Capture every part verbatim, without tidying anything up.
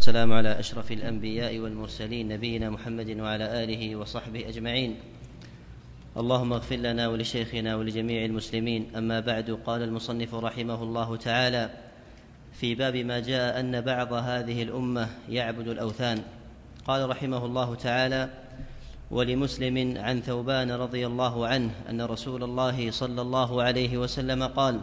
والسلام على أشرف الأنبياء والمرسلين نبينا محمد وعلى آله وصحبه أجمعين. اللهم اغفر لنا ولشيخنا ولجميع المسلمين. أما بعد، قال المصنف رحمه الله تعالى في باب ما جاء أن بعض هذه الأمة يعبد الأوثان. قال رحمه الله تعالى: ولمسلم عن ثوبان رضي الله عنه أن رسول الله صلى الله عليه وسلم قال: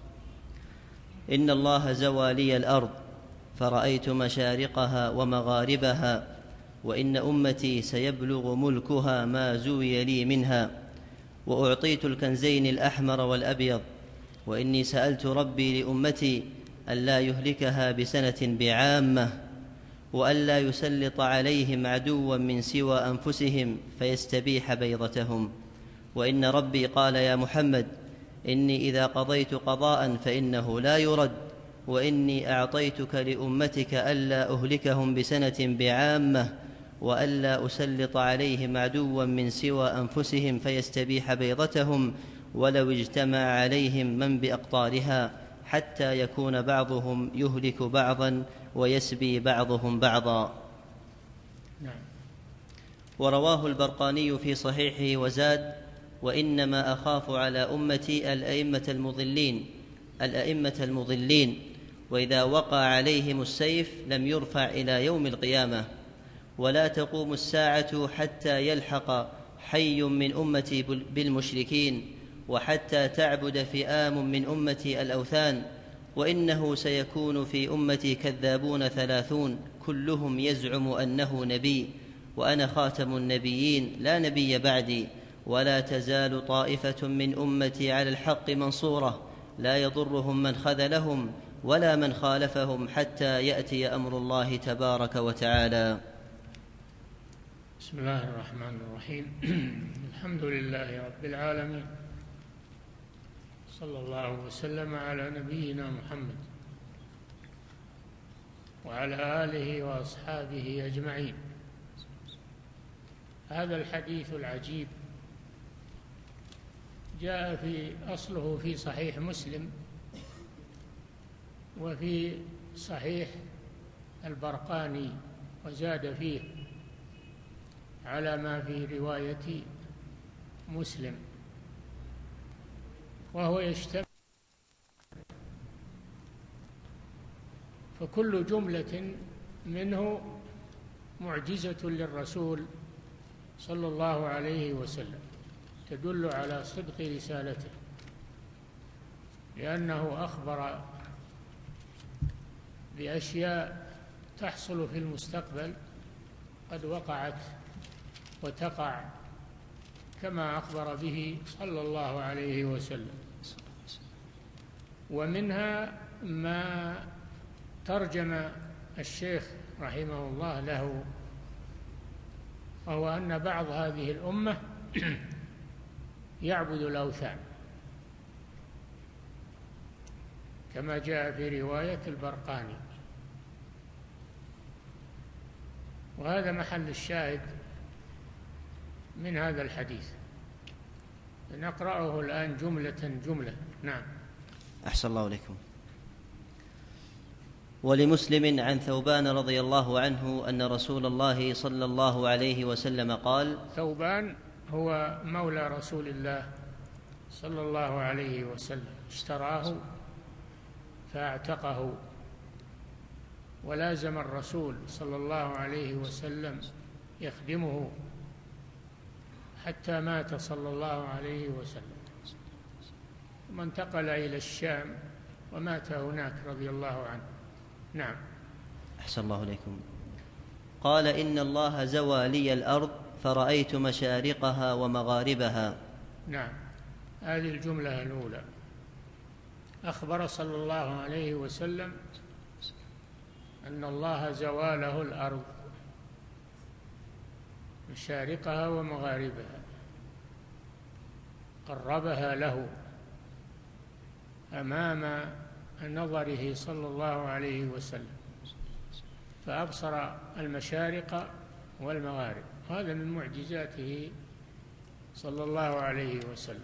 إن الله زوى لي الأرض فرأيت مشارقها ومغاربها، وإن أمتي سيبلغ ملكها ما زوي لي منها، وأعطيت الكنزين الأحمر والأبيض، وإني سألت ربي لأمتي ألا يهلكها بسنة بعامة، وألا يسلط عليهم عدوا من سوى أنفسهم فيستبيح بيضتهم. وإن ربي قال: يا محمد، إني إذا قضيت قضاء فإنه لا يرد، وإني أعطيتك لأمتك ألا أهلكهم بسنة بعامة، وألا أسلط عليهم عدوا من سوى أنفسهم فيستبيح بيضتهم، ولو اجتمع عليهم من بأقطارها، حتى يكون بعضهم يهلك بعضا ويسبي بعضهم بعضا. نعم. ورواه البرقاني في صحيحه وزاد: وإنما أخاف على أمتي الأئمة المضلين الأئمة المضلين وإذا وقع عليهم السيف لم يرفع إلى يوم القيامة، ولا تقوم الساعة حتى يلحق حي من أمتي بالمشركين، وحتى تعبد فئام من أمتي الأوثان، وإنه سيكون في أمتي كذابون ثلاثون كلهم يزعم أنه نبي، وأنا خاتم النبيين لا نبي بعدي، ولا تزال طائفة من أمتي على الحق منصورة، لا يضرهم من خذلهم ولا من خالفهم، حتى يأتي أمر الله تبارك وتعالى. بسم الله الرحمن الرحيم. الحمد لله رب العالمين، صلى الله وسلم على نبينا محمد وعلى آله وأصحابه أجمعين. هذا الحديث العجيب جاء في أصله في صحيح مسلم وفي صحيح البرقاني، وزاد فيه على ما في رواية مسلم، وهو يشتمل، فكل جملة منه معجزة للرسول صلى الله عليه وسلم تدل على صدق رسالته، لأنه أخبر بأشياء تحصل في المستقبل قد وقعت وتقع كما أخبر به صلى الله عليه وسلم. ومنها ما ترجم الشيخ رحمه الله له، وهو أن بعض هذه الأمة يعبد الأوثان، كما جاء في رواية البرقاني، وهذا محل الشاهد من هذا الحديث. نقرأه الآن جملة جملة. نعم. أحسن الله إليكم. ولمسلم عن ثوبان رضي الله عنه أن رسول الله صلى الله عليه وسلم قال. ثوبان هو مولى رسول الله صلى الله عليه وسلم، اشتراه فاعتقه، ولازم الرسول صلى الله عليه وسلم يخدمه حتى مات صلى الله عليه وسلم، ثم انتقل إلى الشام ومات هناك رضي الله عنه. نعم. أحسن الله إليكم. قال: إن الله زوى لي الأرض فرأيت مشارقها ومغاربها. نعم، هذه الجملة الأولى. أخبر صلى الله عليه وسلم أن الله زوى له الأرض مشارقها ومغاربها، قربها له أمام نظره صلى الله عليه وسلم، فأبصر المشارق والمغارب، هذا من معجزاته صلى الله عليه وسلم.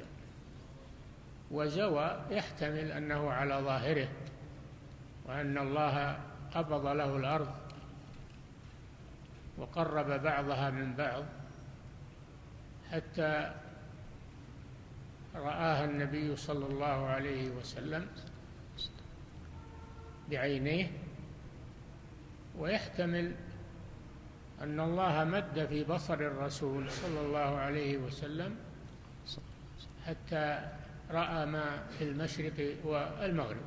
وزوى يحتمل أنه على ظاهره، وأن الله قبض له الأرض وقرب بعضها من بعض حتى رآها النبي صلى الله عليه وسلم بعينيه. ويحتمل أن الله مد في بصر الرسول صلى الله عليه وسلم حتى رأى ما في المشرق والمغرب.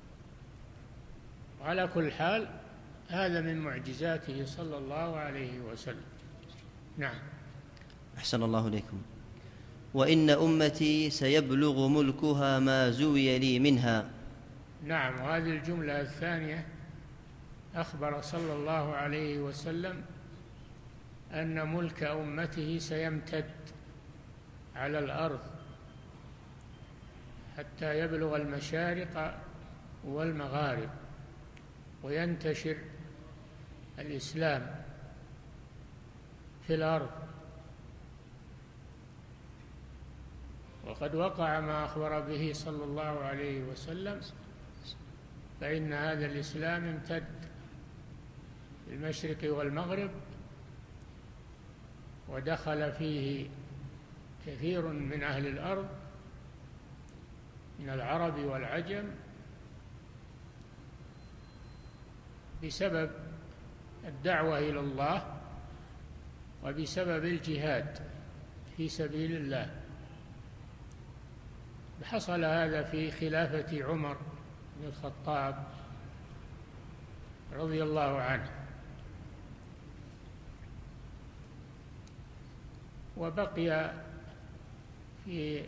وعلى كل حال هذا من معجزاته صلى الله عليه وسلم. نعم. أحسن الله إليكم. وإن أمتي سيبلغ ملكها ما زوي لي منها. نعم. وهذه الجملة الثانية أخبر صلى الله عليه وسلم أن ملك أمته سيمتد على الأرض حتى يبلغ المشارق والمغارب وينتشر الإسلام في الأرض. وقد وقع ما أخبر به صلى الله عليه وسلم، فإن هذا الإسلام امتد في المشرق والمغرب ودخل فيه كثير من أهل الأرض من العرب والعجم بسبب الدعوة إلى الله وبسبب الجهاد في سبيل الله. حصل هذا في خلافة عمر بن الخطاب رضي الله عنه، وبقي في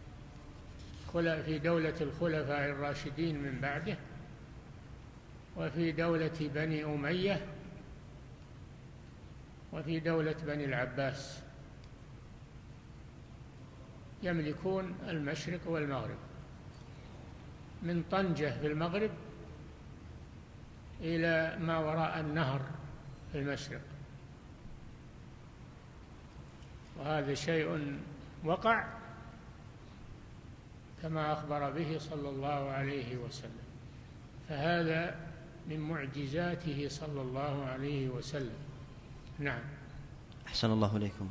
في دولة الخلفاء الراشدين من بعده وفي دولة بني أمية وفي دولة بني العباس، يملكون المشرق والمغرب من طنجة في المغرب إلى ما وراء النهر في المشرق. وهذا شيء وقع كما أخبر به صلى الله عليه وسلم، فهذا من معجزاته صلى الله عليه وسلم. نعم. أحسن الله إليكم.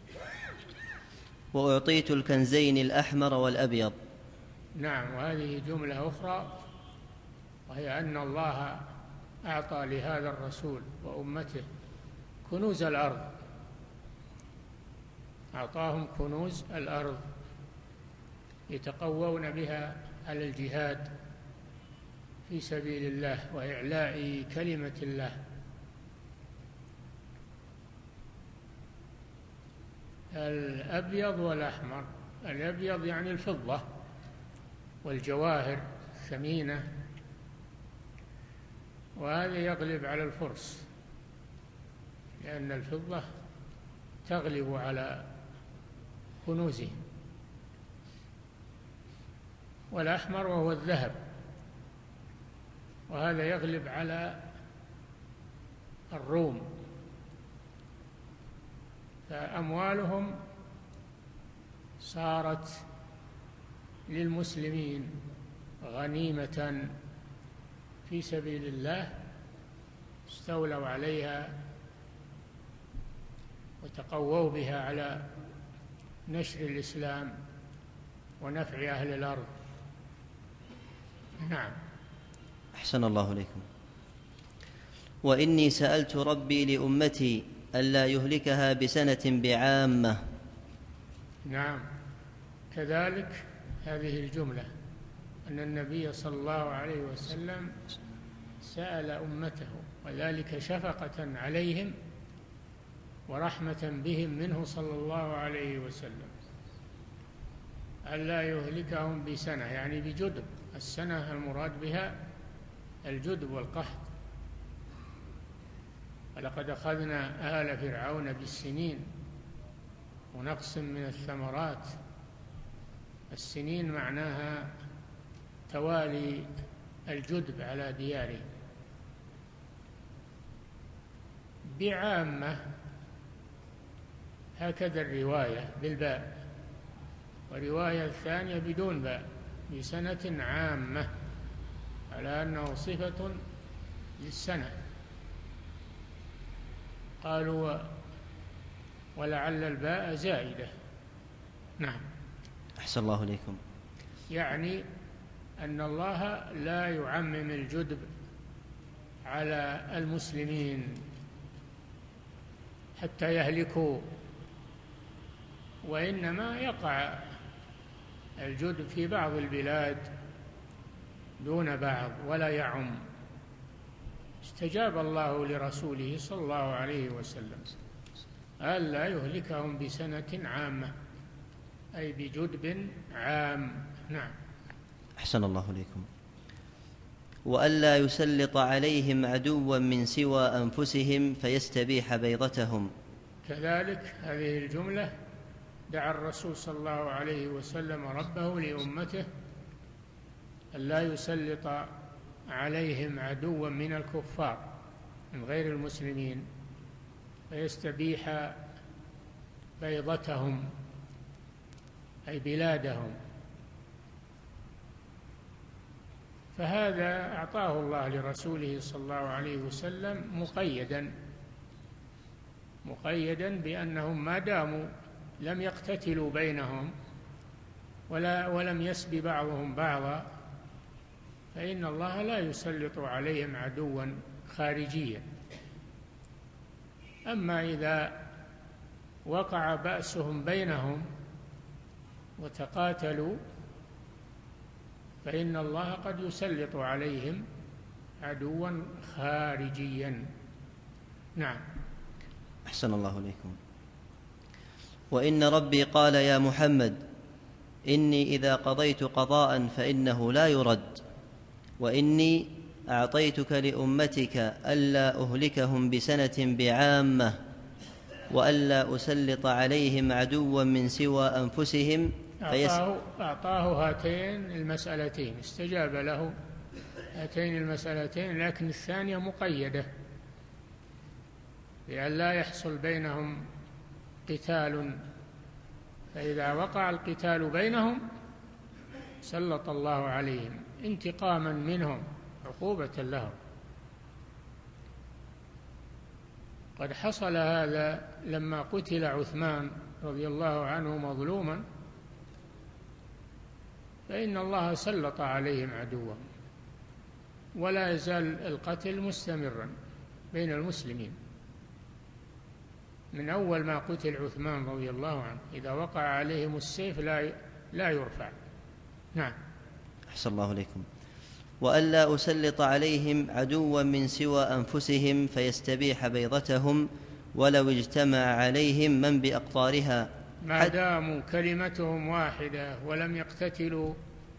وأعطيت الكنزين الأحمر والأبيض. نعم. وهذه جملة أخرى، وهي أن الله أعطى لهذا الرسول وأمته كنوز الأرض، أعطاهم كنوز الأرض يتقوون بها على الجهاد في سبيل الله وإعلاء كلمة الله. الأبيض والأحمر. الأبيض يعني الفضة والجواهر الثمينة، وهذا يغلب على الفرس لأن الفضة تغلب على كنوزهم. والأحمر وهو الذهب، وهذا يغلب على الروم، فأموالهم صارت للمسلمين غنيمة في سبيل الله، استولوا عليها وتقووا بها على نشر الإسلام ونفع أهل الأرض. نعم. أحسن الله إليكم. وإني سألت ربي لأمتي ألا يهلكها بسنة بعامة. نعم. كذلك هذه الجملة أن النبي صلى الله عليه وسلم سأل أمته، وذلك شفقة عليهم ورحمة بهم منه صلى الله عليه وسلم، ألا يهلكهم بسنة يعني بجدب. السنة المراد بها الجدب والقحط. ولقد أخذنا آل فرعون بالسنين ونقص من الثمرات. السنين معناها توالي الجدب على ديارهم. بعامة هكذا الرواية بالباء، ورواية الثانية بدون باء بسنة عامة، على أنه صفة للسنة. قالوا ولعل الباء زائدة. نعم. أحسن الله إليكم. يعني أن الله لا يعمم الجدب على المسلمين حتى يهلكوا، وإنما يقع الجدب في بعض البلاد دون بعض ولا يعم. استجاب الله لرسوله صلى الله عليه وسلم ألا يهلكهم بسنة عامة، أي بجدب عام. نعم. أحسن الله إليكم. وألا يسلط عليهم عدوا من سوى أنفسهم فيستبيح بيضتهم. كذلك هذه الجملة دعا الرسول صلى الله عليه وسلم ربه لأمته ألا يسلط عليهم عدوا من الكفار من غير المسلمين فيستبيح بيضتهم، أي بلادهم. فهذا أعطاه الله لرسوله صلى الله عليه وسلم مقيدا مقيدا بأنهم ما داموا لم يقتتلوا بينهم ولا ولم يسب بعضهم بعضا فإن الله لا يسلط عليهم عدوا خارجيا. أما إذا وقع بأسهم بينهم وتقاتلوا فإن الله قد يسلط عليهم عدوا خارجيا. نعم. أحسن الله إليكم. وإن ربي قال يا محمد إني إذا قضيت قضاء فإنه لا يرد، وإني أعطيتك لأمتك ألا أهلكهم بسنة بعامة، وألا أسلط عليهم عدوا من سوى أنفسهم. أعطاه, أعطاه هاتين المسألتين، استجاب له هاتين المسألتين، لكن الثانية مقيدة لأن لا يحصل بينهم قتال، فإذا وقع القتال بينهم سلط الله عليهم انتقاما منهم عقوبة لهم. قد حصل هذا لما قتل عثمان رضي الله عنه مظلوما، فإن الله سلط عليهم عدوا، ولا يزال القتل مستمرا بين المسلمين من أول ما قتل عثمان رضي الله عنه، إذا وقع عليهم السيف لا لا يرفع. نعم. أحسن الله إليكم. وألا أسلط عليهم عدوا من سوى أنفسهم فيستبيح بيضتهم ولو اجتمع عليهم من بأقطارها، ما داموا كلمتهم واحدة ولم يقتتلوا،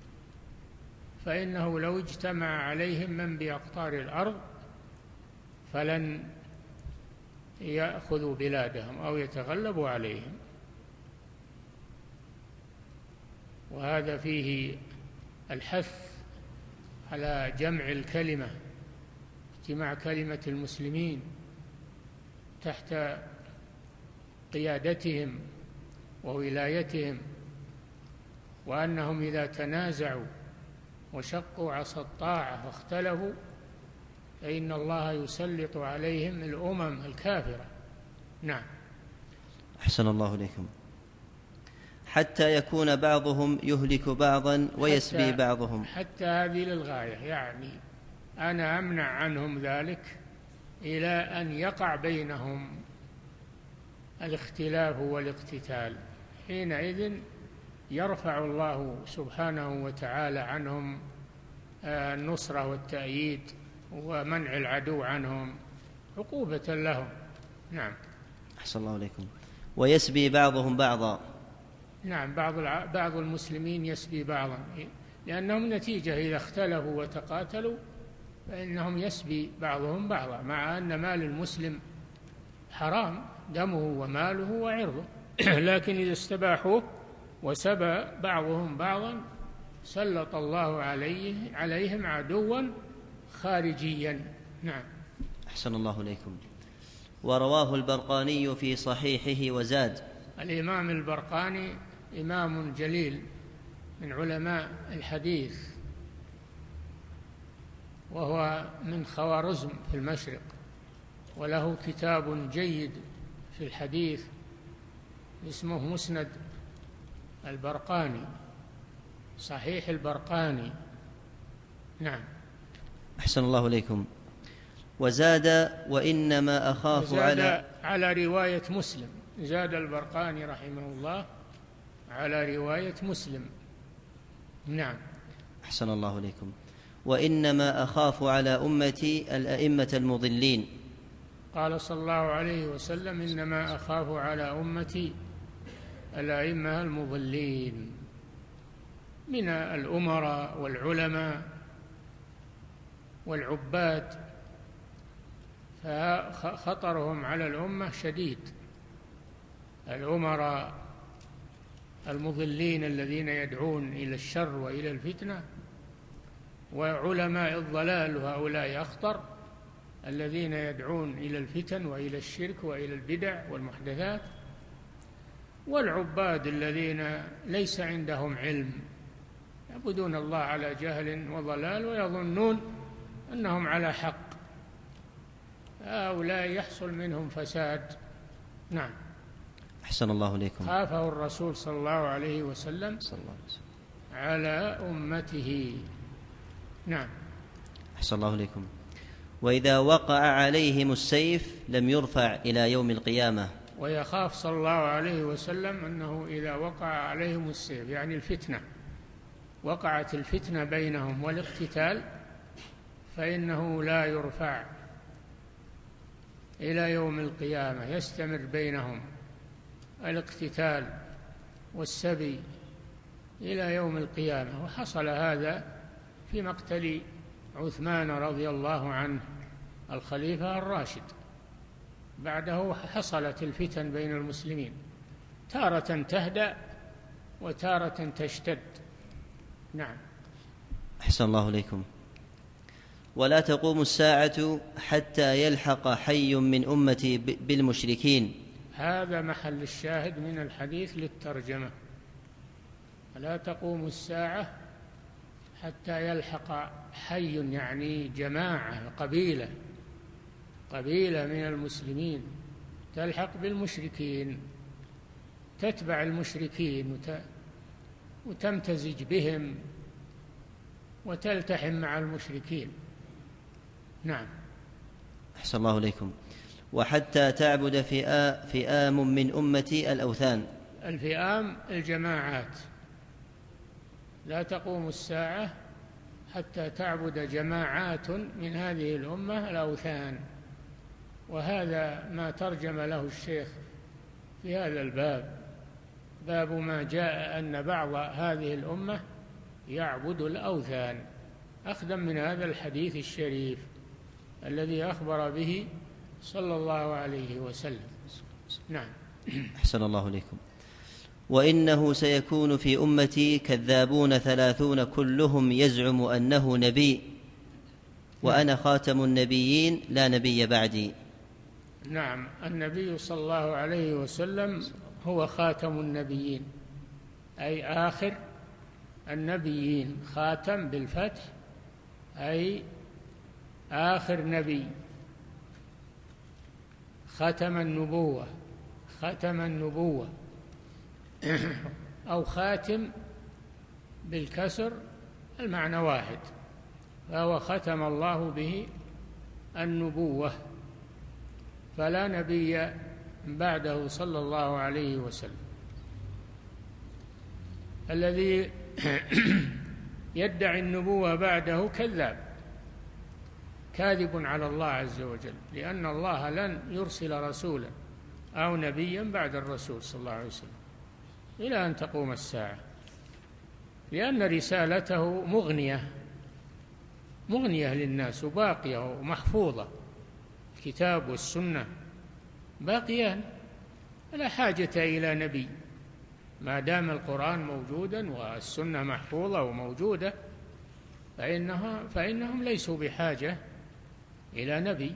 فإنه لو اجتمع عليهم من بأقطار الأرض فلن يأخذوا بلادهم أو يتغلبوا عليهم. وهذا فيه الحث على جمع الكلمة، اجتماع كلمة المسلمين تحت قيادتهم وولايتهم، وأنهم إذا تنازعوا وشقوا عصا الطاعة واختلفوا فإن الله يسلط عليهم الأمم الكافرة. نعم. أحسن الله إليكم. حتى يكون بعضهم يهلك بعضا ويسبي حتى بعضهم. حتى هذه للغاية، يعني أنا أمنع عنهم ذلك إلى أن يقع بينهم الاختلاف والاقتتال، حينئذ يرفع الله سبحانه وتعالى عنهم النصرة والتأييد ومنع العدو عنهم عقوبة لهم. نعم. أحسن الله إليكم. ويسبي بعضهم بعضا. نعم. بعض بعض المسلمين يسبي بعضا، لأنهم نتيجة إذا اختلفوا وتقاتلوا فإنهم يسبي بعضهم بعضا، مع أن مال المسلم حرام دمه وماله وعرضه، لكن إذا استباحوه وسبى بعضهم بعضا سلط الله عليه عليهم عدوا خارجيا. نعم. أحسن الله إليكم. ورواه البرقاني في صحيحه وزاد. الإمام البرقاني إمام جليل من علماء الحديث، وهو من خوارزم في المشرق، وله كتاب جيد في الحديث اسمه مسند البرقاني، صحيح البرقاني. نعم. أحسن الله إليكم. وزاد وإنما أخاف زاد على على رواية مسلم، زاد البرقاني رحمه الله على رواية مسلم. نعم. أحسن الله إليكم. وإنما أخاف على أمتي الأئمة المضلين. قال صلى الله عليه وسلم: إنما أخاف على أمتي الأئمة المضلين من الأمراء والعلماء والعباد، فخطرهم على الأمة شديد. الأمراء المضلين الذين يدعون إلى الشر وإلى الفتنة، وعلماء الضلال وهؤلاء أخطر، الذين يدعون إلى الفتن وإلى الشرك وإلى البدع والمحدثات، والعباد الذين ليس عندهم علم، يعبدون الله على جهل وضلال ويظنون أنهم على حق، هؤلاء يحصل منهم فساد. نعم. أحسن الله إليكم. خافه الرسول صلى الله عليه وسلم صلى الله عليه وسلم على أمته. نعم. أحسن الله إليكم. وإذا وقع عليهم السيف لم يرفع إلى يوم القيامة. ويخاف صلى الله عليه وسلم أنه إذا وقع عليهم السيف، يعني الفتنة، وقعت الفتنة بينهم والاقتتال، فإنه لا يرفع إلى يوم القيامة، يستمر بينهم الاقتتال والسبي إلى يوم القيامة. وحصل هذا في مقتل عثمان رضي الله عنه الخليفة الراشد، بعده حصلت الفتن بين المسلمين، تارة تهدأ وتارة تشتد. نعم. أحسن الله إليكم. ولا تقوم الساعة حتى يلحق حي من أمتي بالمشركين. هذا محل الشاهد من الحديث للترجمة. لا تقوم الساعة حتى يلحق حي، يعني جماعة، قبيلة قبيلة من المسلمين تلحق بالمشركين، تتبع المشركين وتمتزج بهم وتلتحم مع المشركين. نعم. أحسن الله إليكم. وحتى تعبد فئا فئام من أمتي الأوثان. الفئام الجماعات. لا تقوم الساعة حتى تعبد جماعات من هذه الأمة الأوثان، وهذا ما ترجم له الشيخ في هذا الباب، باب ما جاء أن بعض هذه الأمة يعبد الأوثان، أخذا من هذا الحديث الشريف الذي أخبر به صلى الله عليه وسلم. نعم. أحسن الله إليكم. وإنه سيكون في أمتي كذابون ثلاثون كلهم يزعم أنه نبي، وأنا خاتم النبيين لا نبي بعدي. نعم. النبي صلى الله عليه وسلم هو خاتم النبيين، أي آخر النبيين. خاتم بالفتح أي آخر نبي، ختم النبوة، ختم النبوة أو خاتم بالكسر المعنى واحد، فهو ختم الله به النبوة، فلا نبي بعده صلى الله عليه وسلم. الذي يدعي النبوة بعده كذاب، كاذب على الله عز وجل، لأن الله لن يرسل رسولا أو نبيا بعد الرسول صلى الله عليه وسلم إلى أن تقوم الساعة، لأن رسالته مغنية مغنية للناس وباقية ومحفوظة، الكتاب والسنة باقيان، لا حاجة إلى نبي، ما دام القرآن موجودا والسنة محفوظة وموجودة فإنها فإنهم ليسوا بحاجة إلى نبي.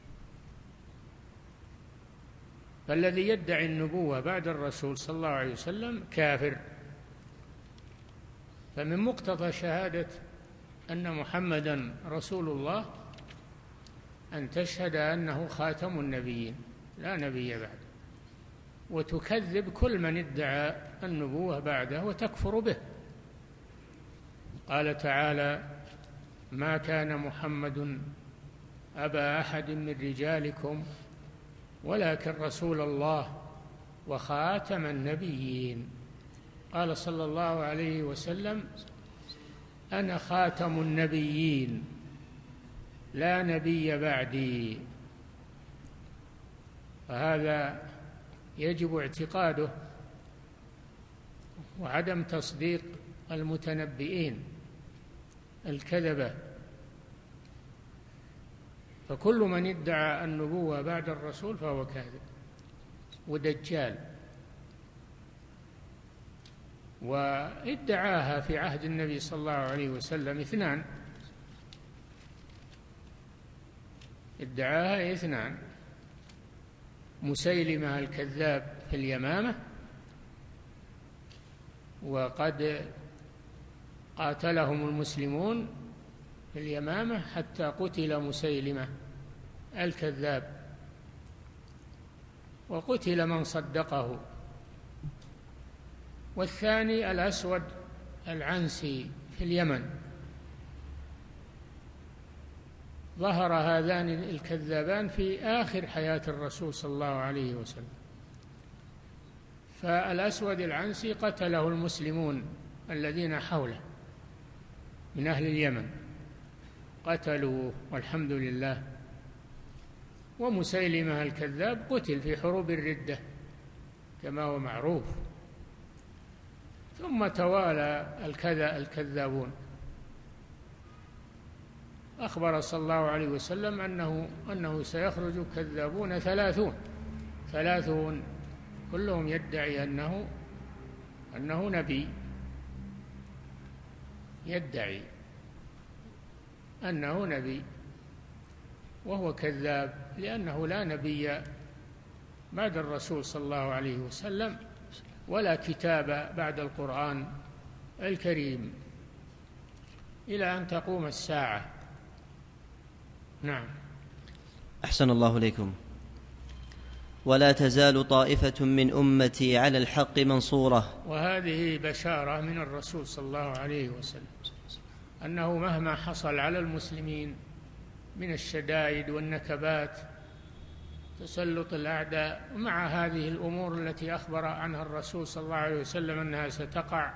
فالذي يدعي النبوة بعد الرسول صلى الله عليه وسلم كافر. فمن مقتضى شهادة أن محمدا رسول الله أن تشهد أنه خاتم النبيين لا نبي بعده، وتكذب كل من ادعى النبوة بعده وتكفر به. قال تعالى: ما كان محمد أبا أحد من رجالكم ولكن رسول الله وخاتم النبيين. قال صلى الله عليه وسلم: أنا خاتم النبيين لا نبي بعدي. فهذا يجب اعتقاده وعدم تصديق المتنبئين الكذبة. فكل من ادعى النبوة بعد الرسول فهو كاذب ودجال، وادعاها في عهد النبي صلى الله عليه وسلم اثنان، ادعاها اثنان: مسيلمة الكذاب في اليمامة، وقد قاتلهم المسلمون في اليمامة حتى قتل مسيلمة الكذاب، وقتل من صدقه. والثاني الأسود العنسي في اليمن. ظهر هذان الكذابان في آخر حياة الرسول صلى الله عليه وسلم. فالأسود العنسي قتله المسلمون الذين حوله من أهل اليمن، قتلوه والحمد لله. ومسيلمة الكذاب قتل في حروب الردة كما هو معروف. ثم توالى الكذا الكذابون. أخبر صلى الله عليه وسلم أنه أنه سيخرج كذابون ثلاثون ثلاثون كلهم يدعي أنه أنه نبي، يدعي أنه نبي وهو كذاب، لأنه لا نبي بعد الرسول صلى الله عليه وسلم ولا كتاب بعد القرآن الكريم إلى أن تقوم الساعة. نعم. أحسن الله إليكم. ولا تزال طائفة من أمتي على الحق منصورة. وهذه بشارة من الرسول صلى الله عليه وسلم أنه مهما حصل على المسلمين من الشدائد والنكبات، تسلط الأعداء، ومع هذه الأمور التي أخبر عنها الرسول صلى الله عليه وسلم أنها ستقع،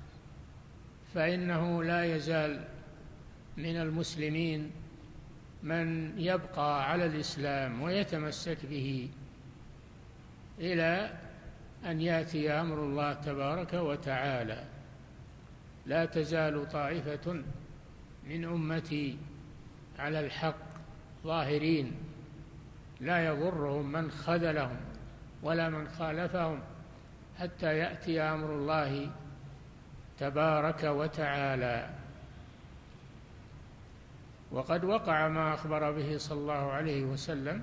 فإنه لا يزال من المسلمين من يبقى على الإسلام ويتمسك به إلى أن يأتي أمر الله تبارك وتعالى. لا تزال طائفة من أمتي على الحق ظاهرين لا يضرهم من خذلهم ولا من خالفهم حتى يأتي أمر الله تبارك وتعالى. وقد وقع ما أخبر به صلى الله عليه وسلم،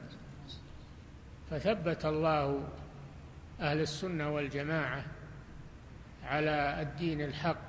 فثبت الله أهل السنة والجماعة على الدين الحق،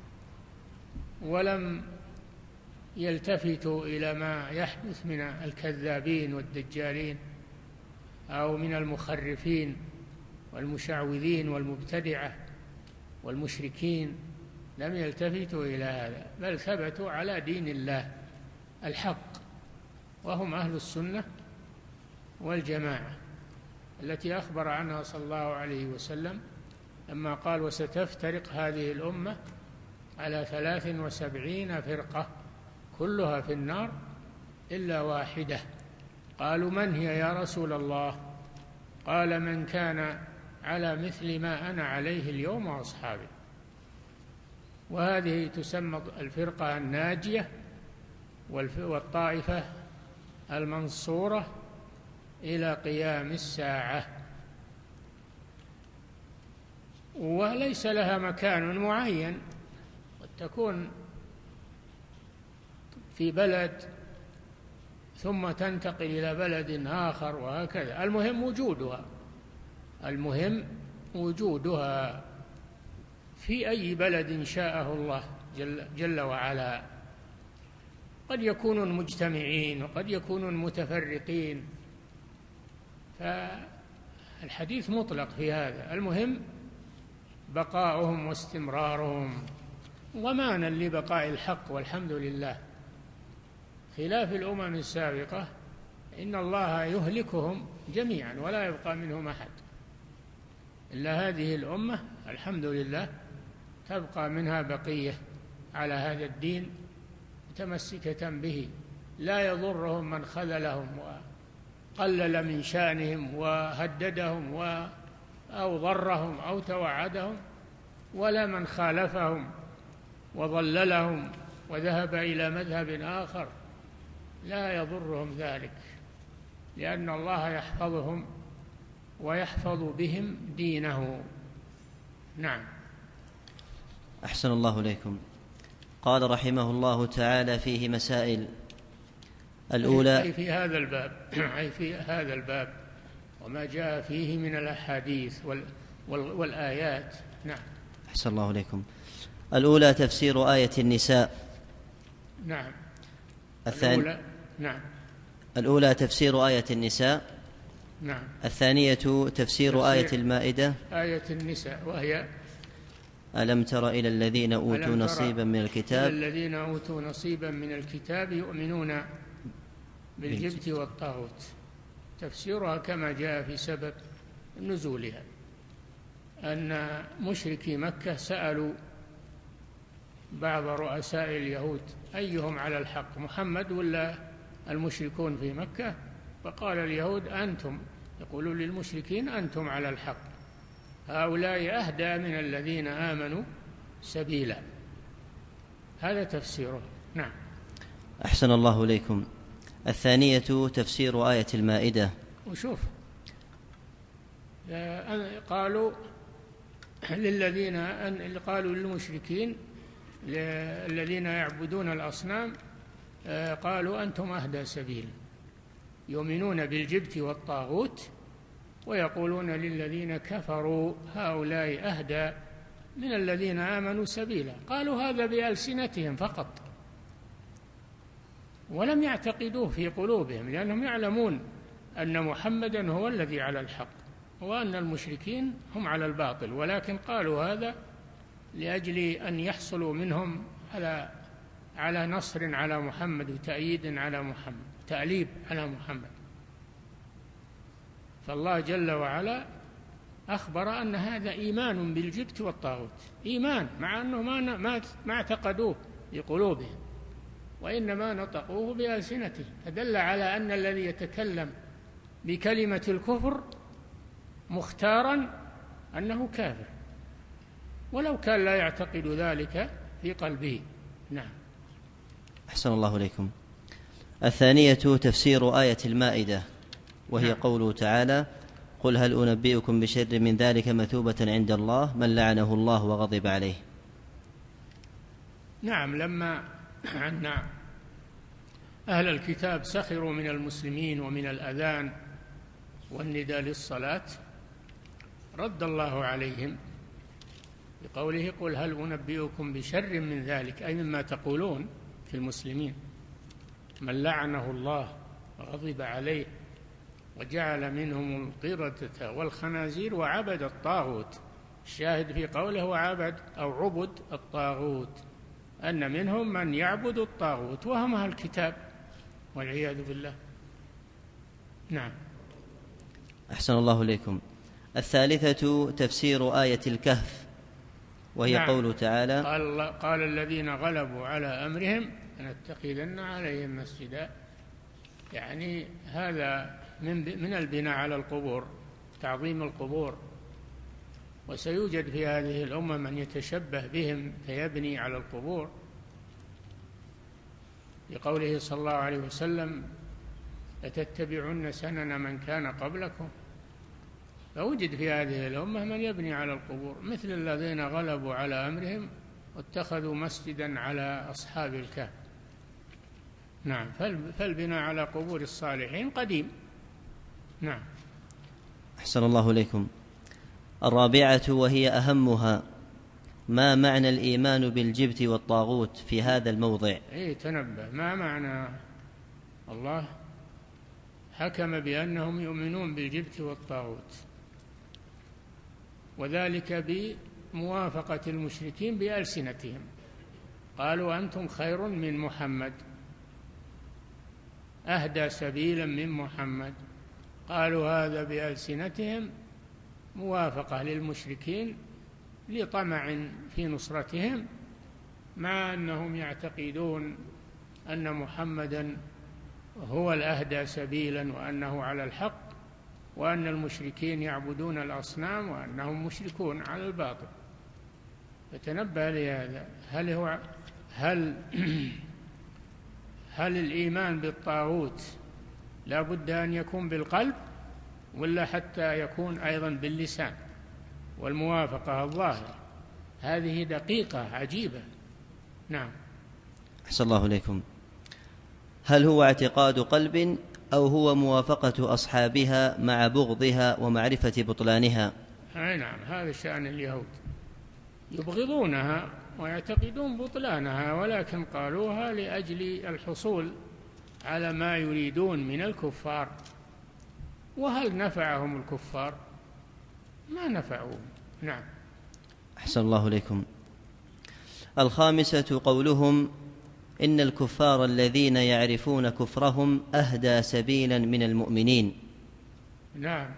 ولم يلتفتوا إلى ما يحدث من الكذابين والدجالين أو من المخرفين والمشعوذين والمبتدعة والمشركين، لم يلتفتوا إلى هذا، بل ثبتوا على دين الله الحق، وهم أهل السنة والجماعة التي أخبر عنها صلى الله عليه وسلم لما قال: وستفترق هذه الأمة على ثلاث وسبعين فرقة كلها في النار إلا واحدة. قالوا: من هي يا رسول الله؟ قال: من كان على مثل ما أنا عليه اليوم وأصحابي. وهذه تسمى الفرقة الناجية والطائفة المنصورة إلى قيام الساعة، وليس لها مكان معين، قد تكون في بلد ثم تنتقل إلى بلد آخر وهكذا. المهم وجودها، المهم وجودها في أي بلد شاءه الله جل, جل وعلا. قد يكونون مجتمعين وقد يكونون متفرقين، فالحديث مطلق في هذا. المهم بقاؤهم واستمرارهم ضمانا لبقاء الحق، والحمد لله. خلاف الأمم السابقة إن الله يهلكهم جميعا ولا يبقى منهم أحد، إلا هذه الأمة الحمد لله تبقى منها بقية على هذا الدين متمسكة به، لا يضرهم من خذلهم وقلل من شأنهم وهددهم أو ضرهم أو توعدهم، ولا من خالفهم وضللهم وذهب إلى مذهب آخر، لا يضرهم ذلك، لأن الله يحفظهم ويحفظ بهم دينه. نعم. أحسن الله إليكم. قال رحمه الله تعالى فيه مسائل. الأولى أي في هذا الباب أي في هذا الباب وما جاء فيه من الأحاديث وال والآيات. نعم. أحسن الله إليكم. الأولى تفسير آية النساء. نعم. الثانية الأولى نعم. الأولى تفسير آية النساء. نعم. الثانية تفسير, تفسير آية المائدة، آية النساء، وهي ألم تر إلى الذين أوتوا نصيبا من الكتاب إلى الذين أوتوا نصيبا من الكتاب يؤمنون بالجبت والطاغوت. تفسيرها كما جاء في سبب نزولها أن مشركي مكة سألوا بعض رؤساء اليهود أيهم على الحق، محمد ولا المشركون في مكة؟ فقال اليهود أنتم، يقولون للمشركين أنتم على الحق، هؤلاء أهدى من الذين آمنوا سبيلا. هذا تفسيره. نعم. أحسن الله إليكم. الثانية تفسير آية المائدة. وشوف قالوا للذين قالوا للمشركين الذين يعبدون الأصنام قالوا أنتم أهدى سبيل، يؤمنون بالجبت والطاغوت ويقولون للذين كفروا هؤلاء أهدى من الذين آمنوا سبيلا. قالوا هذا بألسنتهم فقط ولم يعتقدوه في قلوبهم، لأنهم يعلمون أن محمدا هو الذي على الحق وأن المشركين هم على الباطل، ولكن قالوا هذا لأجل أن يحصلوا منهم على على نصر على محمد وتأييد على محمد، تأليب على محمد. فالله جل وعلا أخبر أن هذا إيمان بالجبت والطاغوت، إيمان مع أنه ما ما ما اعتقدوه بقلوبهم وإنما نطقوه بألسنتهم، فدل على أن الذي يتكلم بكلمة الكفر مختارا أنه كافر ولو كان لا يعتقد ذلك في قلبه. نعم. أحسن الله إليكم. الثانية تفسير آية المائدة، وهي نعم. قوله تعالى قل هل أنبئكم بشر من ذلك مثوبة عند الله من لعنه الله وغضب عليه. نعم. لما أن أهل الكتاب سخروا من المسلمين ومن الأذان والنداء للصلاة رد الله عليهم بقوله قل هل أنبئكم بشر من ذلك، أي مما تقولون في المسلمين، من لعنه الله وغضب عليه وجعل منهم القردة والخنازير وعبد الطاغوت. الشاهد في قوله وعبد أو عبد الطاغوت أن منهم من يعبد الطاغوت وهم أهل الكتاب والعياذ بالله. نعم. أحسن الله إليكم. الثالثة تفسير آية الكهف، وهي نعم. قوله تعالى قال, قال الذين غلبوا على أمرهم لنتخذن عليهم مسجدا، يعني هذا من من البناء على القبور، تعظيم القبور، وسيوجد في هذه الأمة من يتشبه بهم فيبني على القبور، لقوله صلى الله عليه وسلم لتتبعن سنن من كان قبلكم. فوجد في هذه الأمة من يبني على القبور مثل الذين غلبوا على أمرهم واتخذوا مسجدا على أصحاب الكهف. نعم. فالبناء على قبور الصالحين قديم. نعم. أحسن الله إليكم. الرابعة وهي أهمها ما معنى الإيمان بالجبت والطاغوت في هذا الموضع؟ إيه تنبه، ما معنى الله حكم بأنهم يؤمنون بالجبت والطاغوت، وذلك بموافقة المشركين بألسنتهم. قالوا أنتم خير من محمد، أهدى سبيلا من محمد. قالوا هذا بألسنتهم موافقة للمشركين لطمع في نصرتهم، مع أنهم يعتقدون أن محمدا هو الأهدى سبيلا وأنه على الحق، وأن المشركين يعبدون الأصنام وأنهم مشركون على الباطل. فتنبه لهذا. هل هو هل هل الإيمان بالطاغوت لا بد أن يكون بالقلب، ولا حتى يكون أيضا باللسان والموافقة الظاهرة؟ هذه دقيقة عجيبة. نعم. أحسن الله إليكم. هل هو اعتقاد قلب أو هو موافقة أصحابها مع بغضها ومعرفة بطلانها؟ أي نعم، هذا شأن اليهود، يبغضونها ويعتقدون بطلانها، ولكن قالوها لأجل الحصول على ما يريدون من الكفار. وهل نفعهم الكفار؟ ما نفعوهم. نعم. أحسن الله إليكم. الخامسة قولهم إن الكفار الذين يعرفون كفرهم أهدى سبيلا من المؤمنين. نعم،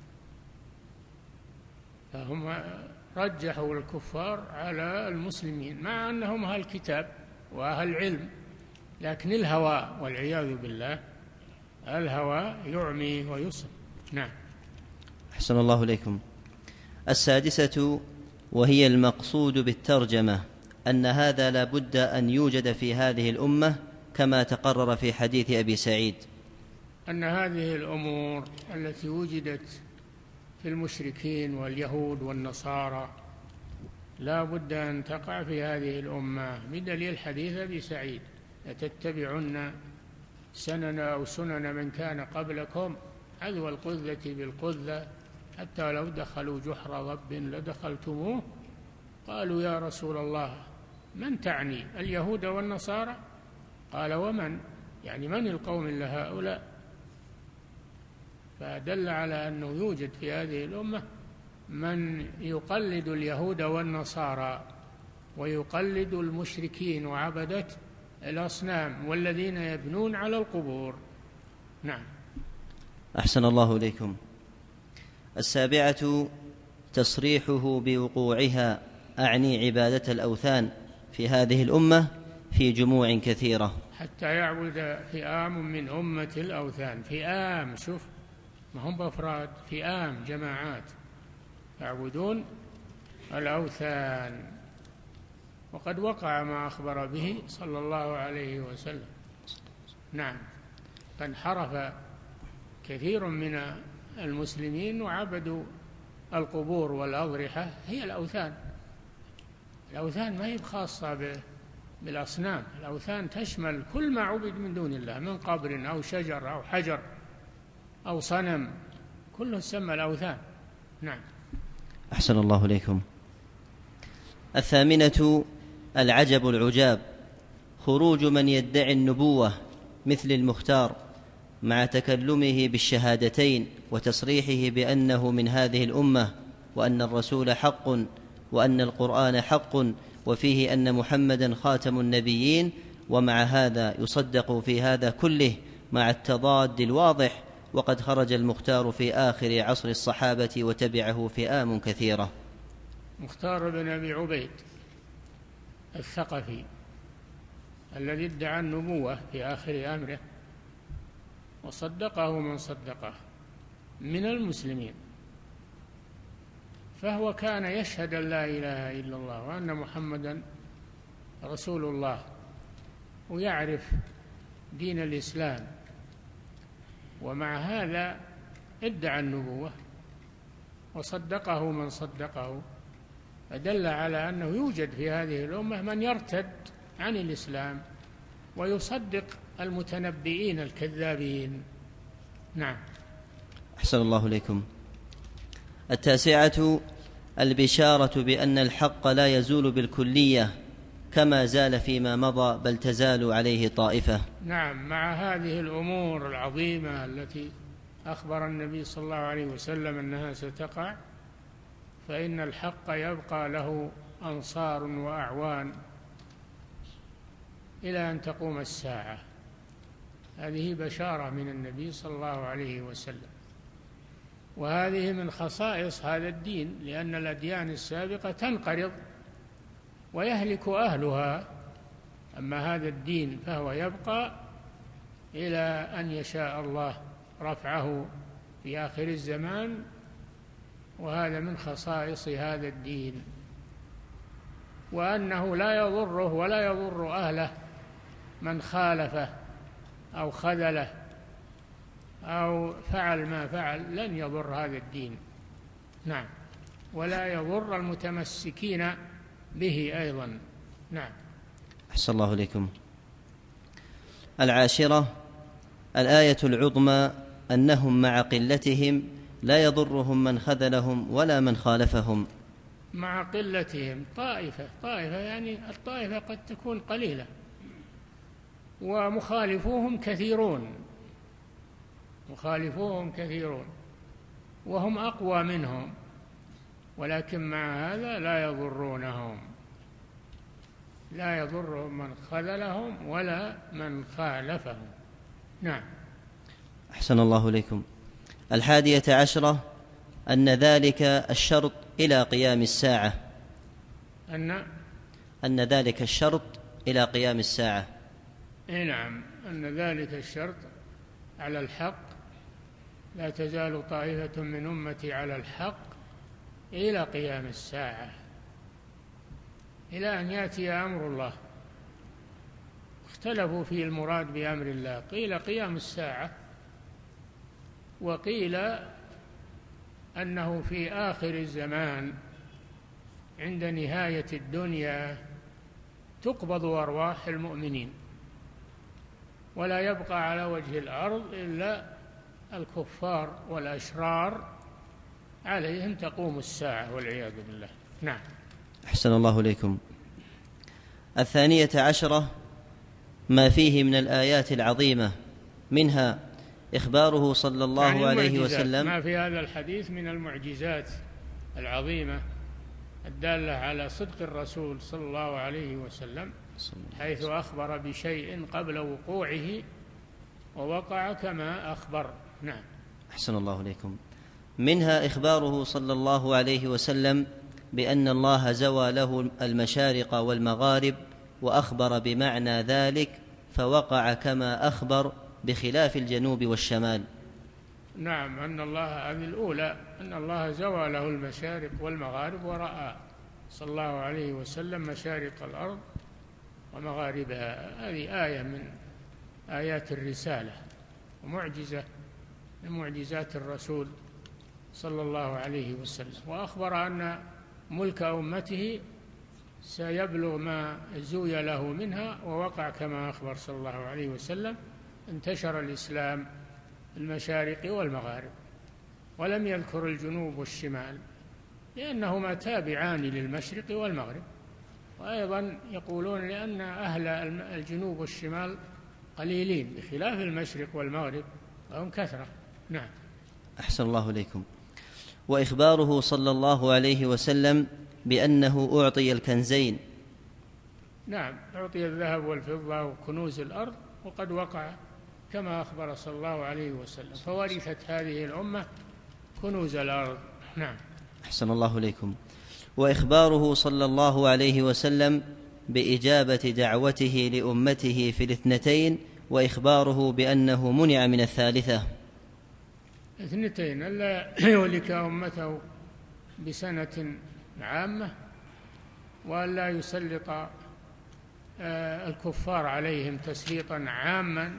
فهم رجحوا الكفار على المسلمين مع أنهم أهل الكتاب وأهل علم، لكن الهوى والعياذ بالله، الهوى يعمي ويصم. نعم. أحسن الله إليكم. السادسة وهي المقصود بالترجمة أن هذا لا بد أن يوجد في هذه الأمة كما تقرر في حديث أبي سعيد، أن هذه الأمور التي وجدت في المشركين واليهود والنصارى لا بد أن تقع في هذه الأمة، بدليل حديث أبي سعيد: لتتبعن سنن أو سنن من كان قبلكم حذو القذة بالقذة حتى لو دخلوا جحر ضب لدخلتموه. قالوا يا رسول الله من تعني؟ اليهود والنصارى؟ قال ومن؟ يعني من القوم إلا هؤلاء؟ فدل على أنه يوجد في هذه الأمة من يقلد اليهود والنصارى ويقلد المشركين وعبدة الأصنام والذين يبنون على القبور. نعم. أحسن الله إليكم. السابعة تصريحه بوقوعها، أعني عبادة الأوثان في هذه الأمة في جموع كثيرة، حتى يعبد فئام من أمة الأوثان. فئام، شوف، ما هم بأفراد، فئام، جماعات يعبدون الأوثان. وقد وقع ما أخبر به صلى الله عليه وسلم. نعم، فانحرف كثير من المسلمين وعبدوا القبور والأضرحة، هي الأوثان. الأوثان ما هي خاصة بالأصنام، الأوثان تشمل كل ما عبد من دون الله من قبر أو شجر أو حجر أو صنم، كله يسمى الأوثان. نعم. أحسن الله إليكم. الثامنة العجب العجاب، خروج من يدعي النبوة مثل المختار مع تكلمه بالشهادتين وتصريحه بأنه من هذه الأمة، وأن الرسول حق، وأن القرآن حق، وفيه أن محمدا خاتم النبيين، ومع هذا يصدق في هذا كله مع التضاد الواضح، وقد خرج المختار في آخر عصر الصحابة وتبعه فئام كثيرة. مختار بن أبي عبيد الثقفي الذي ادعى النبوة في آخر أمره وصدقه من صدقه من المسلمين، فهو كان يشهد أن لا إله إلا الله وأن محمدا رسول الله، ويعرف دين الإسلام، ومع هذا ادعى النبوة وصدقه من صدقه، فدل على أنه يوجد في هذه الأمة من يرتد عن الإسلام ويصدق المتنبئين الكذابين. نعم. أحسن الله إليكم. التاسعة البشارة بأن الحق لا يزول بالكلية كما زال فيما مضى، بل تزال عليه طائفة. نعم، مع هذه الأمور العظيمة التي أخبر النبي صلى الله عليه وسلم أنها ستقع، فإن الحق يبقى له أنصار وأعوان إلى أن تقوم الساعة. هذه بشارة من النبي صلى الله عليه وسلم، وهذه من خصائص هذا الدين، لأن الأديان السابقة تنقرض ويهلك أهلها، أما هذا الدين فهو يبقى إلى أن يشاء الله رفعه في آخر الزمان، وهذا من خصائص هذا الدين، وأنه لا يضره ولا يضر أهله من خالفه أو خذله أو فعل ما فعل، لن يضر هذا الدين. نعم، ولا يضر المتمسكين به أيضا. نعم. أحسن الله إليكم. العاشرة الآية العظمى أنهم مع قلتهم لا يضرهم من خذلهم ولا من خالفهم. مع قلتهم، طائفة طائفة يعني الطائفة قد تكون قليلة ومخالفوهم كثيرون، مخالفوهم كثيرون وهم أقوى منهم، ولكن مع هذا لا يضرونهم، لا يضرهم من خذلهم ولا من خالفهم. نعم. أحسن الله إليكم. الحادية عشرة أن ذلك الشرط إلى قيام الساعة. أن أن ذلك الشرط إلى قيام الساعة. نعم، أن ذلك الشرط على الحق، لا تزال طائفة من أمتي على الحق إلى قيام الساعة، إلى أن يأتي أمر الله. اختلفوا في المراد بأمر الله، قيل قيام الساعة، وقيل أنه في آخر الزمان عند نهاية الدنيا تقبض أرواح المؤمنين، ولا يبقى على وجه الأرض إلا الكفار والأشرار، عليهم تقوم الساعة والعياذ بالله. نعم. أحسن الله إليكم. الثانية عشرة ما فيه من الآيات العظيمة، منها إخباره صلى الله يعني عليه وسلم، ما في هذا الحديث من المعجزات العظيمة الدالة على صدق الرسول صلى الله عليه وسلم، حيث أخبر بشيء قبل وقوعه ووقع كما أخبر. نعم. أحسن الله إليكم. منها إخباره صلى الله عليه وسلم بأن الله زوى له المشارق والمغارب، وأخبر بمعنى ذلك فوقع كما أخبر، بخلاف الجنوب والشمال. نعم، أن الله هذه الأولى، أن الله زوى له المشارق والمغارب، ورأى صلى الله عليه وسلم مشارق الأرض ومغاربها. هذه آية من آيات الرسالة ومعجزة من معجزات الرسول صلى الله عليه وسلم، وأخبر أن ملك أمته سيبلغ ما زوي له منها، ووقع كما أخبر صلى الله عليه وسلم. انتشر الإسلام المشارق والمغارب، ولم يذكر الجنوب والشمال لأنهما تابعان للمشرق والمغرب، وأيضا يقولون لأن أهل الجنوب والشمال قليلين بخلاف المشرق والمغرب وهم كثرة. نعم. أحسن الله إليكم. وإخباره صلى الله عليه وسلم بأنه أعطي الكنزين. نعم، أعطي الذهب والفضة وكنوز الأرض، وقد وقع كما أخبر صلى الله عليه وسلم، فورثت هذه الأمة كنوز الأرض. نعم. أحسن الله إليكم. وإخباره صلى الله عليه وسلم بإجابة دعوته لأمته في الاثنتين، وإخباره بأنه منع من الثالثة. اثنتين، ألا يهلك أمته بسنة عامة، وألا يسلط الكفار عليهم تسليطا عاما،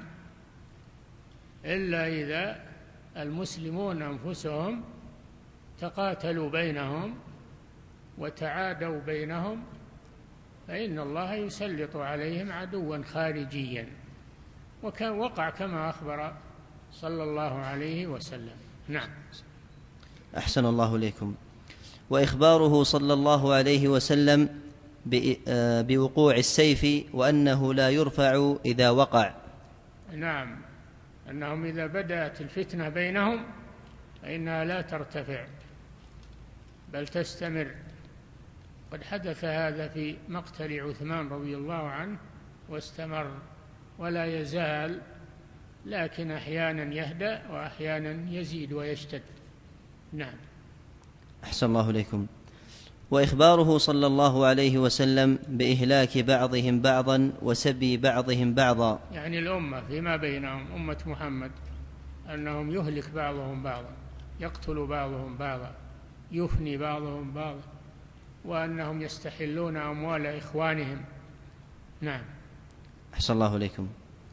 إلا إذا المسلمون أنفسهم تقاتلوا بينهم وتعادوا بينهم، فإن الله يسلط عليهم عدوا خارجيا، وكان وقع كما أخبر صلى الله عليه وسلم. نعم. أحسن الله إليكم. وإخباره صلى الله عليه وسلم بوقوع السيف وأنه لا يرفع إذا وقع. نعم، أنهم إذا بدأت الفتنة بينهم فإنها لا ترتفع بل تستمر. قد حدث هذا في مقتل عثمان رضي الله عنه واستمر ولا يزال، لكن أحيانا يهدأ وأحيانا يزيد ويشتد. نعم. أحسن الله إليكم. وإخباره صلى الله عليه وسلم بإهلاك بعضهم بعضا وسبي بعضهم بعضا، يعني الأمة فيما بينهم أمة محمد أنهم يهلك بعضهم بعضا، يقتل بعضهم بعضا، يفني بعضهم بعضا، وأنهم يستحلون أموال إخوانهم. نعم. أحسن الله إليكم.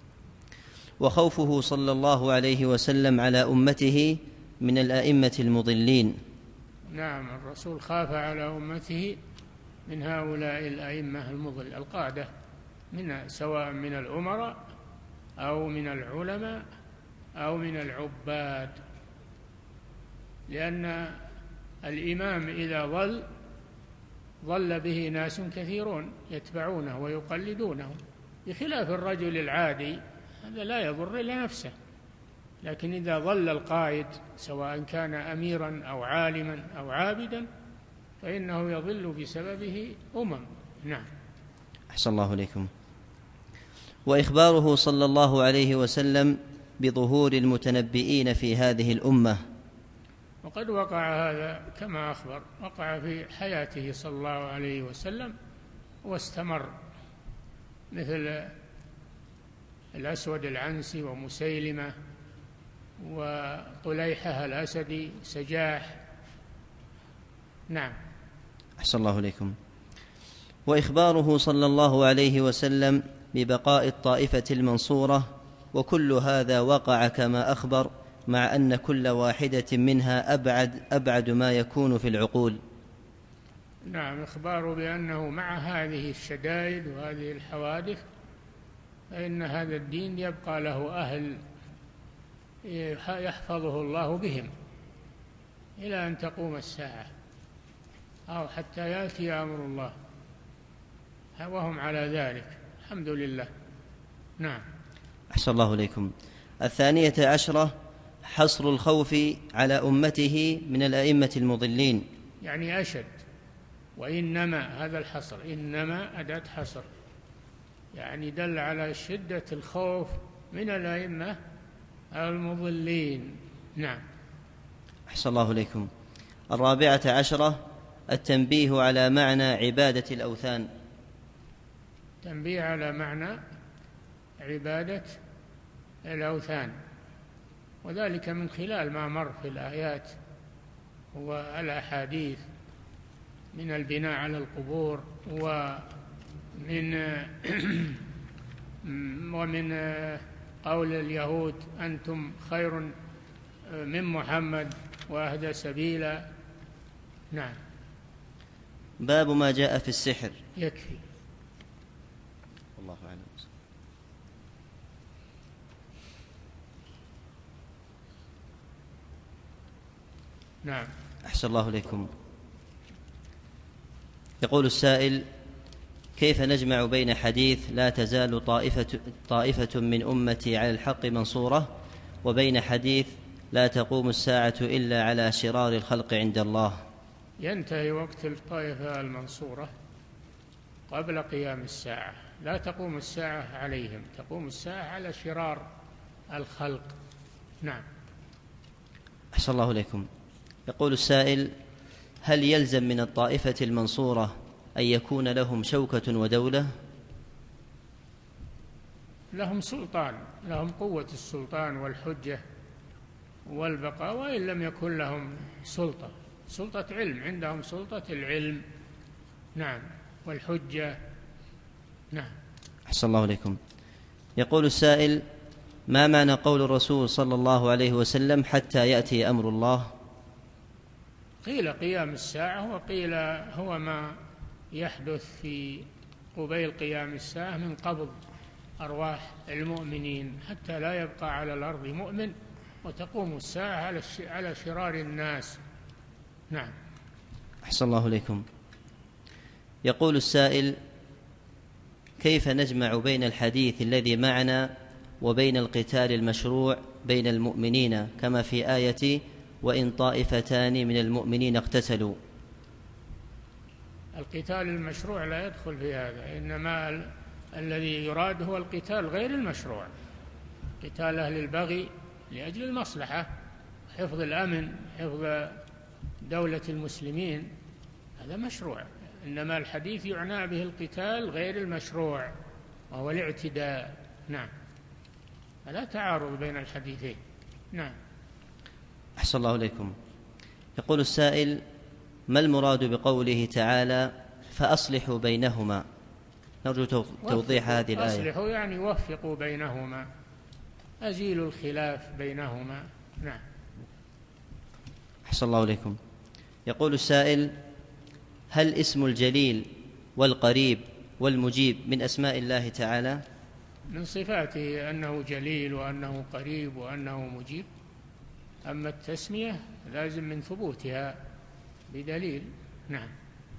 وخوفه صلى الله عليه وسلم على أمته من الأئمة المضلين. نعم، الرسول خاف على أمته من هؤلاء الأئمة المضل القادة، من سواء من الأمراء أو من العلماء أو من العباد، لأن الإمام إذا ضل ضل به ناس كثيرون يتبعونه ويقلدونه، بخلاف الرجل العادي هذا لا يضر إلا نفسه. لكن إذا ضل القائد سواء كان أميرا أو عالما أو عابدا فإنه يضل بسببه أمم. نعم. أحسن الله إليكم. وإخباره صلى الله عليه وسلم بظهور المتنبئين في هذه الأمة. وقد وقع هذا كما أخبر، وقع في حياته صلى الله عليه وسلم واستمر، مثل الأسود العنسي ومسيلمة وطليحة الأسدي سجاح. نعم. أحسن الله إليكم. وإخباره صلى الله عليه وسلم ببقاء الطائفة المنصورة، وكل هذا وقع كما أخبر، مع أن كل واحدة منها أبعد أبعد ما يكون في العقول. نعم، إخباره بأنه مع هذه الشدائد وهذه الحوادث فإن هذا الدين يبقى له أهل يحفظه الله بهم إلى أن تقوم الساعة أو حتى يأتي أمر الله، وهم على ذلك الحمد لله. نعم. أحسن الله إليكم. الثانية عشرة حصر الخوف على أمته من الأئمة المضلين، يعني أشد. وإنما هذا الحصر، إنما أداة حصر، يعني دل على شدة الخوف من الأئمة المضلين. نعم. أحسن الله إليكم. الرابعة عشرة التنبيه على معنى عبادة الأوثان. تنبيه على معنى عبادة الأوثان، وذلك من خلال ما مر في الآيات والأحاديث من البناء على القبور ومن ومن قول اليهود أنتم خير من محمد وأهدى سبيلا. نعم. باب ما جاء في السحر. يكفي. الله أعلم. نعم. أحسن الله إليكم. يقول السائل: كيف نجمع بين حديث لا تزال طائفة, طائفة من أمتي على الحق منصورة وبين حديث لا تقوم الساعة إلا على شرار الخلق عند الله؟ ينتهي وقت الطائفة المنصورة قبل قيام الساعة، لا تقوم الساعة عليهم، تقوم الساعة على شرار الخلق. نعم. أحسن الله إليكم. يقول السائل: هل يلزم من الطائفة المنصورة أن يكون لهم شوكة ودولة؟ لهم سلطان، لهم قوة السلطان والحجة والبقاء، وإن لم يكن لهم سلطة، سلطة علم، عندهم سلطة العلم. نعم. والحجة. نعم. أحسن الله إليكم. يقول السائل: ما معنى قول الرسول صلى الله عليه وسلم حتى يأتي أمر الله؟ قيل قيام الساعة، وقيل هو ما يحدث في قبيل قيام الساعة من قبض أرواح المؤمنين حتى لا يبقى على الأرض مؤمن، وتقوم الساعة على شرار الناس. نعم. أحسن الله إليكم. يقول السائل: كيف نجمع بين الحديث الذي معنا وبين القتال المشروع بين المؤمنين كما في آية وإن طائفتان من المؤمنين اقتتلوا؟ القتال المشروع لا يدخل في هذا، إنما ال... الذي يراد هو القتال غير المشروع، قتال أهل البغي لأجل المصلحة، حفظ الأمن، حفظ دولة المسلمين، هذا مشروع. إنما الحديث يعنى به القتال غير المشروع وهو الاعتداء. نعم، فلا تعارض بين الحديثين. نعم. أحسن الله إليكم. يقول السائل: ما المراد بقوله تعالى فأصلحوا بينهما؟ نرجو توضيح هذه الآية. أصلحوا يعني وفقوا بينهما، أزيلوا الخلاف بينهما. نعم. أحسن الله إليكم. يقول السائل: هل اسم الجليل والقريب والمجيب من أسماء الله تعالى؟ من صفاته أنه جليل وأنه قريب وأنه مجيب، أما التسمية لازم من ثبوتها بدليل. نعم.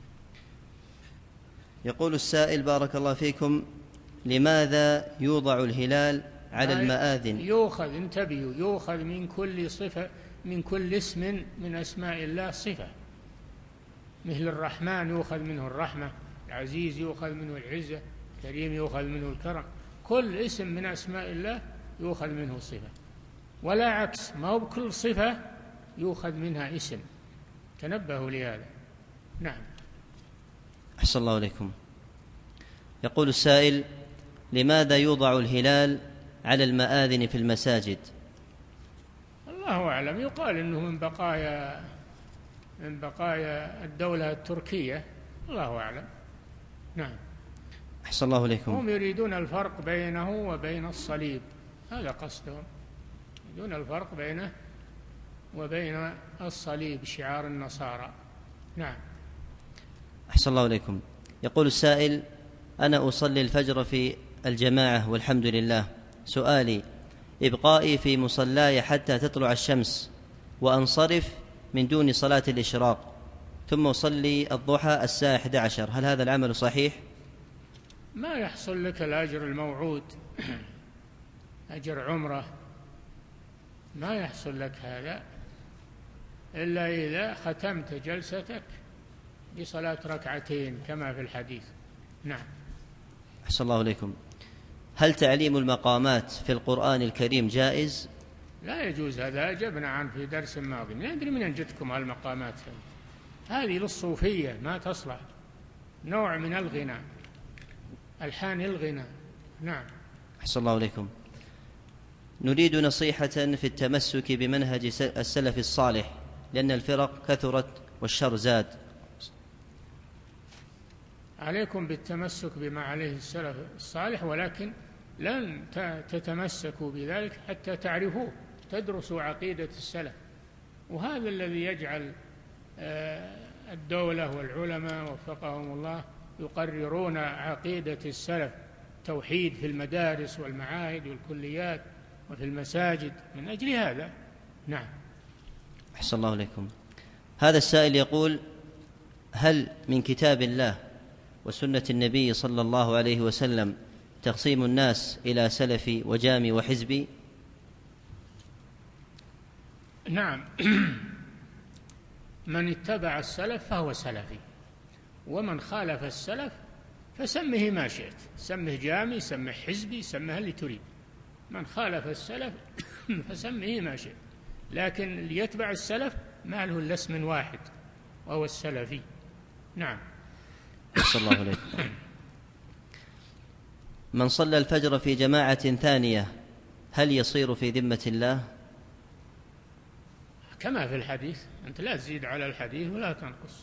يقول السائل: بارك الله فيكم، لماذا يوضع الهلال على المآذن؟ يؤخذ، انتبهوا، يؤخذ من كل صفة، من كل اسم من أسماء الله صفة، مثل الرحمن يؤخذ منه الرحمة، العزيز يؤخذ منه العزة، الكريم يؤخذ منه الكرم، كل اسم من أسماء الله يؤخذ منه صفة، ولا عكس، ما هو بكل صفة يؤخذ منها اسم، تنبهوا لهذا. نعم. أحسن الله إليكم. يقول السائل: لماذا يوضع الهلال على المآذن في المساجد؟ الله أعلم، يقال إنه من بقايا من بقايا الدولة التركية، الله أعلم. نعم. أحسن الله إليكم. هم يريدون الفرق بينه وبين الصليب، هذا قصدهم، يريدون الفرق بينه وبين الصليب، شعار النصارى. نعم. أحسن الله إليكم. يقول السائل: أنا أصلي الفجر في الجماعة والحمد لله، سؤالي: إبقائي في مصلاي حتى تطلع الشمس وأنصرف من دون صلاة الإشراق ثم أصلي الضحى الساعة إحدى عشر، هل هذا العمل صحيح؟ ما يحصل لك الأجر الموعود، أجر عمره، ما يحصل لك هذا إلا إذا ختمت جلستك بصلاة ركعتين كما في الحديث. نعم. أحسن الله إليكم. هل تعليم المقامات في القرآن الكريم جائز؟ لا يجوز، هذا أجبنا عنه في درس ماضي، ما أدري من أين جتكم هالمقامات هذه، للصوفية ما تصلح، نوع من الغنى، ألحان الغنى. نعم. أحسن الله إليكم. نريد نصيحة في التمسك بمنهج السلف الصالح، لأن الفرق كثرت والشر زاد. عليكم بالتمسك بما عليه السلف الصالح، ولكن لن تتمسكوا بذلك حتى تعرفوه، تدرسوا عقيدة السلف، وهذا الذي يجعل الدولة والعلماء وفقهم الله يقررون عقيدة السلف، توحيد في المدارس والمعاهد والكليات وفي المساجد، من أجل هذا. نعم. أحسن الله إليكم. هذا السائل يقول: هل من كتاب الله وسنة النبي صلى الله عليه وسلم تقسيم الناس إلى سلفي وجامي وحزبي؟ نعم. من اتبع السلف فهو سلفي، ومن خالف السلف فسمه ما شئت، سمه جامي، سمه حزبي، سمه اللي تريد، من خالف السلف فسمه ما شئت، لكن اللي يتبع السلف ما له إلا اسم واحد وهو السلفي. نعم. صلى الله عليه. من صلى الفجر في جماعة ثانية هل يصير في ذمة الله؟ كما في الحديث، أنت لا تزيد على الحديث ولا تنقص،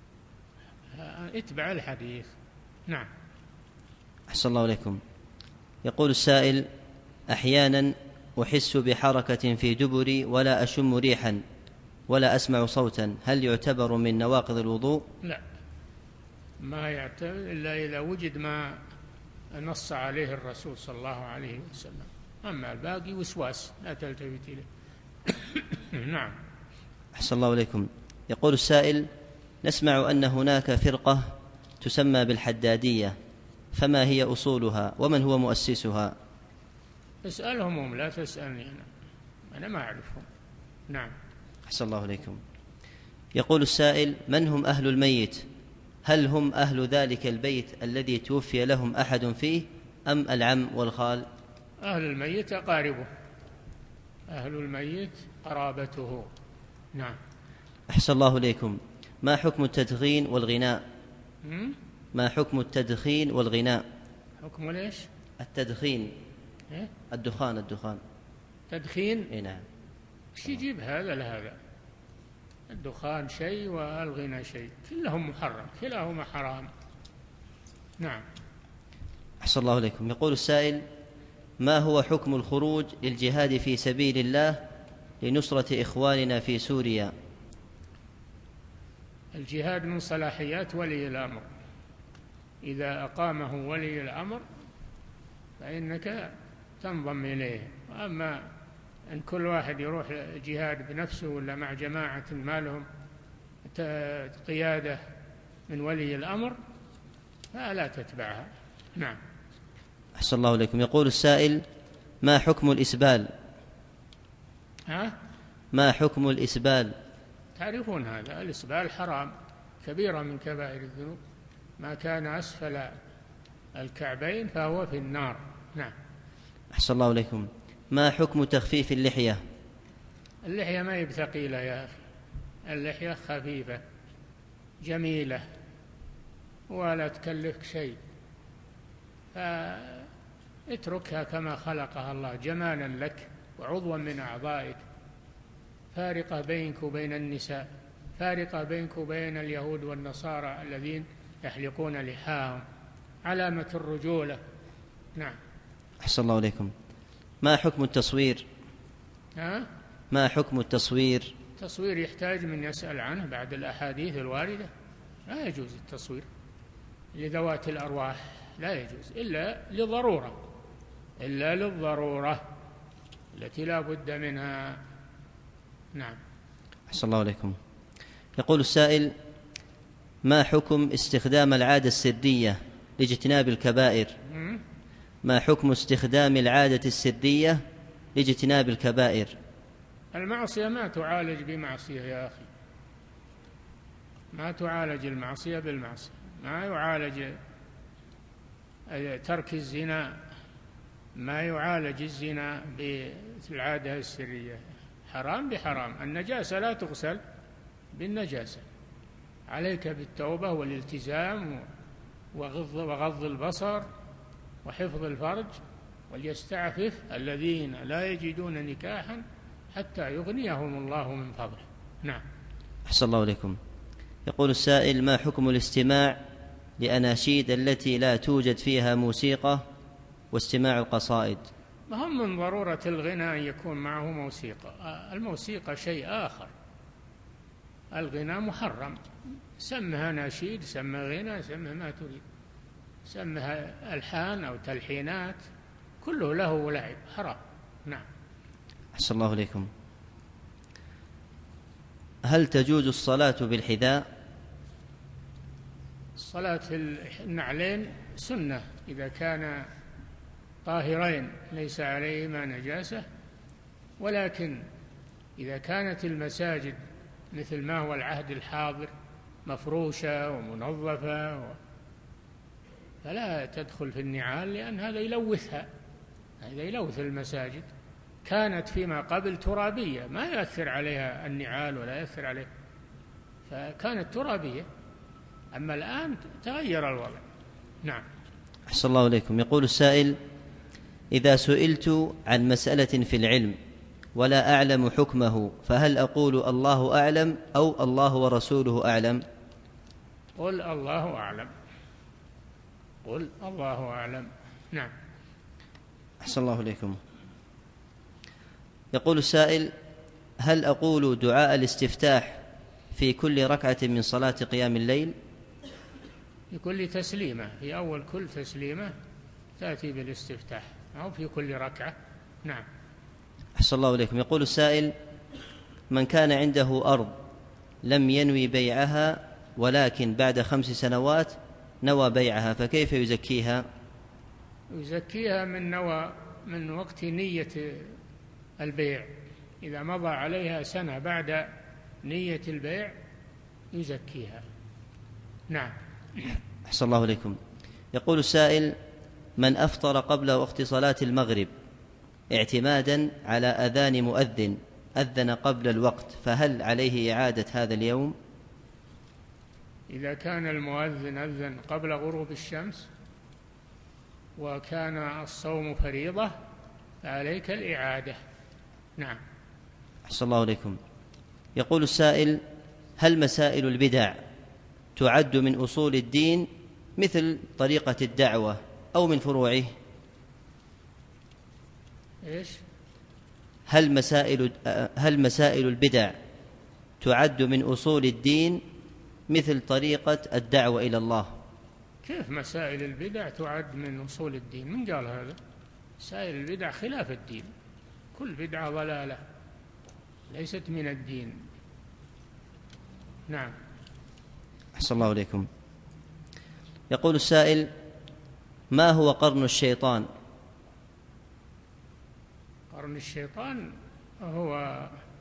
اتبع الحديث. نعم. أحسن الله عليكم. يقول السائل: أحيانا أحس بحركة في دبري ولا أشم ريحا ولا أسمع صوتا، هل يعتبر من نواقض الوضوء؟ لا، ما يعتبر إلا إذا وجد ما نص عليه الرسول صلى الله عليه وسلم، أما الباقي وسواس لا تلتفت إليه. نعم. أحسن الله عليكم. يقول السائل: نسمع أن هناك فرقة تسمى بالحدادية، فما هي أصولها ومن هو مؤسسها؟ اسألهم هم، لا تسألني أنا، أنا ما أعرفهم. نعم. أحسن الله إليكم. يقول السائل: من هم أهل الميت؟ هل هم أهل ذلك البيت الذي توفي لهم أحد فيه أم العم والخال؟ أهل الميت أقاربه، أهل الميت قرابته. نعم. أحسن الله إليكم. ما حكم التدخين والغناء؟ م? ما حكم التدخين والغناء؟ حكم ليش؟ التدخين. إيه؟ الدخان. الدخان تدخين. إيه نعم. ايش يجيب هذا لهذا؟ الدخان شيء والغنى شيء، كلهم محرم، كلاهما حرام. نعم. أحسن الله إليكم. يقول السائل: ما هو حكم الخروج للجهاد في سبيل الله لنصرة إخواننا في سوريا؟ الجهاد من صلاحيات ولي الأمر، إذا أقامه ولي الأمر فإنك تنضم إليه. أما أن كل واحد يروح جهاد بنفسه ولا مع جماعة ما لهم قيادة من ولي الأمر فلا تتبعها. نعم. أحسن الله إليكم. يقول السائل: ما حكم الإسبال؟ ها؟ ما حكم الإسبال؟ تعرفون هذا، الإسبال حرام، كبيرة من كبائر الذنوب، ما كان أسفل الكعبين فهو في النار. نعم. أحسن الله إليكم. ما حكم تخفيف اللحية؟ اللحية ما هي بثقيلة يا أخي، اللحية خفيفة جميلة ولا تكلفك شيء، فاتركها كما خلقها الله، جمالا لك وعضوا من أعضائك، فارقة بينك وبين النساء، فارقة بينك وبين اليهود والنصارى الذين يحلقون لحاهم، علامة الرجولة. نعم. أحسن الله إليكم. ما حكم التصوير؟ ها؟ ما حكم التصوير؟ التصوير يحتاج من يسأل عنه بعد الأحاديث الواردة، لا يجوز التصوير لذوات الأرواح، لا يجوز إلا لضرورة، إلا للضرورة التي لا بد منها. نعم. أحسن الله عليكم. يقول السائل: ما حكم استخدام العادة السرية لاجتناب الكبائر؟ ما حكم استخدام العادة السرية لاجتناب الكبائر؟ المعصية ما تعالج بمعصية يا أخي، ما تعالج المعصية بالمعصية، ما يعالج ترك الزنا، ما يعالج الزنا بالعادة السرية، حرام بحرام. النجاسة لا تغسل بالنجاسة، عليك بالتوبة والالتزام وغض, وغض البصر وحفظ الفرج، وليستعفف الذين لا يجدون نكاحا حتى يغنيهم الله من فضله. نعم. أحسن الله عليكم. يقول السائل: ما حكم الاستماع لأناشيد التي لا توجد فيها موسيقى واستماع القصائد؟ هم من ضرورة الغنى أن يكون معه موسيقى، الموسيقى شيء آخر، الغنى محرم، سمها نشيد، سمها غنى، سمها ما تريد، سمها ألحان أو تلحينات، كله له لعب، حرام. نعم. أحسن الله إليكم. هل تجوز الصلاة بالحذاء؟ الصلاة في النعلين سنة إذا كان طاهرين ليس عليهما نجاسة، ولكن إذا كانت المساجد مثل ما هو العهد الحاضر مفروشة ومنظفة و... فلا تدخل في النعال، لأن هذا يلوثها، هذا يلوث المساجد. كانت فيما قبل ترابية ما يأثر عليها النعال ولا يأثر عليها، فكانت ترابية، أما الآن تغير الوضع. نعم. أحسن الله إليكم. يقول السائل: إذا سئلت عن مسألة في العلم ولا أعلم حكمه فهل أقول الله أعلم أو الله ورسوله أعلم؟ قل الله أعلم، قل الله أعلم. نعم. أحسن الله إليكم. يقول السائل: هل أقول دعاء الاستفتاح في كل ركعة من صلاة قيام الليل؟ في كل تسليمة، في أول كل تسليمة تأتي بالاستفتاح، أو في كل ركعة. نعم. أحسن الله إليكم. يقول السائل: من كان عنده أرض لم ينوي بيعها ولكن بعد خمس سنوات نوى بيعها، فكيف يزكيها؟ يزكيها من نوى من وقت نية البيع. إذا مضى عليها سنة بعد نية البيع يزكيها. نعم. أحسن الله إليكم. يقول السائل: من أفطر قبل وقت صلاة المغرب اعتمادا على أذان مؤذن أذن قبل الوقت، فهل عليه إعادة هذا اليوم؟ إذا كان المؤذن أذن قبل غروب الشمس وكان الصوم فريضة فعليك الإعادة. نعم. أحسن الله إليكم. يقول السائل: هل مسائل البدع تعد من أصول الدين مثل طريقة الدعوة أو من فروعه؟ إيش؟ هل مسائل هل مسائل البدع تعد من أصول الدين مثل طريقة الدعوة إلى الله؟ كيف مسائل البدع تعد من أصول الدين؟ من قال هذا؟ مسائل البدع خلاف الدين، كل بدعة ضلالة ليست من الدين. نعم. أحسن الله إليكم. يقول السائل: ما هو قرن الشيطان؟ قرن الشيطان هو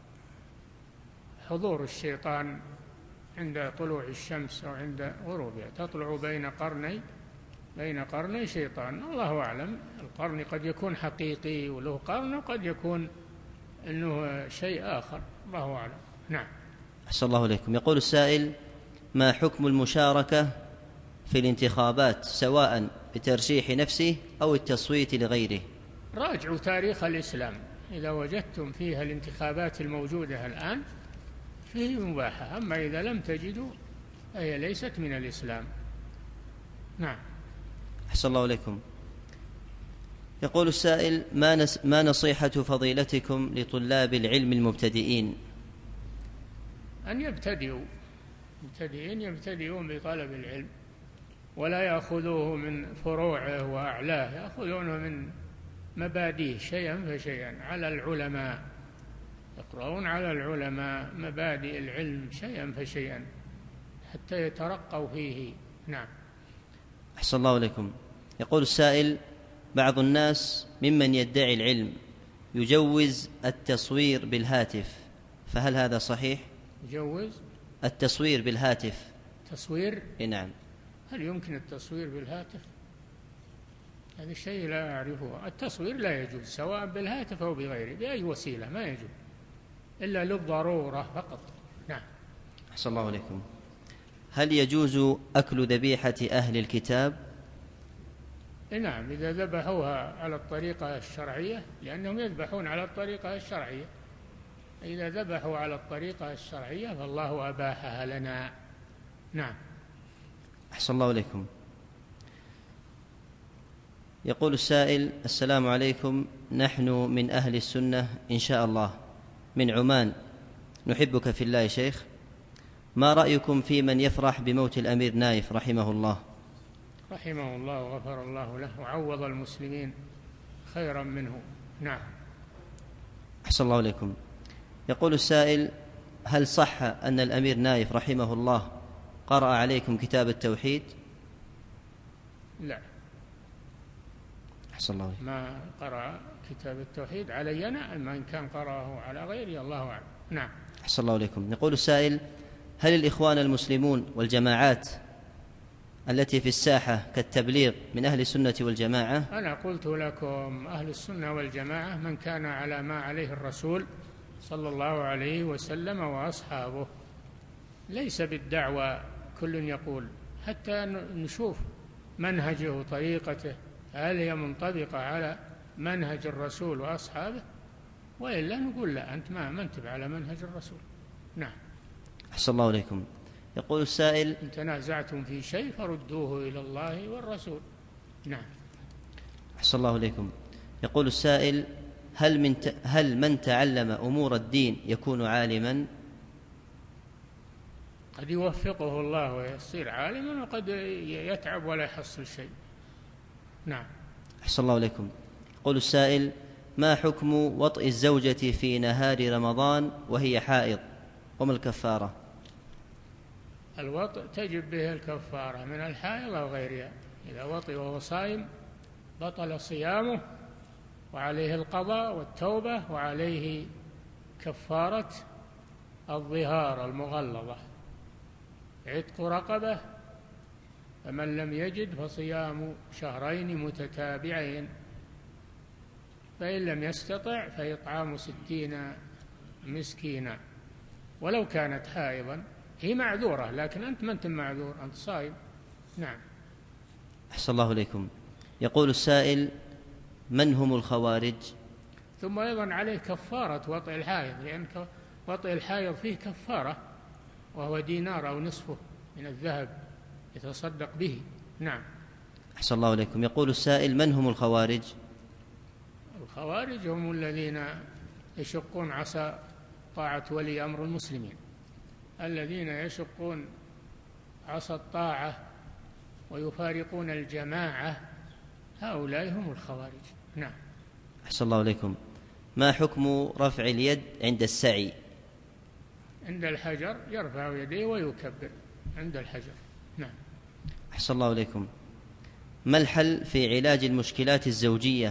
حضور الشيطان عند طلوع الشمس أو عند غروبها، تطلع بين قرني بين قرني شيطان. الله أعلم، القرن قد يكون حقيقي وله قرن، وقد يكون أنه شيء آخر، الله أعلم. نعم. أحسن الله إليكم. يقول السائل: ما حكم المشاركة في الانتخابات سواء بترشيح نفسه أو التصويت لغيره؟ راجعوا تاريخ الإسلام، إذا وجدتم فيها الانتخابات الموجودة الآن فيه مباحة، أما إذا لم تجدوا فهي ليست من الإسلام. نعم. أحسن الله إليكم. يقول السائل: ما, نس ما نصيحة فضيلتكم لطلاب العلم المبتدئين؟ أن يبتدئوا مبتدئين يبتدئون بطلب العلم، ولا يأخذوه من فروعه وأعلاه، يأخذونه من مبادئه شيئا فشيئا على العلماء، يقرؤون على العلماء مبادئ العلم شيئا فشيئا حتى يترقوا فيه. نعم. أحسن الله إليكم. يقول السائل: بعض الناس ممن يدعي العلم يجوز التصوير بالهاتف، فهل هذا صحيح؟ يجوز التصوير بالهاتف. تصوير؟ نعم. هل يمكن التصوير بالهاتف؟ هذا الشيء لا أعرفه. التصوير لا يجوز سواء بالهاتف أو بغيره، بأي وسيلة ما يجوز إلا للضرورة فقط. نعم. أحسن الله عليكم. هل يجوز أكل ذبيحة أهل الكتاب؟ نعم، إذا ذبحوها على الطريقة الشرعية، لأنهم يذبحون على الطريقة الشرعية، إذا ذبحوا على الطريقة الشرعية فالله أباحها لنا. نعم. أحسن الله عليكم. يقول السائل: السلام عليكم، نحن من أهل السنة إن شاء الله من عمان، نحبك في الله يا شيخ، ما رأيكم في من يفرح بموت الأمير نايف رحمه الله؟ رحمه الله وغفر الله له وعوض المسلمين خيرا منه. نعم. أحسن الله عليكم. يقول السائل: هل صح أن الأمير نايف رحمه الله قرأ عليكم كتاب التوحيد؟ لا. أحسن الله عليكم. ما قرأ كتاب التوحيد علي أنا، أما إن كان قرأه على غيري الله أعلم. نعم. أحسن الله عليكم. يقول السائل: هل الإخوان المسلمون والجماعات التي في الساحة كالتبليغ من أهل السنة والجماعة؟ أنا قلت لكم أهل السنة والجماعة من كان على ما عليه الرسول صلى الله عليه وسلم وأصحابه، ليس بالدعوة كل يقول، حتى نشوف منهجه وطريقته هل هي منطبقة على منهج الرسول وأصحابه، وإلا نقول لا، أنت ما منتبه على منهج الرسول. نعم. أحسن الله عليكم. يقول السائل: إن تنازعتم في شيء فردوه إلى الله والرسول. نعم. أحسن الله عليكم. يقول السائل: هل من ت... هل من تعلم أمور الدين يكون عالما؟ قد يوفقه الله ويصير عالما، وقد يتعب ولا يحصل شيء. نعم. أحسن الله عليكم. يقول السائل: ما حكم وطئ الزوجة في نهار رمضان وهي حائض، وما الكفارة؟ الوطء تجب به الكفارة من الحائض أو غيرها. إذا وطئ وهو صائم بطل صيامه، وعليه القضاء والتوبة، وعليه كفارة الظهار المغلظة، عتق رقبة، فمن لم يجد فصيام شهرين متتابعين، فإن لم يستطع فإطعام ستين مسكينا ولو كانت حائضا. هي معذورة، لكن أنت ما أنت معذور، أنت صائم. نعم. أحسن الله إليكم. يقول السائل: من هم الخوارج؟ ثم أيضا عليه كفارة وطئ الحائض، لأن وطئ الحائض فيه كفارة، وهو دينار أو نصفه من الذهب يتصدق به. نعم. أحسن الله إليكم. يقول السائل: من هم الخوارج؟ الخوارج هم الذين يشقون عصا طاعة ولي أمر المسلمين، الذين يشقون عصا الطاعة ويفارقون الجماعة، هؤلاء هم الخوارج. نعم. أحسن الله إليكم. ما حكم رفع اليد عند السعي؟ عند الحجر يرفع يديه ويكبر عند الحجر. نعم. أحسن الله إليكم. ما الحل في علاج المشكلات الزوجية؟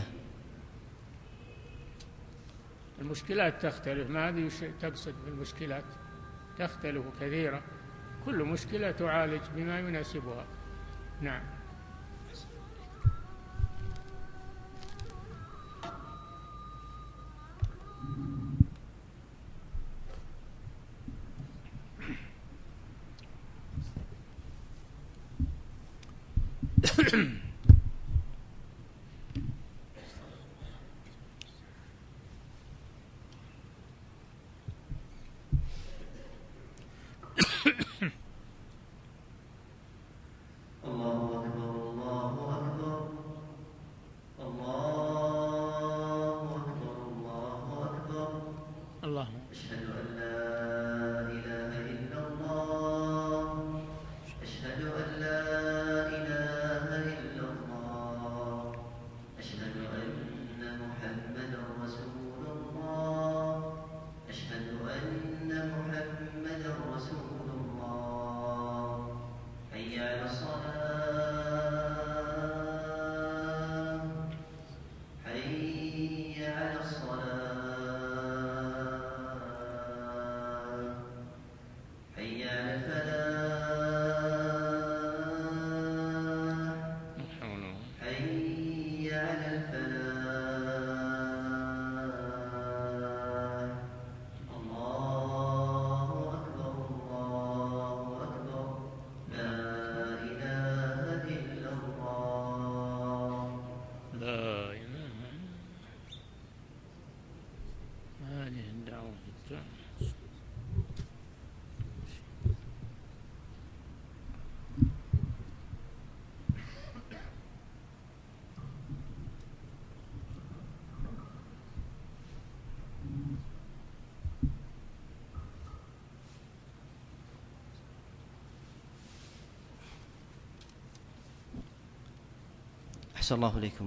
المشكلات تختلف، ما هذه تقصد بالمشكلات، تختلف كثيرة، كل مشكلة تعالج بما يناسبها. نعم. أحسن الله إليكم.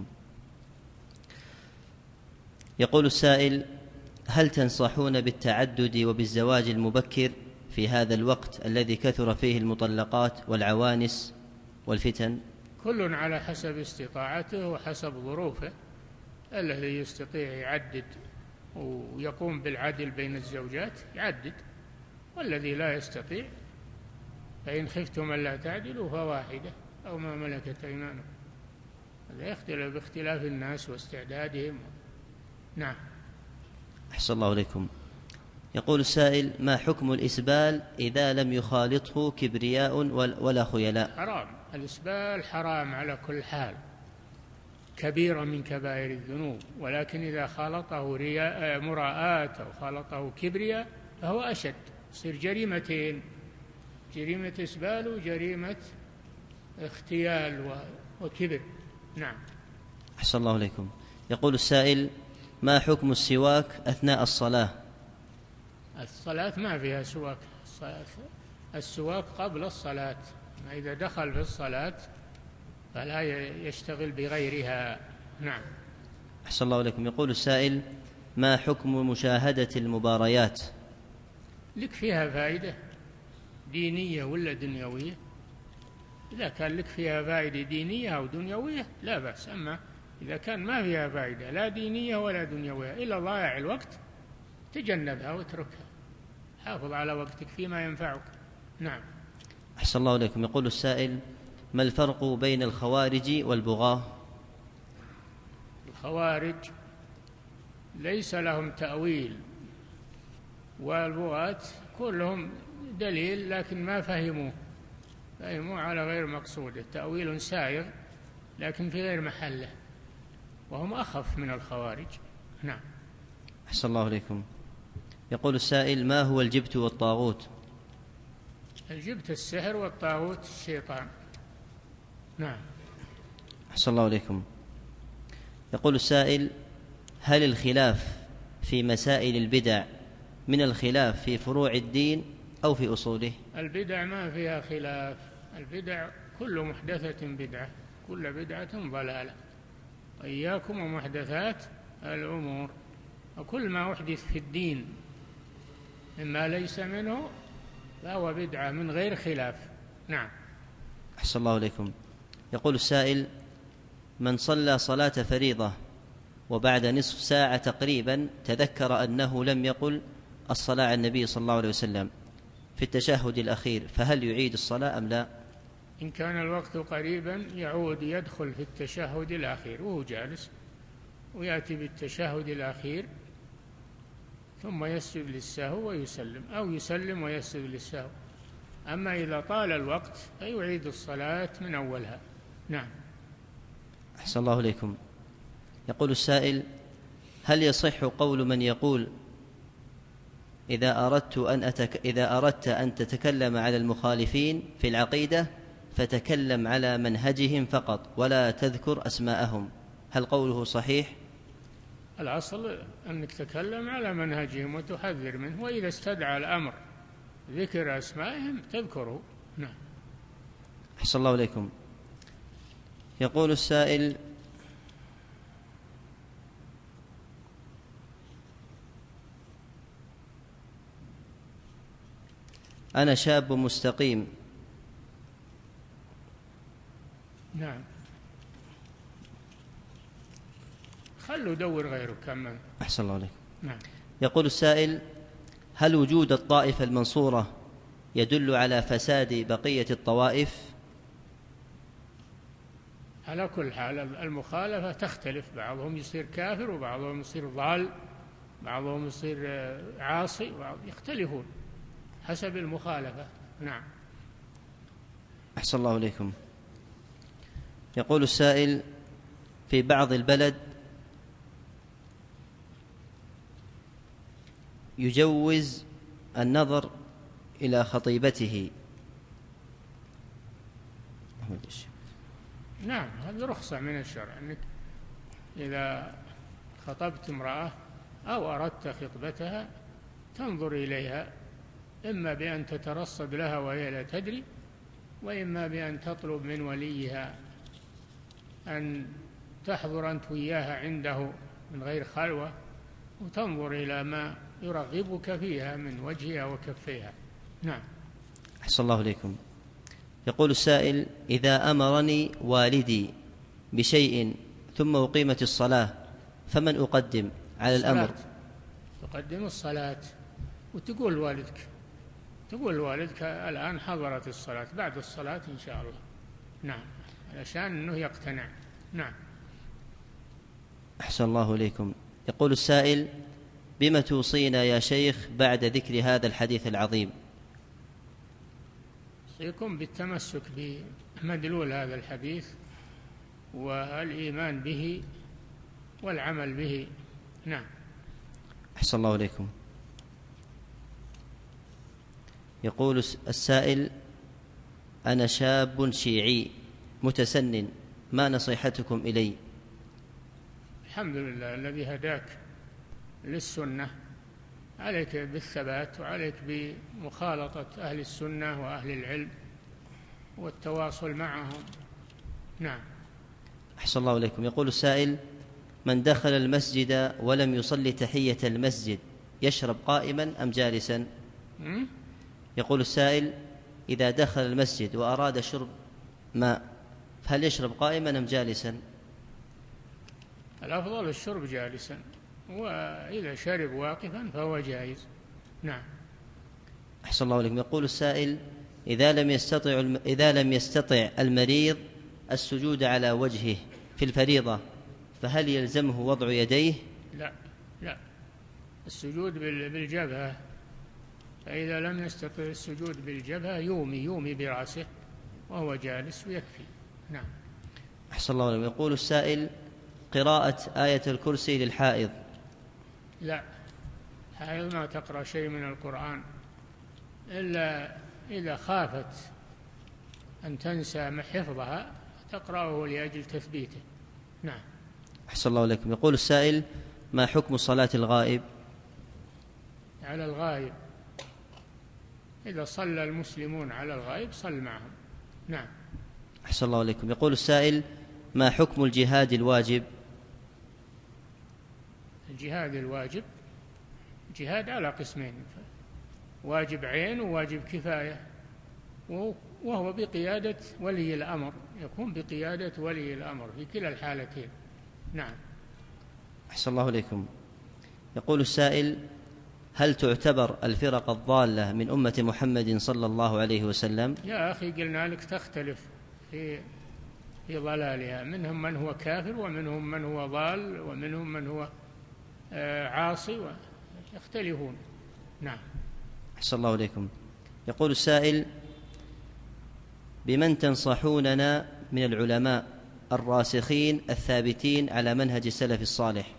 يقول السائل: هل تنصحون بالتعدد وبالزواج المبكر في هذا الوقت الذي كثر فيه المطلقات والعوانس والفتن؟ كل على حسب استطاعته وحسب ظروفه. الذي يستطيع يعدد ويقوم بالعدل بين الزوجات يعدد، والذي لا يستطيع فإن خفتم ألا تعدلوا فواحدة أو ما ملكت أيمانكم. هذا يختلف باختلاف الناس واستعدادهم. نعم. أحسن الله إليكم. يقول السائل: ما حكم الإسبال إذا لم يخالطه كبرياء ولا خيلاء؟ حرام. الإسبال حرام على كل حال، كبيرة من كبائر الذنوب، ولكن إذا خالطه رياء مراءة أو خالطه كبرياء فهو أشد، يصير جريمتين: جريمة إسبال وجريمة اختيال وكبر. نعم. أحسن الله إليكم. يقول السائل: ما حكم السواك أثناء الصلاة؟ الصلاة ما فيها سواك، السواك قبل الصلاة، إذا دخل في الصلاة فلا يشتغل بغيرها. نعم. أحسن الله إليكم. يقول السائل: ما حكم مشاهدة المباريات؟ لك فيها فائدة، دينية ولا دنيوية. إذا كان لك فيها فائدة دينية أو دنيوية لا بأس، أما إذا كان ما فيها فائدة لا دينية ولا دنيوية إلا ضائع الوقت تجنبها واتركها، حافظ على وقتك فيما ينفعك. نعم. أحسن الله إليكم. يقول السائل: ما الفرق بين الخوارج والبغاة؟ الخوارج ليس لهم تأويل، والبغاة كلهم دليل لكن ما فهموه، فهموه على غير مقصوده، تأويل سائغ لكن في غير محله، وهم أخف من الخوارج. نعم. أحسن الله إليكم. يقول السائل: ما هو الجبت والطاغوت؟ الجبت السحر والطاغوت الشيطان. نعم. أحسن الله إليكم. يقول السائل: هل الخلاف في مسائل البدع من الخلاف في فروع الدين أو في أصوله؟ البدع ما فيها خلاف، البدع كل محدثة بدعة، كل بدعة ضلالة، وإياكم ومحدثات الأمور، وكل ما أحدث في الدين مما ليس منه فهو بدعة من غير خلاف. نعم. أحسن الله إليكم. يقول السائل: من صلى صلاة فريضة وبعد نصف ساعة تقريبا تذكر أنه لم يقل الصلاة على النبي صلى الله عليه وسلم في التشهد الأخير، فهل يعيد الصلاة أم لا؟ إن كان الوقت قريبا يعود يدخل في التشهد الأخير وهو جالس، ويأتي بالتشهد الأخير ثم يسجد للسهو ويسلم، أو يسلم ويسجد للسهو. أما إذا طال الوقت فيعيد الصلاة من أولها. نعم. أحسن الله إليكم. يقول السائل: هل يصح قول من يقول إذا أردت أن أتك... إذا أردت أن تتكلم على المخالفين في العقيدة فتكلم على منهجهم فقط ولا تذكر أسماءهم، هل قوله صحيح؟ الأصل أنك تتكلم على منهجهم وتحذر منه، وإذا استدعى الأمر ذكر أسمائهم تذكره. نعم. أحسن الله إليكم. يقول السائل: أنا شاب مستقيم. نعم. خلوا دور غيره كمان. أحسن الله عليك. نعم. يقول السائل: هل وجود الطائفة المنصورة يدل على فساد بقية الطوائف؟ على كل حال المخالفة تختلف، بعضهم يصير كافر وبعضهم يصير ضال، بعضهم يصير عاصي، يختلفون حسب المخالفة. نعم. أحسن الله إليكم. يقول السائل: في بعض البلد يجوز النظر إلى خطيبته. نعم، هذه رخصة من الشرع، أنك إذا خطبت امرأة أو أردت خطبتها تنظر إليها، إما بأن تترصد لها وهي لا تدري، وإما بأن تطلب من وليها أن تحضر أنت وياها عنده من غير خلوة وتنظر إلى ما يرغبك فيها من وجهها وكفيها. نعم. أحسن الله إليكم. يقول السائل: إذا أمرني والدي بشيء ثم أقيمت الصلاة فمن أقدم على الأمر؟ تقدم الصلاة وتقول لوالدك، تقول لوالدك الآن حضرت الصلاة، بعد الصلاة إن شاء الله. نعم، علشان أنه يقتنع. نعم. أحسن الله إليكم. يقول السائل: بما توصينا يا شيخ بعد ذكر هذا الحديث العظيم؟ أوصيكم بالتمسك بمدلول هذا الحديث والإيمان به والعمل به. نعم. أحسن الله إليكم. يقول السائل: أنا شاب شيعي متسنن، ما نصيحتكم إلي؟ الحمد لله الذي هداك للسنة، عليك بالثبات وعليك بمخالطة أهل السنة وأهل العلم والتواصل معهم. نعم. أحسن الله إليكم. يقول السائل: من دخل المسجد ولم يصلي تحية المسجد يشرب قائما أم جالسا؟ م? يقول السائل: إذا دخل المسجد وأراد شرب ماء هل يشرب قائما أم جالسا؟ الأفضل الشرب جالسا، وإذا شرب واقفا فهو جائز. نعم. أحسن الله عليكم. يقول السائل: إذا لم يستطع إذا لم يستطع المريض السجود على وجهه في الفريضة فهل يلزمه وضع يديه؟ لا لا، السجود بالجبهة، فإذا لم يستطع السجود بالجبهة يومي يومي برأسه وهو جالس ويكفي. نعم. أحسن الله عليكم. يقول السائل: قراءة آية الكرسي للحائض. لا، الحائض ما تقرأ شيء من القرآن إلا إذا خافت أن تنسى حفظها تقرأه لأجل تثبيته. نعم. أحسن الله عليكم. يقول السائل: ما حكم صلاة الغائب؟ على الغائب إذا صلى المسلمون على الغائب صل معهم. نعم. أحسن الله عليكم. يقول السائل: ما حكم الجهاد الواجب؟ الجهاد الواجب جهاد على قسمين: واجب عين وواجب كفاية، وهو بقيادة ولي الأمر، يكون بقيادة ولي الأمر في كلا الحالتين. نعم. أحسن الله عليكم. يقول السائل: هل تعتبر الفرق الضالة من أمة محمد صلى الله عليه وسلم؟ يا أخي قلنا لك تختلف في في ضلالها، منهم من هو كافر ومنهم من هو ضال ومنهم من هو عاصي، يختلفون. نعم. أحسن الله عليكم. يقول السائل: بمن تنصحوننا من العلماء الراسخين الثابتين على منهج السلف الصالح؟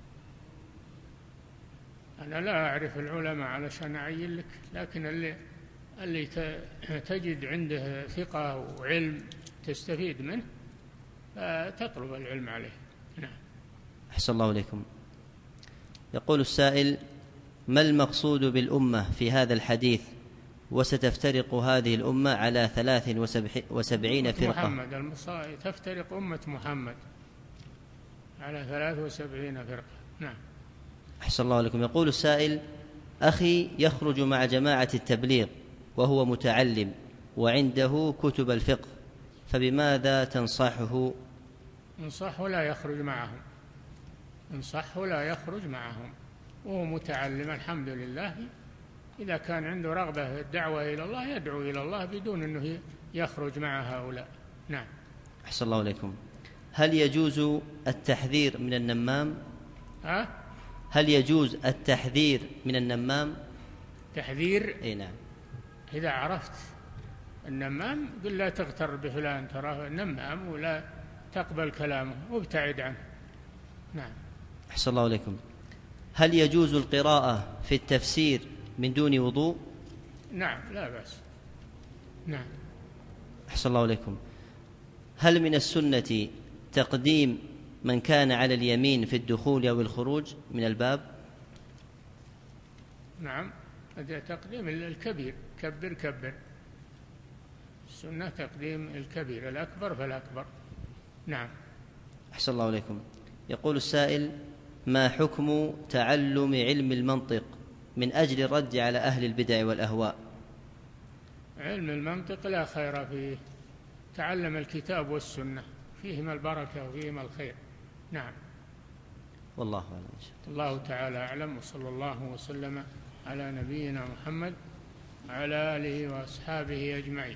أنا لا أعرف العلماء علشان أعين لك، لكن اللي اللي تجد عنده ثقة وعلم تستفيد منه فتطلب العلم عليه. نعم. أحسن الله عليكم. يقول السائل: ما المقصود بالأمة في هذا الحديث وستفترق هذه الأمة على ثلاث وسبعين فرقة؟ محمد تفترق أمة محمد على ثلاث وسبعين فرقة. نعم. أحسن الله عليكم. يقول السائل: أخي يخرج مع جماعة التبليغ وهو متعلم وعنده كتب الفقه، فبماذا تنصحه؟ انصحه لا يخرج معهم، انصحه لا يخرج معهم وهو متعلم. الحمد لله، إذا كان عنده رغبة في الدعوة إلى الله يدعو إلى الله بدون أنه يخرج مع هؤلاء. نعم. أحسن الله عليكم. هل يجوز التحذير من النمام؟ ها؟ هل يجوز التحذير من النمام؟ تحذير؟ أي نعم. إذا عرفت النمام قل لا تغتر بفلان تراه نمام ولا تقبل كلامه وابتعد عنه. نعم. أحسن الله عليكم. هل يجوز القراءة في التفسير من دون وضوء؟ نعم لا بأس. نعم. أحسن الله عليكم. هل من السنة تقديم من كان على اليمين في الدخول أو الخروج من الباب؟ نعم، هذا تقديم الكبير، كبر كبر، السنة تقديم الكبير، الأكبر فالأكبر. نعم. أحسن الله عليكم. يقول السائل: ما حكم تعلم علم المنطق من أجل الرد على أهل البدع والأهواء؟ علم المنطق لا خير فيه، تعلم الكتاب والسنة، فيهما البركة وفيهما الخير. نعم. والله أعلم. الله تعالى أعلم، وصلى الله وسلم على نبينا محمد وعلى آله وأصحابه أجمعين.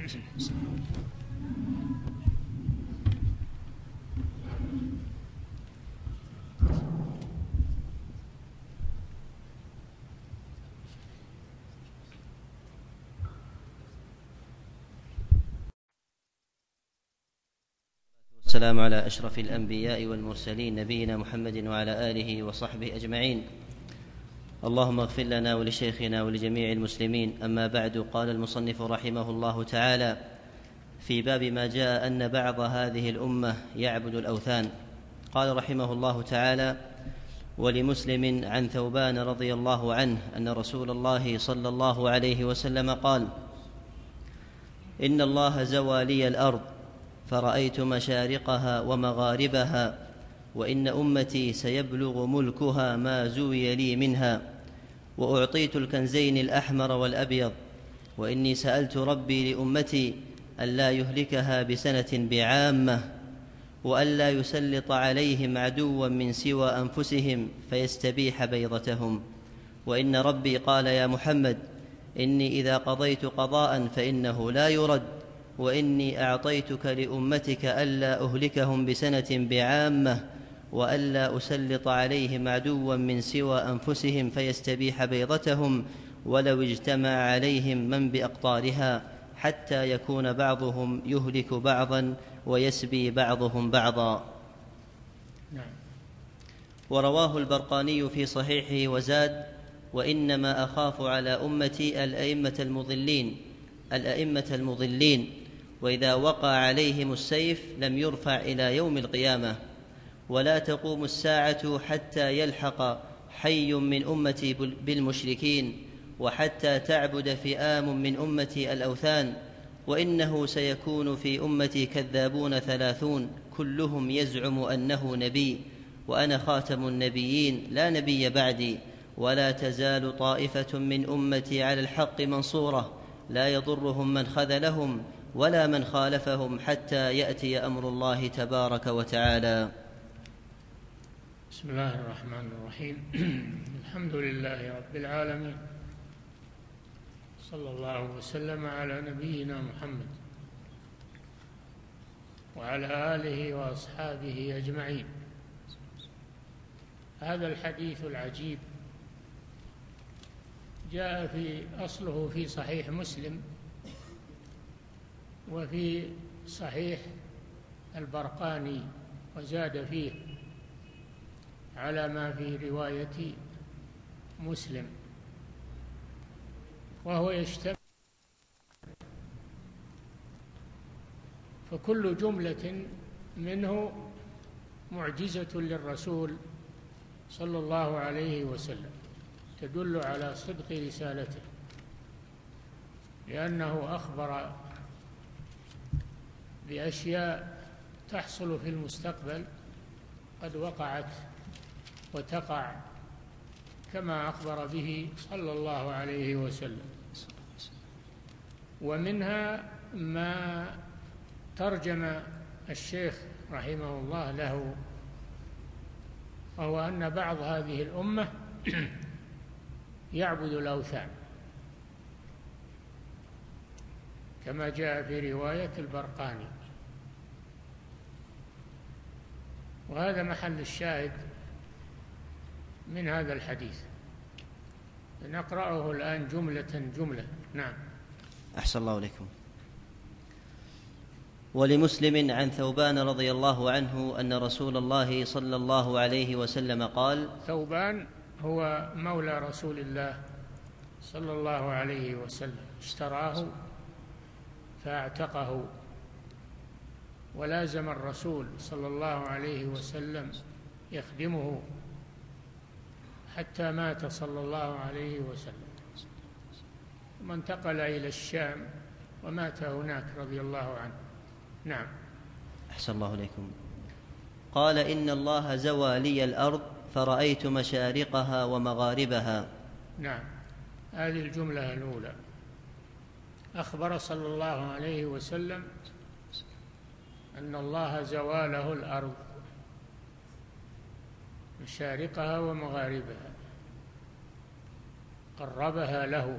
السلام على أشرف الأنبياء والمرسلين نبينا محمد وعلى آله وصحبه أجمعين. اللهم اغفر لنا ولشيخنا ولجميع المسلمين. أما بعد، قال المصنف رحمه الله تعالى في باب ما جاء أن بعض هذه الأمة يعبد الأوثان. قال رحمه الله تعالى: ولمسلم عن ثوبان رضي الله عنه أن رسول الله صلى الله عليه وسلم قال: إن الله زوى لي الأرض فرأيت مشارقها ومغاربها، وإن أمتي سيبلغ ملكها ما زوي لي منها، وأعطيت الكنزين الأحمر والأبيض، وإني سألت ربي لأمتي ألا يهلكها بسنة بعامة وألا يسلط عليهم عدوا من سوى أنفسهم فيستبيح بيضتهم. وإن ربي قال يا محمد إني إذا قضيت قضاء فإنه لا يرد، وإني أعطيتك لأمتك ألا أهلكهم بسنة بعامة وألا أسلط عليهم عدوا من سوى أنفسهم فيستبيح بيضتهم، ولو اجتمع عليهم من بأقطارها حتى يكون بعضهم يهلك بعضا ويسبي بعضهم بعضا. نعم. ورواه البرقاني في صحيحه وزاد: وإنما أخاف على أمتي الأئمة المضلين الأئمة المضلين وإذا وقع عليهم السيف لم يرفع إلى يوم القيامة، ولا تقوم الساعة حتى يلحق حي من أمتي بالمشركين، وحتى تعبد فئام من أمتي الأوثان، وإنه سيكون في أمتي كذابون ثلاثون كلهم يزعم أنه نبي، وأنا خاتم النبيين لا نبي بعدي، ولا تزال طائفة من أمتي على الحق منصورة لا يضرهم من خذلهم ولا من خالفهم حتى يأتي أمر الله تبارك وتعالى. بسم الله الرحمن الرحيم. الحمد لله رب العالمين، صلى الله وسلم على نبينا محمد وعلى آله وأصحابه أجمعين. هذا الحديث العجيب جاء في أصله في صحيح مسلم وفي صحيح البرقاني، وزاد فيه على ما في رواية مسلم، وهو يشتمل، فكل جملة منه معجزة للرسول صلى الله عليه وسلم تدل على صدق رسالته، لأنه أخبر بأشياء تحصل في المستقبل قد وقعت وتقع كما أخبر به صلى الله عليه وسلم. ومنها ما ترجم الشيخ رحمه الله له، وهو أن بعض هذه الأمة يعبد الأوثان كما جاء في رواية البرقاني، وهذا محل الشاهد من هذا الحديث. نقرأه الآن جملة جملة. نعم. أحسن الله إليكم. ولمسلم عن ثوبان رضي الله عنه أن رسول الله صلى الله عليه وسلم قال. ثوبان هو مولى رسول الله صلى الله عليه وسلم، اشتراه فاعتقه ولازم الرسول صلى الله عليه وسلم يخدمه حتى مات صلى الله عليه وسلم، ثم انتقل إلى الشام ومات هناك رضي الله عنه. نعم. أحسن الله إليكم. قال إن الله زوى لي الأرض فرأيت مشارقها ومغاربها. نعم، هذه الجملة الأولى. أخبر صلى الله عليه وسلم أن الله زوى له الأرض مشارقها ومغاربها، قربها له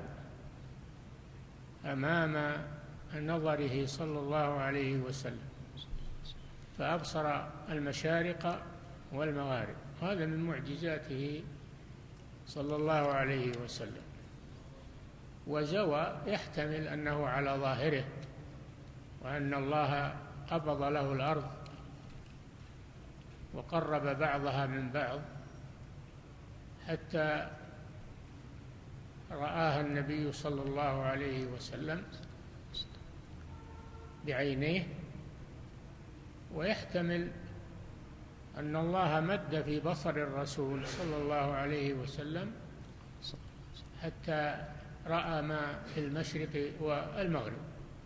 أمام نظره صلى الله عليه وسلم، فأبصر المشارق والمغارب. هذا من معجزاته صلى الله عليه وسلم. وزوى يحتمل أنه على ظاهره، وأن الله قبض له الأرض وقرب بعضها من بعض حتى رآها النبي صلى الله عليه وسلم بعينيه. ويحتمل أن الله مد في بصر الرسول صلى الله عليه وسلم حتى رأى ما في المشرق والمغرب.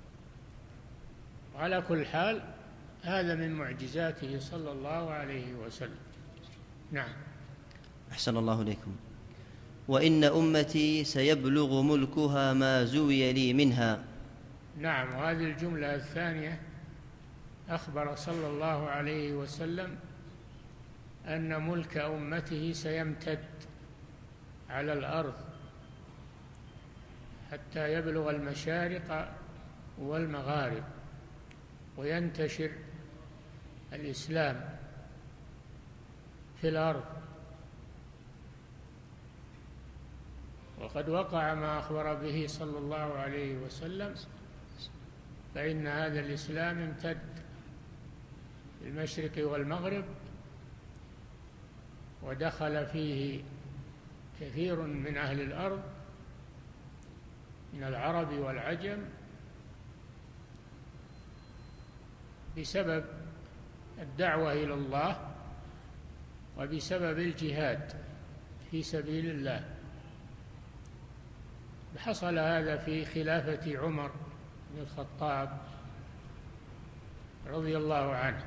وعلى كل حال هذا من معجزاته صلى الله عليه وسلم. نعم. أحسن الله إليكم. وإن أمتي سيبلغ ملكها ما زوي لي منها. نعم. وهذه الجملة الثانية أخبر صلى الله عليه وسلم أن ملك أمته سيمتد على الأرض حتى يبلغ المشارق والمغارب وينتشر الإسلام في الأرض. وقد وقع ما أخبر به صلى الله عليه وسلم، فإن هذا الإسلام امتد في المشرق والمغرب، ودخل فيه كثير من أهل الأرض من العرب والعجم بسبب الدعوة إلى الله وبسبب الجهاد في سبيل الله. حصل هذا في خلافة عمر بن الخطاب رضي الله عنه،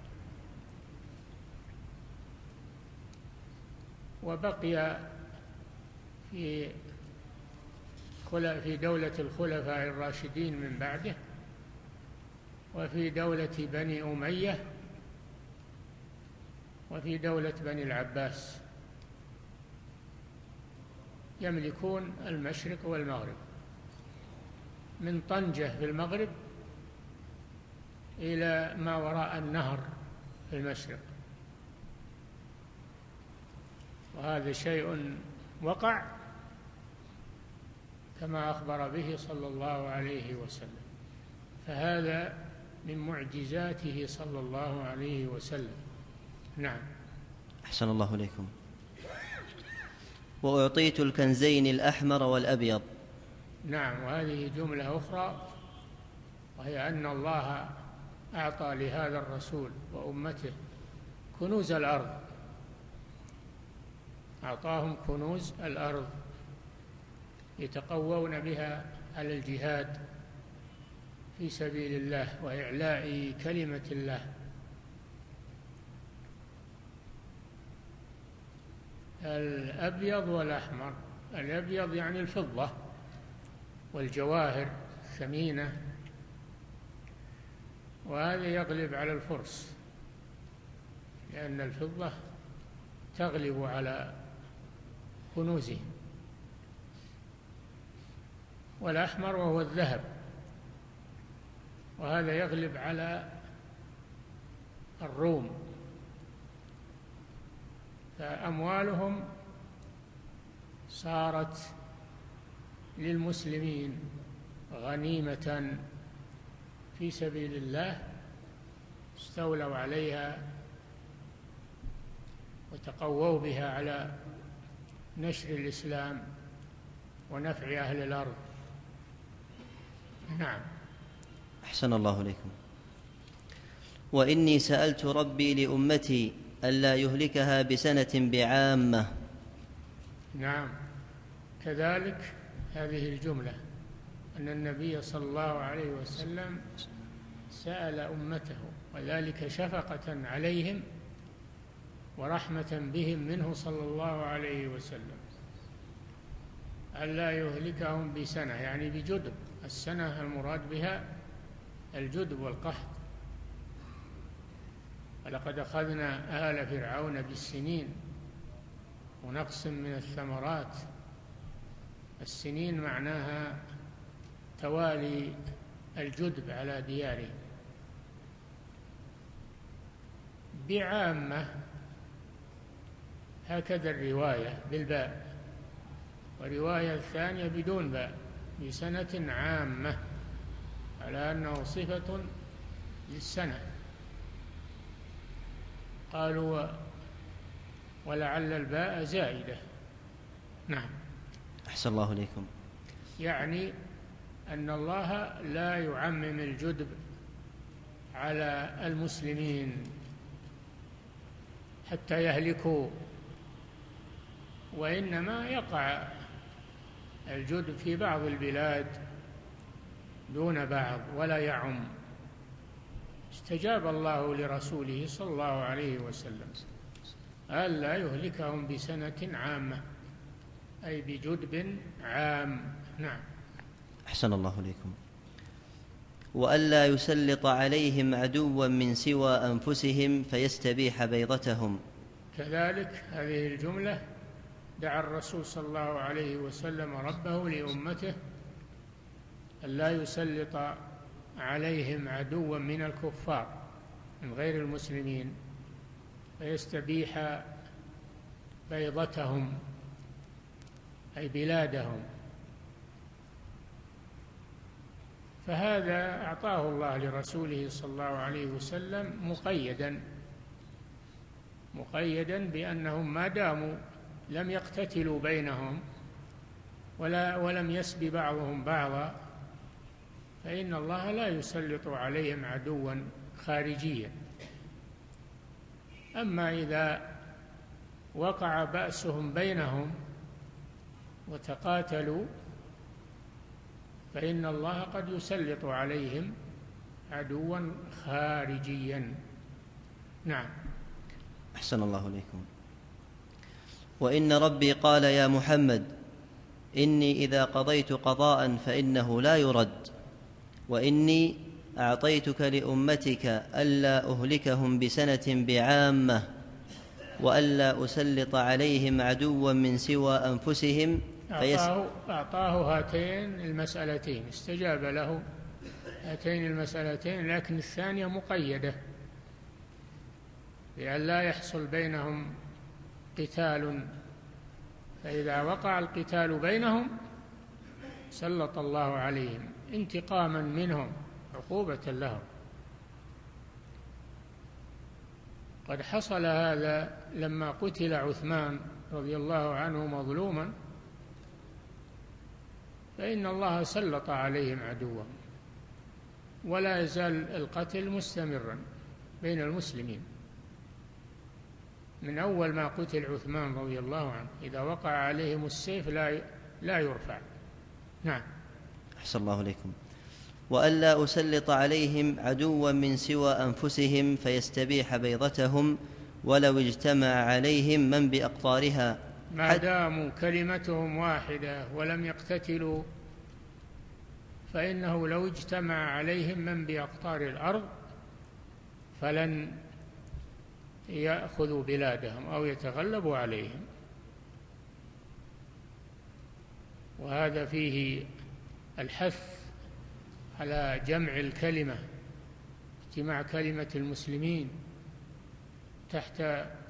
وبقي في في دولة الخلفاء الراشدين من بعده، وفي دولة بني أمية، وفي دولة بني العباس، يملكون المشرق والمغرب، من طنجة في المغرب إلى ما وراء النهر في المشرق. وهذا شيء وقع كما أخبر به صلى الله عليه وسلم، فهذا من معجزاته صلى الله عليه وسلم. نعم. أحسن الله إليكم. وأعطيت الكنزين الأحمر والأبيض. نعم. وهذه جملة أخرى، وهي أن الله أعطى لهذا الرسول وأمته كنوز الأرض، أعطاهم كنوز الأرض يتقوون بها على الجهاد في سبيل الله وإعلاء كلمة الله. الأبيض والأحمر. الأبيض يعني الفضة والجواهر الثمينة، وهذا يغلب على الفرس، لأن الفضة تغلب على كنوزهم. والأحمر وهو الذهب، وهذا يغلب على الروم، فأموالهم صارت للمسلمين غنيمة في سبيل الله، استولوا عليها وتقووا بها على نشر الإسلام ونفع أهل الأرض. نعم. أحسن الله إليكم. وإني سألت ربي لأمتي ألا يهلكها بسنة بعامة. نعم. كذلك هذه الجملة أن النبي صلى الله عليه وسلم سأل أمته، وذلك شفقة عليهم ورحمة بهم منه صلى الله عليه وسلم، ألا يهلكهم بسنة، يعني بجدب. السنة المراد بها الجدب والقحط. ولقد أخذنا آل فرعون بالسنين ونقص من الثمرات. السنين معناها توالي الجدب على ديارهم. بعامة هكذا الرواية بالباء، ورواية الثانية بدون باء، بسنة عامة، على أنه صفة للسنة. قالوا ولعل الباء زائدة. نعم. أحسن الله إليكم. يعني أن الله لا يعمم الجدب على المسلمين حتى يهلكوا، وإنما يقع الجدب في بعض البلاد دون بعض ولا يعم. استجاب الله لرسوله صلى الله عليه وسلم ألا يهلكهم بسنة عامة. أي بجدب عام. نعم. أحسن الله إليكم. وألا يسلط عليهم عدوا من سوى أنفسهم فيستبيح بيضتهم. كذلك هذه الجملة دعا الرسول صلى الله عليه وسلم ربه لأمته ألا يسلط عليهم عدوا من الكفار من غير المسلمين فيستبيح بيضتهم أي بلادهم. فهذا أعطاه الله لرسوله صلى الله عليه وسلم مقيدا مقيدا بأنهم ما داموا لم يقتتلوا بينهم ولا ولم يسب بعضهم بعضا فإن الله لا يسلط عليهم عدوا خارجيا. أما إذا وقع بأسهم بينهم وتقاتلوا فإن الله قد يسلط عليهم عدوا خارجيا. نعم. أحسن الله إليكم. وإن ربي قال يا محمد إني إذا قضيت قضاء فإنه لا يرد وإني أعطيتك لأمتك ألا أهلكهم بسنة بعامة وألا أسلط عليهم عدوا من سوى أنفسهم. أعطاه, أعطاه هاتين المسألتين، استجاب له هاتين المسألتين، لكن الثانية مقيدة لأن لا يحصل بينهم قتال، فإذا وقع القتال بينهم سلط الله عليهم انتقاما منهم عقوبة لهم. قد حصل هذا لما قتل عثمان رضي الله عنه مظلوما، فإن الله سلط عليهم عدوهم، ولا يزال القتل مستمرا بين المسلمين من أول ما قتل عثمان رضي الله عنه، إذا وقع عليهم السيف لا لا يرفع. نعم. أحسن الله إليكم. وألا أسلط عليهم عدوا من سوى أنفسهم فيستبيح بيضتهم ولو اجتمع عليهم من بأقطارها، ما داموا كلمتهم واحدة ولم يقتتلوا، فإنه لو اجتمع عليهم من بأقطار الأرض فلن يأخذوا بلادهم أو يتغلبوا عليهم. وهذا فيه الحث على جمع الكلمة، اجتماع كلمة المسلمين تحت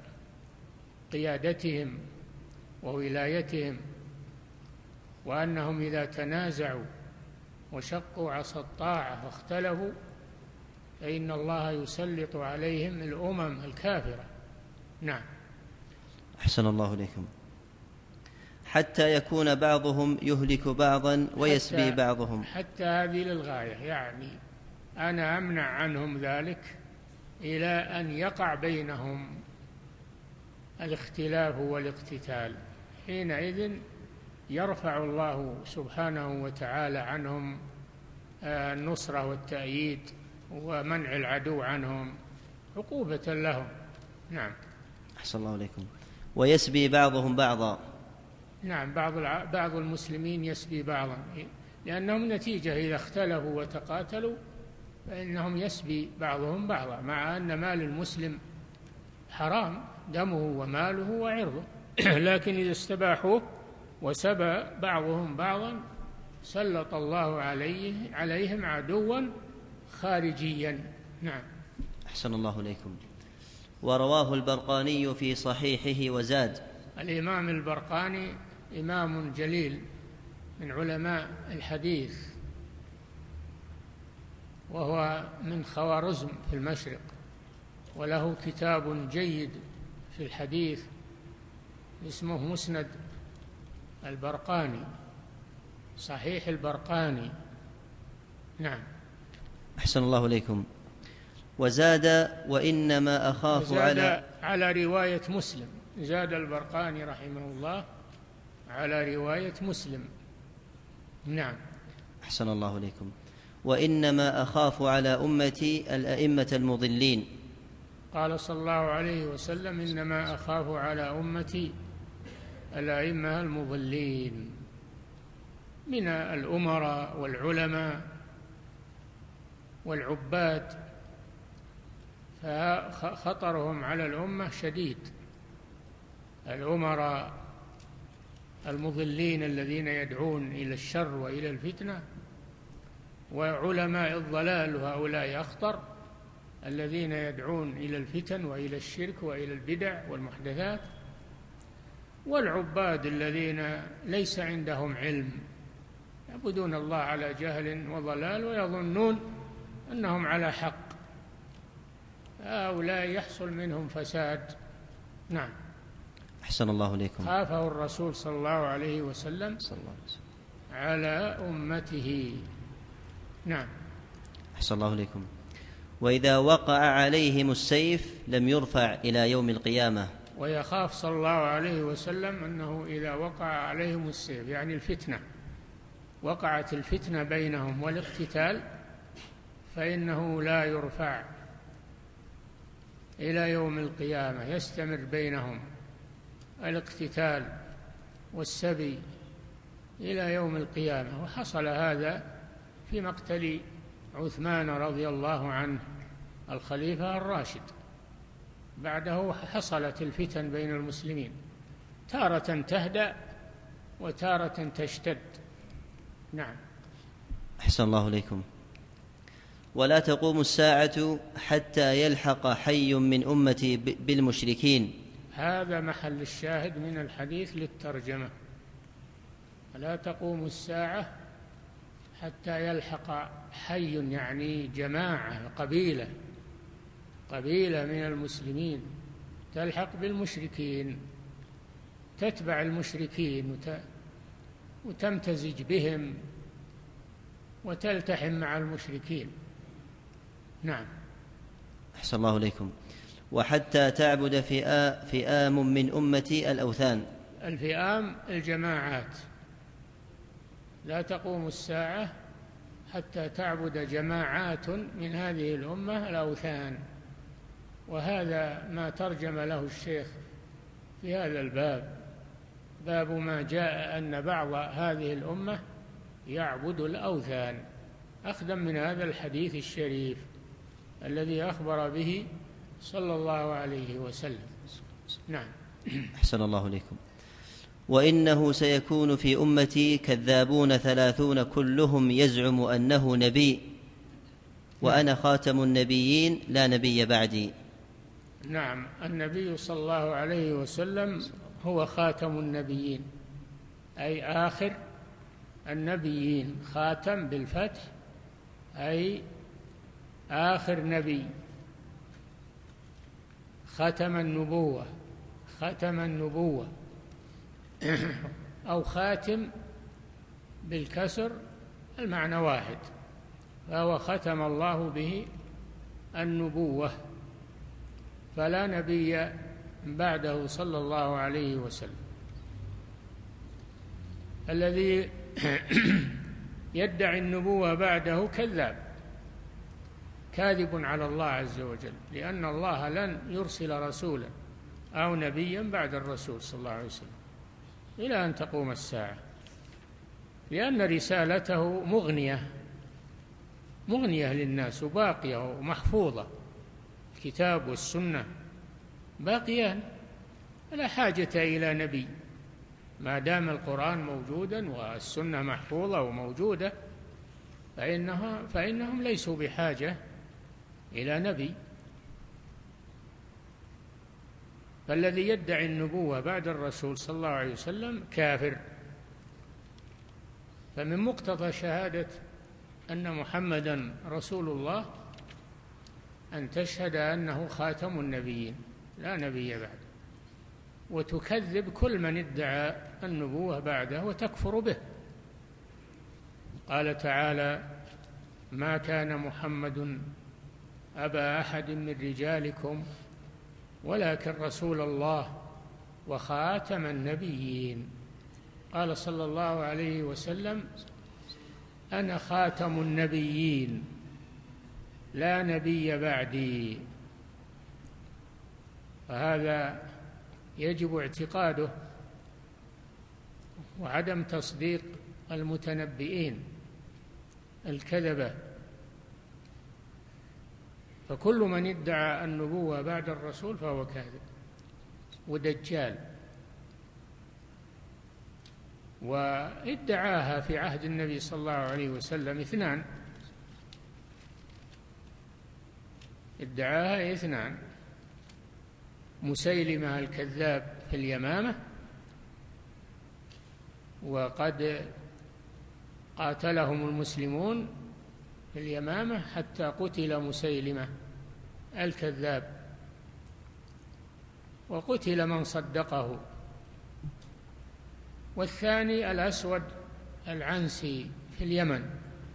قيادتهم وولايتهم، وأنهم إذا تنازعوا وشقوا عصا الطاعة واختلفوا فإن الله يسلط عليهم الأمم الكافرة. نعم. أحسن الله إليكم. حتى يكون بعضهم يهلك بعضا ويسبي حتى بعضهم. حتى هذه للغاية، يعني أنا أمنع عنهم ذلك إلى أن يقع بينهم الاختلاف والاقتتال، حينئذ يرفع الله سبحانه وتعالى عنهم النصرة والتأييد ومنع العدو عنهم عقوبة لهم. نعم. أحسن الله إليكم. ويسبي بعضهم بعضا. نعم، بعض بعض المسلمين يسبي بعضا، لأنهم نتيجة إذا اختلفوا وتقاتلوا فإنهم يسبي بعضهم بعضا، مع أن مال المسلم حرام دمه وماله وعرضه لكن إذا استباحوه وسبى بعضهم بعضا سلط الله عليه عليهم عدوا خارجيا. نعم. أحسن الله إليكم. ورواه البرقاني في صحيحه وزاد. الإمام البرقاني إمام جليل من علماء الحديث، وهو من خوارزم في المشرق، وله كتاب جيد في الحديث اسمه مسند البرقاني، صحيح البرقاني. نعم. أحسن الله إليكم. وزاد وإنما أخاف زاد على على رواية مسلم، زاد البرقاني رحمه الله على رواية مسلم. نعم. أحسن الله إليكم. وإنما أخاف على أمتي الأئمة المضلين. قال صلى الله عليه وسلم إنما أخاف على أمتي الأئمة المضلين من الأمراء والعلماء والعباد، فخطرهم على الأمة شديد. الأمراء المضلين الذين يدعون إلى الشر وإلى الفتنة، وعلماء الضلال وهؤلاء أخطر، الذين يدعون إلى الفتن وإلى الشرك وإلى البدع والمحدثات، والعباد الذين ليس عندهم علم، يعبدون الله على جهل وضلال ويظنون أنهم على حق، هؤلاء يحصل منهم فساد. نعم. أحسن الله إليكم. خافه الرسول صلى الله عليه وسلم صلى الله عليه وسلم على أمته. نعم. أحسن الله إليكم. وإذا وقع عليهم السيف لم يرفع إلى يوم القيامة. ويخاف صلى الله عليه وسلم أنه إذا وقع عليهم السيف، يعني الفتنة، وقعت الفتنة بينهم والاقتتال، فإنه لا يرفع إلى يوم القيامة، يستمر بينهم الاقتتال والسبي إلى يوم القيامة. وحصل هذا في مقتل عثمان رضي الله عنه الخليفة الراشد، بعده حصلت الفتن بين المسلمين، تارة تهدأ وتارة تشتد. نعم. أحسن الله إليكم. ولا تقوم الساعة حتى يلحق حي من أمتي بالمشركين. هذا محل الشاهد من الحديث للترجمة. لا تقوم الساعة حتى يلحق حي، يعني جماعة، قبيلة قبيلة من المسلمين تلحق بالمشركين، تتبع المشركين وتمتزج بهم وتلتحم مع المشركين. نعم. أحسن الله إليكم. وحتى تعبد فئا فئام من أمتي الأوثان. الفئام الجماعات. لا تقوم الساعة حتى تعبد جماعات من هذه الأمة الأوثان. وهذا ما ترجم له الشيخ في هذا الباب، باب ما جاء أن بعض هذه الأمة يعبد الأوثان، أخذا من هذا الحديث الشريف الذي أخبر به صلى الله عليه وسلم. نعم. أحسن الله إليكم. وإنه سيكون في أمتي كذابون ثلاثون كلهم يزعم أنه نبي، وأنا خاتم النبيين لا نبي بعدي. نعم. النبي صلى الله عليه وسلم هو خاتم النبيين، أي آخر النبيين. خاتم بالفتح أي آخر نبي. ختم النبوة، ختم النبوة أو خاتم بالكسر المعنى واحد، فهو ختم الله به النبوة، فلا نبي بعده صلى الله عليه وسلم. الذي يدعي النبوة بعده كذاب، كاذب على الله عز وجل، لأن الله لن يرسل رسولا أو نبيا بعد الرسول صلى الله عليه وسلم إلى أن تقوم الساعة، لأن رسالته مغنية مغنية للناس وباقية ومحفوظة، الكتاب والسنة باقيان، لا حاجة إلى نبي، ما دام القرآن موجودا والسنة محفوظة وموجودة فإنها فإنهم ليسوا بحاجة إلى نبي. فالذي يدعي النبوة بعد الرسول صلى الله عليه وسلم كافر. فمن مقتضى شهادة أن محمدا رسول الله أن تشهد أنه خاتم النبيين لا نبي بعده، وتكذب كل من ادعى النبوة بعده وتكفر به. قال تعالى: ما كان محمد أبا أحد من رجالكم ولكن رسول الله وخاتم النبيين. قال صلى الله عليه وسلم: أنا خاتم النبيين لا نبي بعدي. فهذا يجب اعتقاده وعدم تصديق المتنبئين الكذبة. فكل من ادعى النبوة بعد الرسول فهو كاذب ودجال، وادعاها في عهد النبي صلى الله عليه وسلم اثنان، ادعاها اثنان: مسيلمة الكذاب في اليمامة، وقد قاتلهم المسلمون في اليمامة حتى قتل مسيلمة الكذاب، وقتل من صدقه. والثاني الأسود العنسي في اليمن.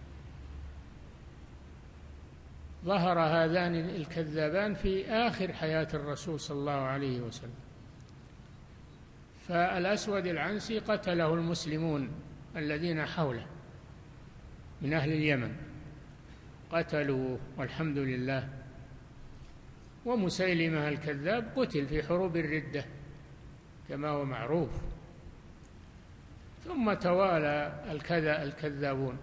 ظهر هذان الكذابان في آخر حياة الرسول صلى الله عليه وسلم. فالأسود العنسي قتله المسلمون الذين حوله من أهل اليمن، قتلوه والحمد لله. ومسيلمة الكذاب قتل في حروب الردة كما هو معروف. ثم توالى الكذا الكذابون.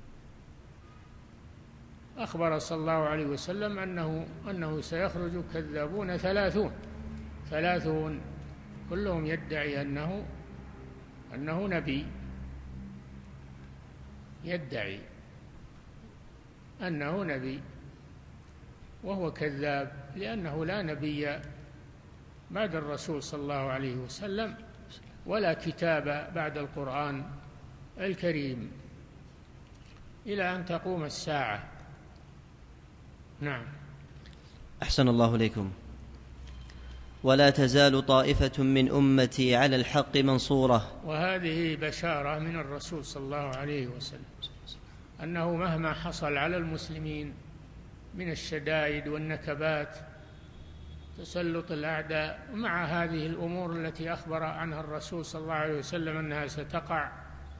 أخبر صلى الله عليه وسلم أنه أنه سيخرج كذابون ثلاثون ثلاثون كلهم يدعي أنه أنه نبي، يدعي أنه نبي وهو كذاب، لأنه لا نبي بعد الرسول صلى الله عليه وسلم ولا كتاب بعد القرآن الكريم إلى أن تقوم الساعة. نعم. أحسن الله إليكم. ولا تزال طائفة من أمتي على الحق منصورة. وهذه بشارة من الرسول صلى الله عليه وسلم أنه مهما حصل على المسلمين من الشدائد والنكبات، تسلط الأعداء، ومع هذه الأمور التي أخبر عنها الرسول صلى الله عليه وسلم أنها ستقع،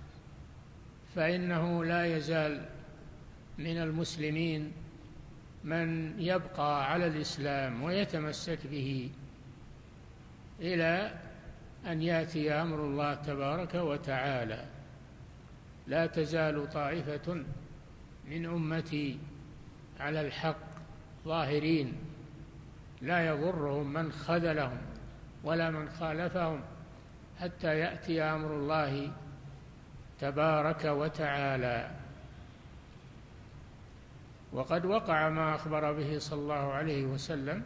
فإنه لا يزال من المسلمين من يبقى على الإسلام ويتمسك به إلى أن يأتي أمر الله تبارك وتعالى. لا تزال طائفة من أمتي على الحق ظاهرين، لا يضرهم من خذلهم ولا من خالفهم حتى يأتي أمر الله تبارك وتعالى. وقد وقع ما أخبر به صلى الله عليه وسلم،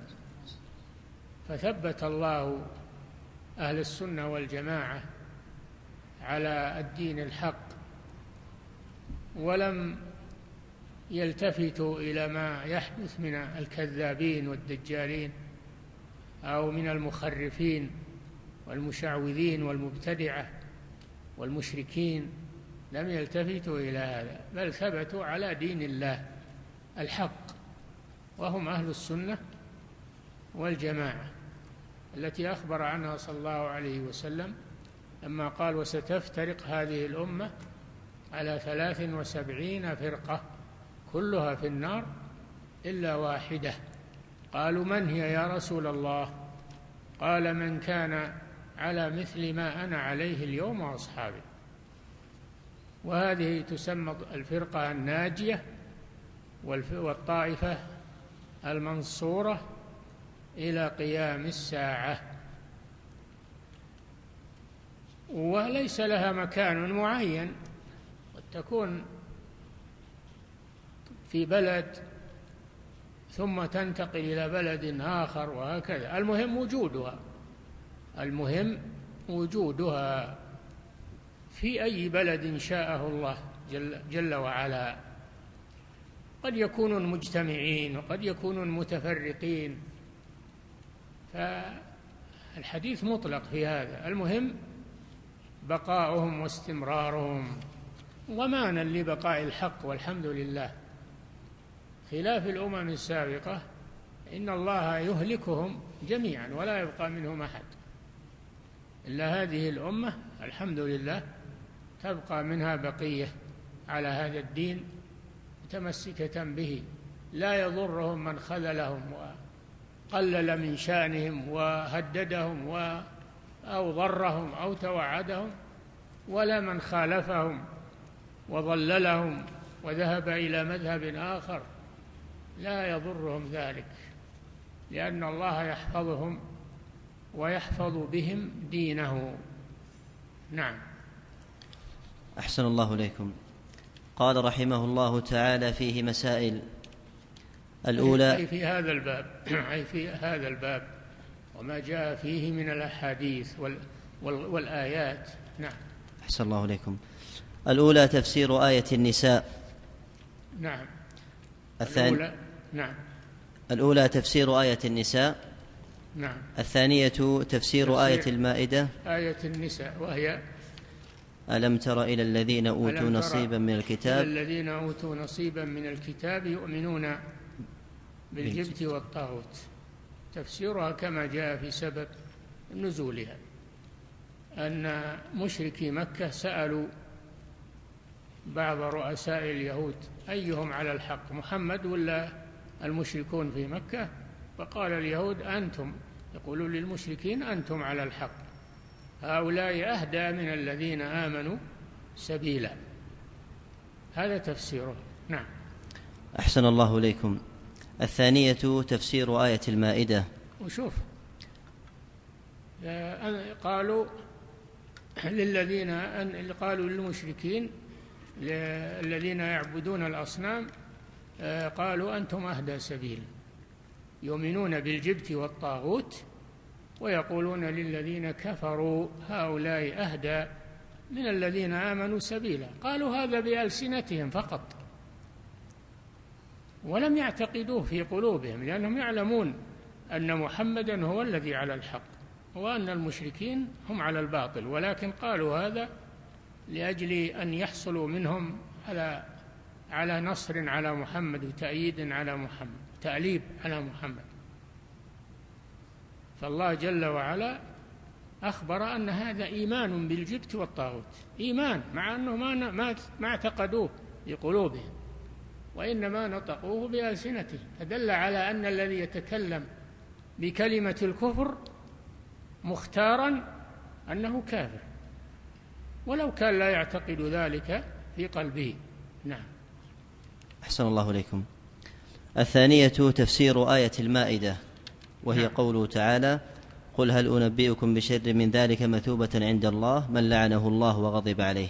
فثبت الله أهل السنة والجماعة على الدين الحق، ولم يلتفتوا إلى ما يحدث من الكذابين والدجالين أو من المخرفين والمشعوذين والمبتدعة والمشركين، لم يلتفتوا إلى هذا، بل ثبتوا على دين الله الحق، وهم أهل السنة والجماعة التي أخبر عنها صلى الله عليه وسلم لما قال: وستفترق هذه الأمة على ثلاث وسبعين فرقة كلها في النار إلا واحدة. قالوا: من هي يا رسول الله؟ قال: من كان على مثل ما أنا عليه اليوم وأصحابي. وهذه تسمى الفرقة الناجية والطائفة المنصورة إلى قيام الساعة، وليس لها مكان معين، قد تكون في بلد ثم تنتقل إلى بلد آخر وهكذا. المهم وجودها، المهم وجودها في أي بلد شاءه الله جل, جل وعلا. قد يكونون مجتمعين وقد يكونون متفرقين، فالحديث مطلق في هذا. المهم بقاؤهم واستمرارهم ضمانا لبقاء الحق، والحمد لله. خلاف الأمم السابقة إن الله يهلكهم جميعا ولا يبقى منهم أحد، إلا هذه الأمة الحمد لله تبقى منها بقية على هذا الدين متمسكة به، لا يضرهم من خذلهم وقلل من شأنهم وهددهم أو ضرهم أو توعدهم، ولا من خالفهم وضللهم وذهب إلى مذهب آخر لا يضرهم ذلك، لأن الله يحفظهم ويحفظ بهم دينه. نعم. أحسن الله إليكم. قال رحمه الله تعالى فيه مسائل. الأولى أي في هذا الباب أي في هذا الباب وما جاء فيه من الأحاديث وال والآيات. نعم. أحسن الله إليكم. الأولى تفسير آية النساء. نعم. الثانية الأولى نعم. الأولى تفسير آية النساء. نعم. الثانية تفسير, تفسير آية المائدة. آية النساء وهي ألم تر إلى الذين أوتوا نصيبا من الكتاب إلى الذين أوتوا نصيبا من الكتاب يؤمنون بالجبت والطاغوت. تفسيرها كما جاء في سبب نزولها أن مشركي مكة سألوا بعض رؤساء اليهود أيهم على الحق، محمد ولا المشركون في مكة؟ فقال اليهود أنتم، يقولون للمشركين أنتم على الحق، هؤلاء أهدى من الذين آمنوا سبيلا. هذا تفسيره. نعم. أحسن الله إليكم. الثانية تفسير آية المائدة. وشوف قالوا للذين قالوا للمشركين الذين يعبدون الأصنام قالوا أنتم أهدى سبيل، يؤمنون بالجبت والطاغوت ويقولون للذين كفروا هؤلاء أهدى من الذين آمنوا سبيلا. قالوا هذا بألسنتهم فقط ولم يعتقدوه في قلوبهم، لأنهم يعلمون أن محمدا هو الذي على الحق وأن المشركين هم على الباطل، ولكن قالوا هذا لأجل أن يحصلوا منهم على على نصر على محمد وتأييد على محمد، تأليب على محمد. فالله جل وعلا أخبر أن هذا إيمان بالجبت والطاغوت، إيمان مع أنه ما ما ما اعتقدوه بقلوبهم وإنما نطقوه بألسنتهم، فدل على أن الذي يتكلم بكلمة الكفر مختارا أنه كافر ولو كان لا يعتقد ذلك في قلبه. نعم. أحسن الله إليكم. الثانية تفسير آية المائدة وهي نعم. قوله تعالى قل هل أنبئكم بشر من ذلك مثوبة عند الله من لعنه الله وغضب عليه.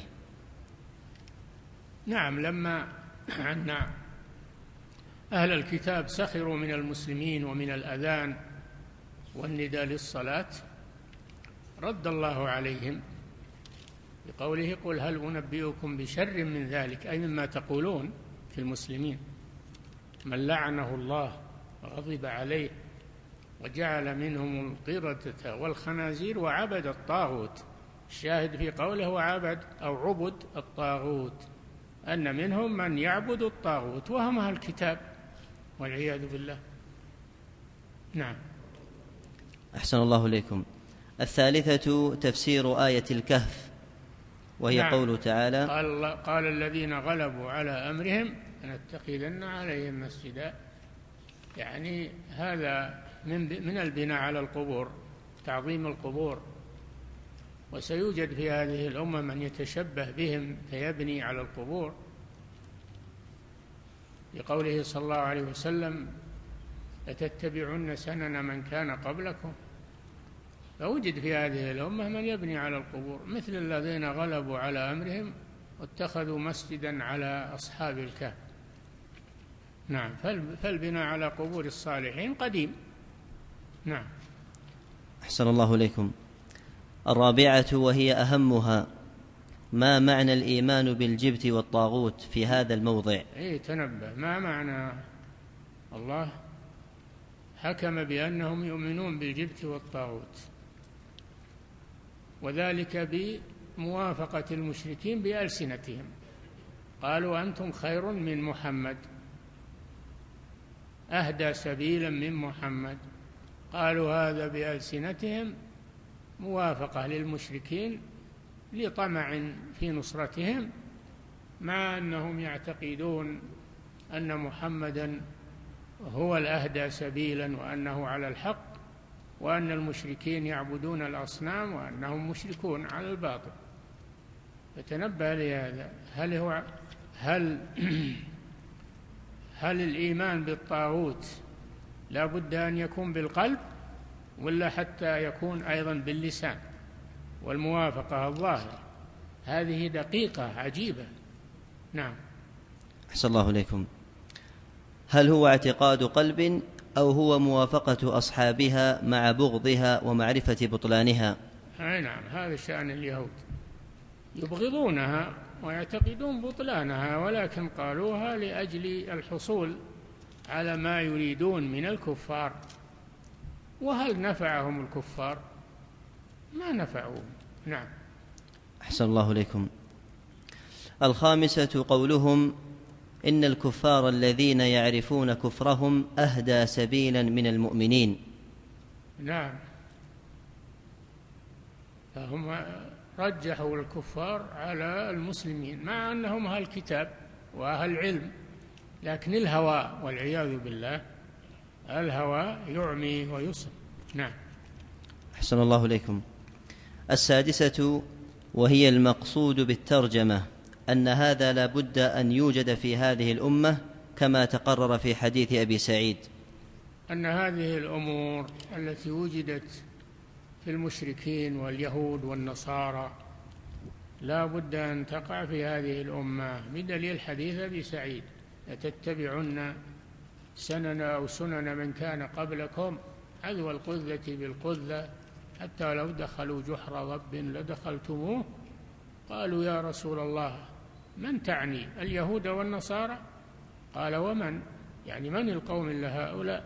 نعم. لما أن أهل الكتاب سخروا من المسلمين ومن الأذان والنداء للصلاة رد الله عليهم بقوله قل هل أنبئكم بشر من ذلك، أي مما تقولون في المسلمين، من لعنه الله وغضب عليه وجعل منهم القردة والخنازير وعبد الطاغوت. الشاهد في قوله وعبد أو عبد الطاغوت أن منهم من يعبد الطاغوت وهم أهل الكتاب والعياذ بالله. نعم. أحسن الله إليكم. الثالثة تفسير آية الكهف وهي نعم. قوله تعالى قال, قال الذين غلبوا على أمرهم لنتخذن عليهم مسجدا، يعني هذا من, من البناء على القبور، تعظيم القبور، وسيوجد في هذه الأمة من يتشبه بهم فيبني على القبور، لقوله صلى الله عليه وسلم لتتبعن سنن من كان قبلكم. فوجد في هذه الأمة من يبني على القبور مثل الذين غلبوا على أمرهم واتخذوا مسجدا على أصحاب الكهف. نعم. فالبناء على قبور الصالحين قديم. نعم. أحسن الله إليكم. الرابعة وهي أهمها ما معنى الإيمان بالجبت والطاغوت في هذا الموضع؟ إيه تنبه، ما معنى الله حكم بأنهم يؤمنون بالجبت والطاغوت، وذلك بموافقة المشركين بألسنتهم، قالوا أنتم خير من محمد، أهدى سبيلا من محمد، قالوا هذا بألسنتهم موافقة للمشركين لطمع في نصرتهم، مع أنهم يعتقدون أن محمدا هو الأهدى سبيلا وأنه على الحق، وأن المشركين يعبدون الأصنام وأنهم مشركون على الباطل. فتنبه لهذا. هل هو هل هل الإيمان بالطاغوت لا بد أن يكون بالقلب، ولا حتى يكون أيضا باللسان والموافقة الظاهرة؟ هذه دقيقة عجيبة. نعم. أحسن الله إليكم. هل هو اعتقاد قلب أو هو موافقة أصحابها مع بغضها ومعرفة بطلانها؟ أي نعم، هذا شأن اليهود، يبغضونها ويعتقدون بطلانها، ولكن قالوها لأجل الحصول على ما يريدون من الكفار. وهل نفعهم الكفار؟ ما نفعوهم. نعم. أحسن الله إليكم. الخامسة قولهم إن الكفار الذين يعرفون كفرهم أهدى سبيلا من المؤمنين. نعم، فهم رجحوا الكفار على المسلمين مع أنهم أهل الكتاب وأهل علم، لكن الهوى والعياذ بالله، الهوى يعمي ويصم. نعم. أحسن الله إليكم. السادسة وهي المقصود بالترجمة أن هذا لا بد أن يوجد في هذه الأمة كما تقرر في حديث أبي سعيد، أن هذه الأمور التي وجدت في المشركين واليهود والنصارى لا بد أن تقع في هذه الأمة، بدليل حديث أبي سعيد: لتتبعن سنن أو سنن من كان قبلكم حذو القذة بالقذة حتى لو دخلوا جحر ضب لدخلتموه. قالوا يا رسول الله من تعني، اليهود والنصارى؟ قال ومن، يعني من القوم إلا هؤلاء؟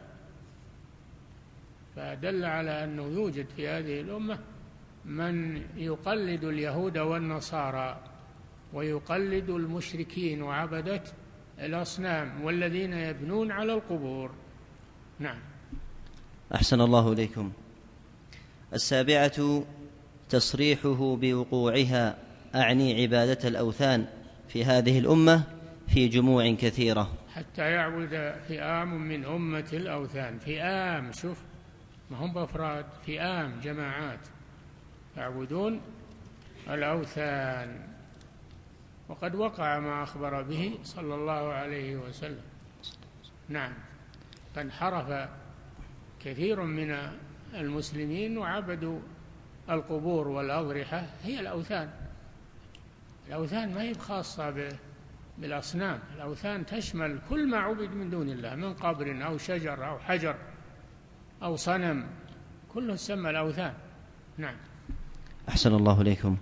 فدل على أنه يوجد في هذه الأمة من يقلد اليهود والنصارى ويقلد المشركين وعبدة الأصنام والذين يبنون على القبور. نعم. أحسن الله إليكم. السابعة تصريحه بوقوعها، أعني عبادة الأوثان في هذه الأمة في جموع كثيرة، حتى يعبد فئام من أمة الأوثان. فئام، شوف، ما هم بأفراد، فئام، جماعات يعبدون الأوثان. وقد وقع ما أخبر به صلى الله عليه وسلم. نعم، فانحرف كثير من المسلمين وعبدوا القبور والأضرحة، هي الأوثان. الأوثان ما هي خاصة بالأصنام، الأوثان تشمل كل ما عبد من دون الله من قبر أو شجر أو حجر أو صنم، كله يسمى الأوثان. نعم. أحسن الله إليكم.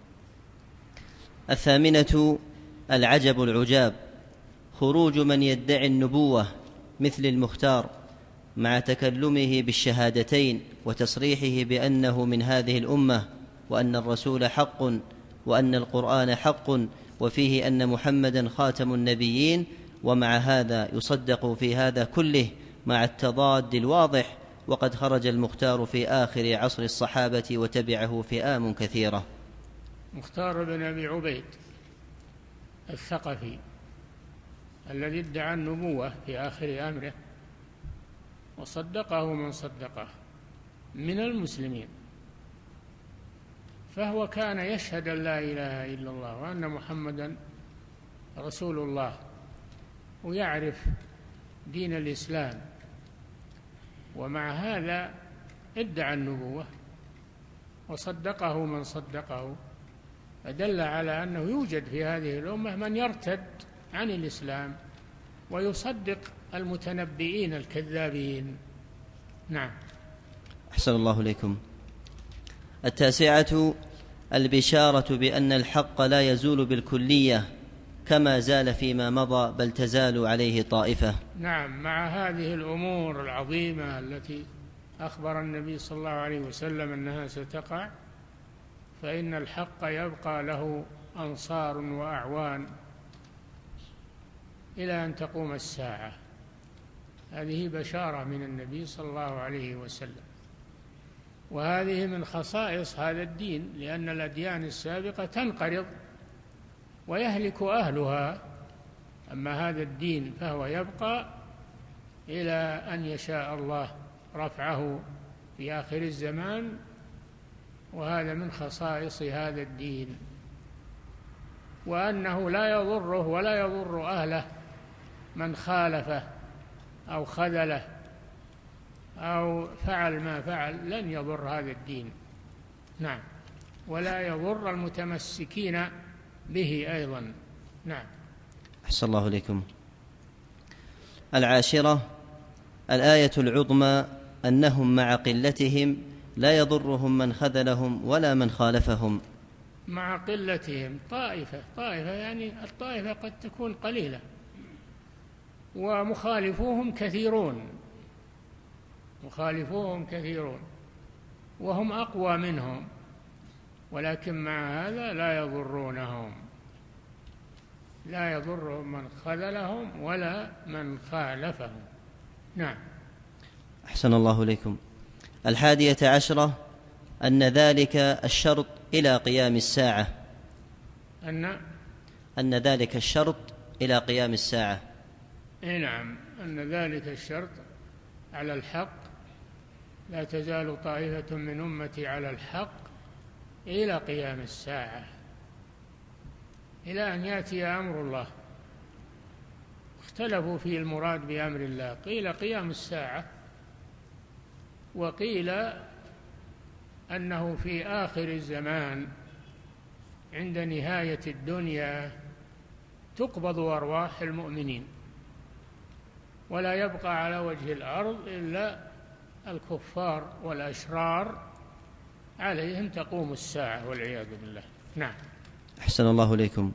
الثامنة العجب العجاب، خروج من يدعي النبوة مثل المختار مع تكلمه بالشهادتين وتصريحه بأنه من هذه الأمة وأن الرسول حق وأن القرآن حق وفيه أن محمدا خاتم النبيين، ومع هذا يصدق في هذا كله مع التضاد الواضح، وقد خرج المختار في آخر عصر الصحابة وتبعه فئام كثيرة. مختار بن أبي عبيد الثقفي الذي ادعى النبوة في آخر أمره وصدقه من صدقه من المسلمين، فهو كان يشهد أن لا إله إلا الله وأن محمدا رسول الله ويعرف دين الإسلام، ومع هذا ادعى النبوة وصدقه من صدقه، فدل على أنه يوجد في هذه الأمة من يرتد عن الإسلام ويصدق المتنبئين الكذابين. نعم. أحسن الله إليكم. التاسعة البشارة بأن الحق لا يزول بالكلية كما زال فيما مضى، بل تزال عليه طائفة. نعم، مع هذه الأمور العظيمة التي أخبر النبي صلى الله عليه وسلم أنها ستقع، فإن الحق يبقى له أنصار وأعوان إلى أن تقوم الساعة. هذه بشارة من النبي صلى الله عليه وسلم، وهذه من خصائص هذا الدين، لأن الأديان السابقة تنقرض ويهلك أهلها، أما هذا الدين فهو يبقى إلى أن يشاء الله رفعه في آخر الزمان، وهذا من خصائص هذا الدين. وأنه لا يضره ولا يضر أهله من خالفه أو خذله أو فعل ما فعل، لن يضر هذا الدين. نعم، ولا يضر المتمسكين به أيضا. نعم. أحسن الله إليكم. العاشرة الآية العظمى أنهم مع قلتهم لا يضرهم من خذلهم ولا من خالفهم. مع قلتهم، طائفة طائفة يعني الطائفة قد تكون قليلة ومخالفوهم كثيرون، مخالفوهم كثيرون وهم أقوى منهم، ولكن مع هذا لا يضرونهم، لا يضرهم من خذلهم ولا من خالفهم. نعم. أحسن الله إليكم. الحادية عشرة أن ذلك الشرط إلى قيام الساعة. أن أن ذلك الشرط إلى قيام الساعة. نعم، أن ذلك الشرط على الحق، لا تزال طائفة من أمتي على الحق إلى قيام الساعة، إلى أن يأتي أمر الله. اختلفوا في المراد بأمر الله، قيل قيام الساعة، وقيل أنه في آخر الزمان عند نهاية الدنيا تقبض أرواح المؤمنين ولا يبقى على وجه الأرض إلا الكفار والأشرار، عليهم تقوم الساعة والعياذ بالله. نعم. أحسن الله إليكم.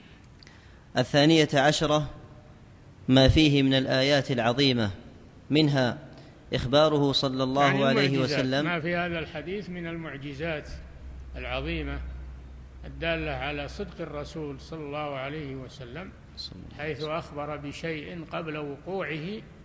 الثانية عشرة ما فيه من الآيات العظيمة، منها إخباره صلى الله يعني عليه وسلم، ما في هذا الحديث من المعجزات العظيمة الدالة على صدق الرسول صلى الله عليه وسلم، حيث أخبر بشيء قبل وقوعه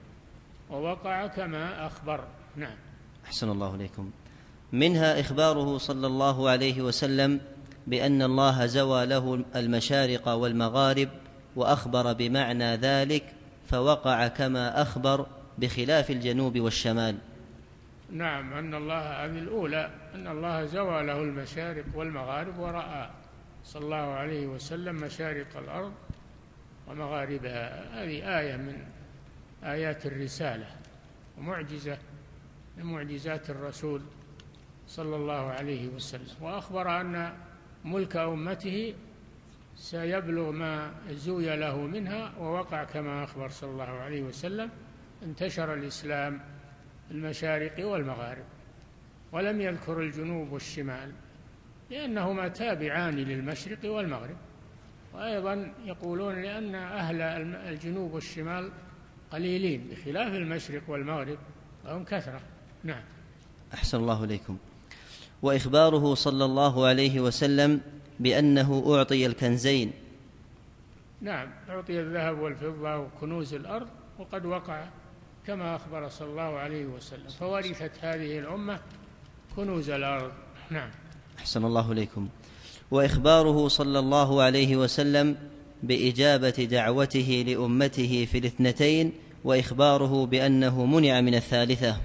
ووقع كما أخبر. نعم. أحسن الله إليكم. منها إخباره صلى الله عليه وسلم بأن الله زوى له المشارق والمغارب، وأخبر بمعنى ذلك فوقع كما أخبر، بخلاف الجنوب والشمال. نعم، أن الله هذه الأولى، أن الله زوى له المشارق والمغارب، ورأى صلى الله عليه وسلم مشارق الأرض ومغاربها. هذه آية من آيات الرسالة ومعجزة من معجزات الرسول صلى الله عليه وسلم. وأخبر أن ملك أمته سيبلغ ما زوي له منها، ووقع كما أخبر صلى الله عليه وسلم. انتشر الإسلام المشارق والمغارب، ولم يذكر الجنوب والشمال لأنهما تابعان للمشرق والمغرب، وأيضا يقولون لأن أهل الجنوب والشمال قليلين بخلاف المشرق والمغرب وهم كثرة. نعم. أحسن الله إليكم. وإخباره صلى الله عليه وسلم بأنه أعطي الكنزين. نعم، أعطي الذهب والفضة وكنوز الأرض، وقد وقع كما أخبر صلى الله عليه وسلم، فورثت هذه الأمة كنوز الأرض. نعم. أحسن الله إليكم. وإخباره صلى الله عليه وسلم بإجابة دعوته لأمته في الاثنتين، وإخباره بأنه منع من الثالثة.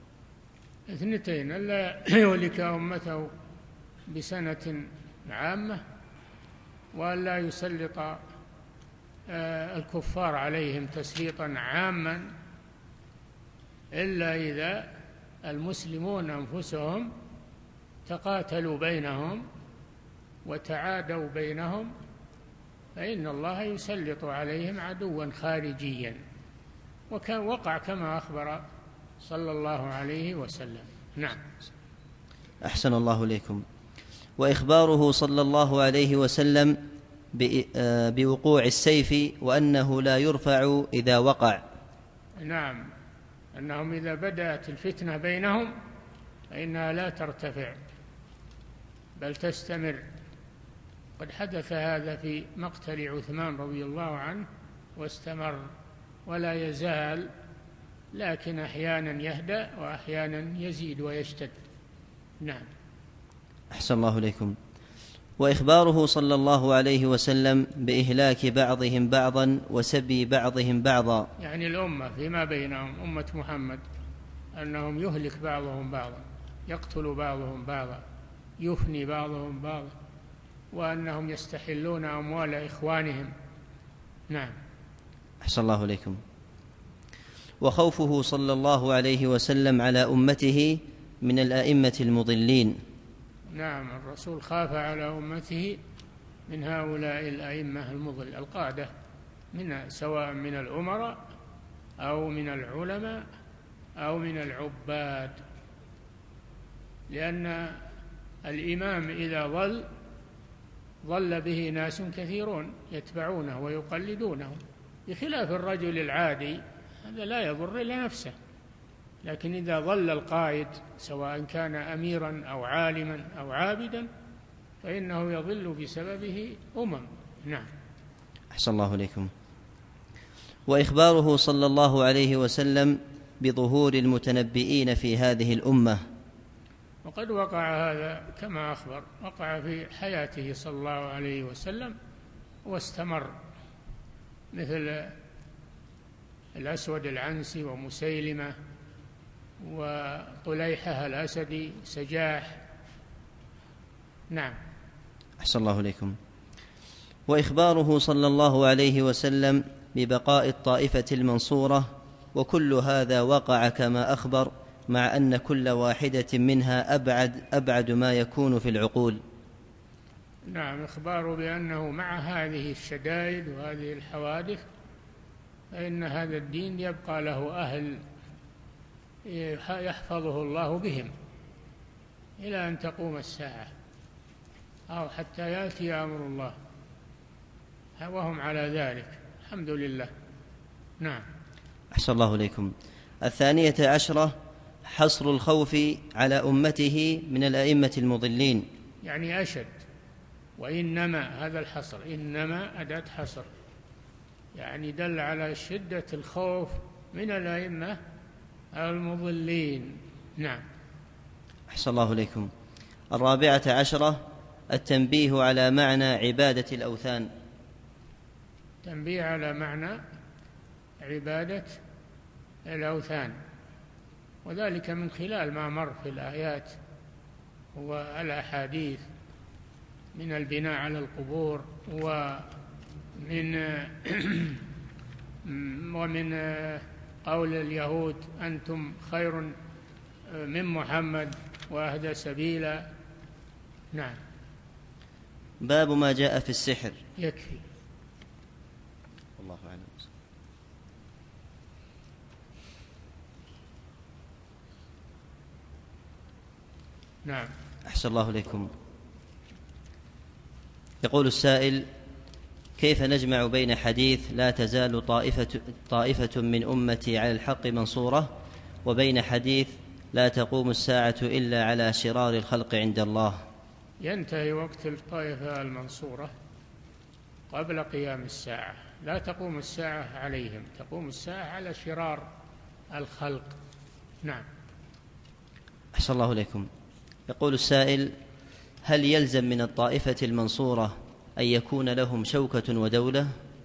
اثنتين، ألا يهلك أمته بسنة عامة، وألا يسلط الكفار عليهم تسليطا عاما، إلا إذا المسلمون أنفسهم تقاتلوا بينهم وتعادوا بينهم، فإن الله يسلط عليهم عدوا خارجيا، وكان وقع كما أخبر صلى الله عليه وسلم. نعم. أحسن الله إليكم. وإخباره صلى الله عليه وسلم بوقوع السيف، وأنه لا يرفع إذا وقع. نعم، أنهم إذا بدأت الفتنة بينهم فإنها لا ترتفع بل تستمر. قد حدث هذا في مقتل عثمان رضي الله عنه واستمر ولا يزال، لكن أحيانا يهدأ وأحيانا يزيد ويشتد. نعم. أحسن الله إليكم. وإخباره صلى الله عليه وسلم بإهلاك بعضهم بعضا وسبي بعضهم بعضا، يعني الأمة فيما بينهم، أمة محمد، أنهم يهلك بعضهم بعضا، يقتل بعضهم بعضا، يفني بعضهم بعضا. وأنهم يستحلون أموال إخوانهم. نعم. أحسن الله إليكم. وخوفه صلى الله عليه وسلم على أمته من الأئمة المضلين. نعم، الرسول خاف على أمته من هؤلاء الأئمة المضل القادة، من سواء من الأمراء أو من العلماء أو من العباد، لأن الإمام إذا ضل ضل به ناس كثيرون يتبعونه ويقلدونه، بخلاف الرجل العادي هذا لا يضر إلا نفسه. لكن إذا ضل القائد سواء كان أميرا أو عالما أو عابدا فإنه يضل بسببه أمم. نعم. أحسن الله إليكم. وإخباره صلى الله عليه وسلم بظهور المتنبئين في هذه الأمة. وقد وقع هذا كما أخبر، وقع في حياته صلى الله عليه وسلم واستمر، مثل الأسود العنسي ومسيلمة وطليحة الأسدي سجاح. نعم. أحسن الله إليكم. وإخباره صلى الله عليه وسلم ببقاء الطائفة المنصورة، وكل هذا وقع كما أخبر، مع أن كل واحدة منها أبعد أبعد ما يكون في العقول. نعم، إخباره بأنه مع هذه الشدائد وهذه الحوادث فإن هذا الدين يبقى له أهل يحفظه الله بهم إلى أن تقوم الساعة أو حتى يأتي أمر الله، وهم على ذلك الحمد لله. نعم. أحسن الله إليكم. الثانية عشرة حصر الخوف على أمته من الأئمة المضلين. يعني أشد، وإنما هذا الحصر إنما أداة حصر، يعني دل على شدة الخوف من الأئمة المضلين. نعم. أحسن الله إليكم. الرابعة عشرة التنبيه على معنى عبادة الأوثان. تنبيه على معنى عبادة الأوثان، وذلك من خلال ما مر في الآيات والأحاديث من البناء على القبور ومن ومن قول اليهود أنتم خير من محمد وأهدى سبيلا. نعم. باب ما جاء في السحر. يكفي. الله أعلم. نعم. أحسن الله إليكم. يقول السائل: كيف نجمع بين حديث لا تزال طائفة, طائفة من أمتي على الحق منصورة وبين حديث لا تقوم الساعة إلا على شرار الخلق عند الله؟ ينتهي وقت الطائفة المنصورة قبل قيام الساعة، لا تقوم الساعة عليهم، تقوم الساعة على شرار الخلق. نعم. أحسن الله إليكم. يقول السائل: هل يلزم من الطائفة المنصورة أن يكون لهم شوكة ودولة؟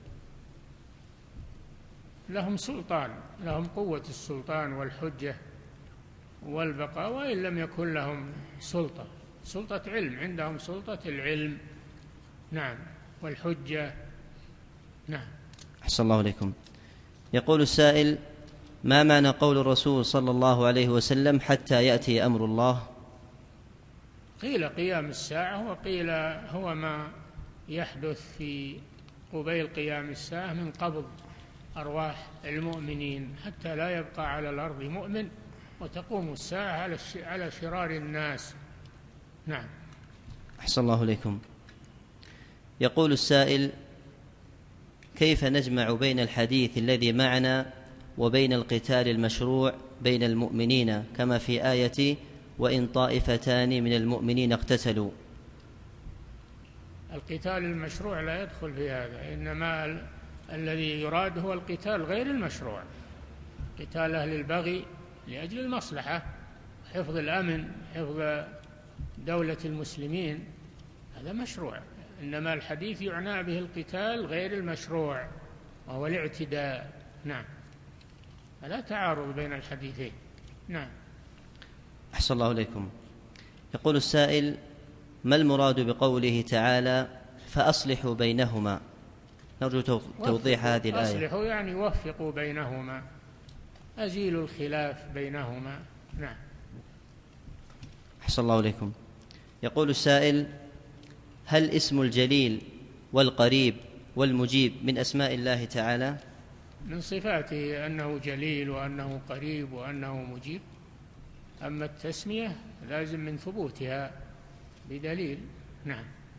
لهم سلطان، لهم قوة السلطان والحجة والبقاء، وإن لم يكن لهم سلطة، سلطة علم، عندهم سلطة العلم. نعم. والحجة. نعم. أحسن الله إليكم. يقول السائل: ما معنى قول الرسول صلى الله عليه وسلم حتى يأتي أمر الله؟ قيل قيام الساعة، وقيل هو ما يحدث في قبيل قيام الساعة من قبض أرواح المؤمنين حتى لا يبقى على الأرض مؤمن، وتقوم الساعة على شرار الناس. نعم. أحسن الله إليكم. يقول السائل: كيف نجمع بين الحديث الذي معنا وبين القتال المشروع بين المؤمنين كما في آية وإن طائفتان من المؤمنين اقتتلوا؟ القتال المشروع لا يدخل في هذا، إنما ال... الذي يراد هو القتال غير المشروع، قتال أهل البغي لأجل المصلحة، حفظ الأمن، حفظ دولة المسلمين، هذا مشروع. إنما الحديث يعنى به القتال غير المشروع وهو الاعتداء. نعم. فلا تعارض بين الحديثين. نعم. أحسن الله إليكم. يقول السائل: ما المراد بقوله تعالى فأصلحوا بينهما؟ نرجو توضيح هذه الآية. أصلحوا يعني وفقوا بينهما، أزيلوا الخلاف بينهما. نعم. أحسن الله إليكم. يقول السائل: هل اسم الجليل والقريب والمجيب من أسماء الله تعالى؟ من صفاته أنه جليل وأنه قريب وأنه مجيب، أما التسمية لازم من ثبوتها بدليل. نعم.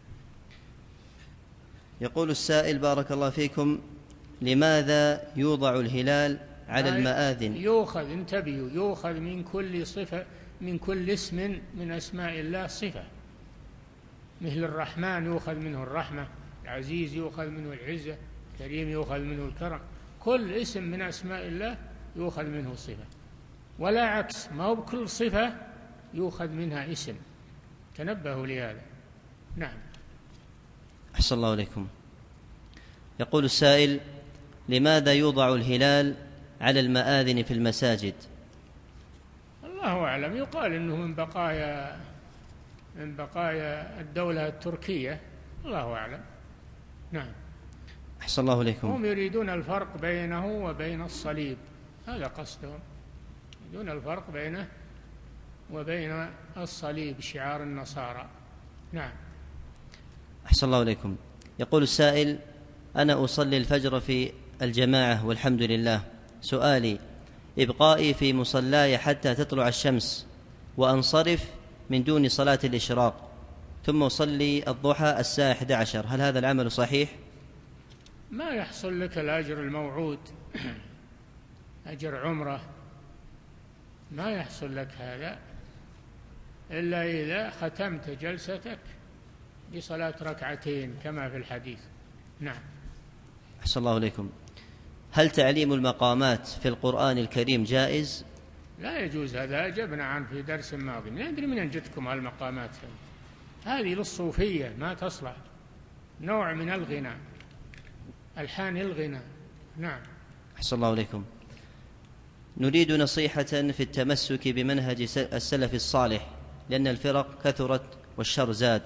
يقول السائل: بارك الله فيكم، لماذا يوضع الهلال على المآذن؟ يؤخذ، انتبهوا، يؤخذ من كل صفة، من كل اسم من أسماء الله صفة، مثل الرحمن يؤخذ منه الرحمة، العزيز يؤخذ منه العزة، الكريم يؤخذ منه الكرم، كل اسم من أسماء الله يؤخذ منه صفة، ولا عكس، ما هو بكل صفة يؤخذ منها اسم، تنبهوا لهذا. نعم. أحسن الله إليكم. يقول السائل: لماذا يوضع الهلال على المآذن في المساجد؟ الله أعلم، يقال إنه من بقايا من بقايا الدولة التركية، الله أعلم. نعم. أحسن الله إليكم. هم يريدون الفرق بينه وبين الصليب، هذا قصدهم، يريدون الفرق بينه وبين الصليب، شعار النصارى. نعم. أحسن الله إليكم. يقول السائل: أنا أصلي الفجر في الجماعة والحمد لله، سؤالي: إبقائي في مصلاي حتى تطلع الشمس وأنصرف من دون صلاة الإشراق ثم أصلي الضحى الساعة إحدى عشر، هل هذا العمل صحيح؟ ما يحصل لك الأجر الموعود، أجر عمره، ما يحصل لك هذا إلا إذا ختمت جلستك بصلاة ركعتين كما في الحديث. نعم. أحسن الله إليكم. هل تعليم المقامات في القرآن الكريم جائز؟ لا يجوز، هذا أجبنا عنه في درس ماضي، لا أدري من أين جتكم هالمقامات هذه، للصوفية ما تصلح، نوع من الغنى، ألحان الغنى. نعم. أحسن الله إليكم. نريد نصيحة في التمسك بمنهج السلف الصالح، لأن الفرق كثرت والشر زاد.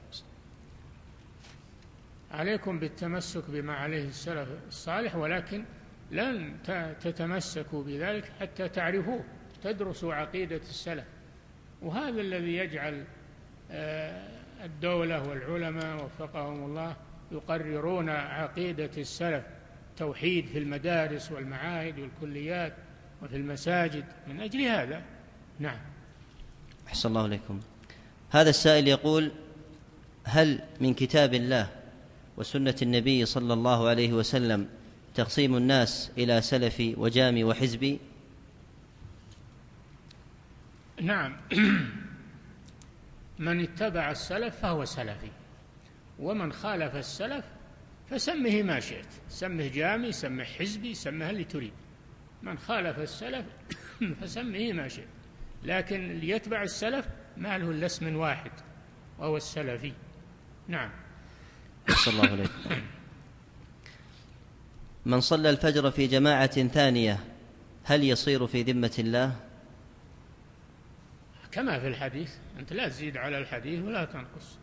عليكم بالتمسك بما عليه السلف الصالح، ولكن لن تتمسكوا بذلك حتى تعرفوه، تدرسوا عقيدة السلف، وهذا الذي يجعل الدولة والعلماء وفقهم الله يقررون عقيدة السلف، توحيد في المدارس والمعاهد والكليات وفي المساجد، من أجل هذا. نعم. أحسن الله إليكم. هذا السائل يقول: هل من كتاب الله وسنة النبي صلى الله عليه وسلم تقسيم الناس إلى سلفي وجامي وحزبي؟ نعم. من اتبع السلف فهو سلفي، ومن خالف السلف فسمه ما شئت، سمه جامي، سمه حزبي، سمه اللي تريد، من خالف السلف فسمه ما شئت، لكن اللي يتبع السلف ما له إلا اسم واحد وهو السلفي. نعم. صلى الله عليه. من صلى الفجر في جماعة ثانية هل يصير في ذمة الله؟ كما في الحديث، أنت لا تزيد على الحديث ولا تنقص،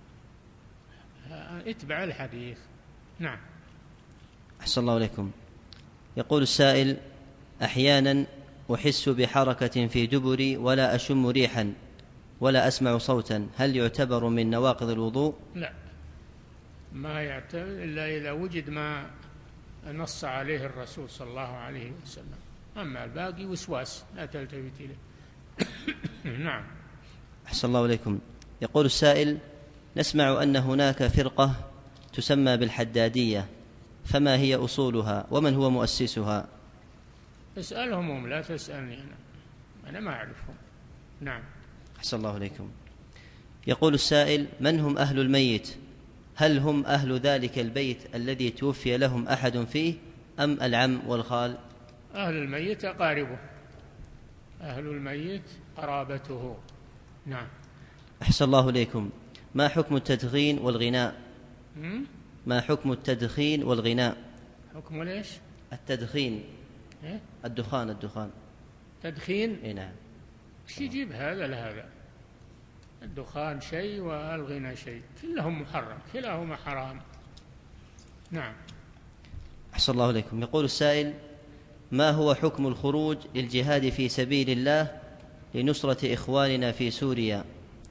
اتبع الحديث. نعم. أحسن الله عليكم. يقول السائل: أحيانا أحس بحركة في دبري ولا أشم ريحا ولا أسمع صوتا، هل يعتبر من نواقض الوضوء؟ لا، ما يعتبر إلا إذا وجد ما نص عليه الرسول صلى الله عليه وسلم، أما الباقي وسواس لا تلتفت إليه. نعم. أحسن الله عليكم. يقول السائل: نسمع أن هناك فرقة تسمى بالحدادية، فما هي أصولها ومن هو مؤسسها؟ اسألهم هم، لا تسألني أنا، أنا ما أعرفهم. نعم. أحسن الله عليكم. يقول السائل: من هم أهل الميت؟ هل هم أهل ذلك البيت الذي توفي لهم أحد فيه أم العم والخال؟ أهل الميت أقاربه، أهل الميت قرابته. نعم. أحسن الله إليكم. ما حكم التدخين والغناء؟ م? ما حكم التدخين والغناء؟ حكم ليش؟ التدخين. إيه؟ الدخان. الدخان تدخين. إيه نعم. ايش يجيب هذا لهذا؟ الدخان شيء والغنى شيء، كلهم محرم، كلاهما حرام. نعم. أحسن الله إليكم. يقول السائل: ما هو حكم الخروج للجهاد في سبيل الله لنصرة إخواننا في سوريا؟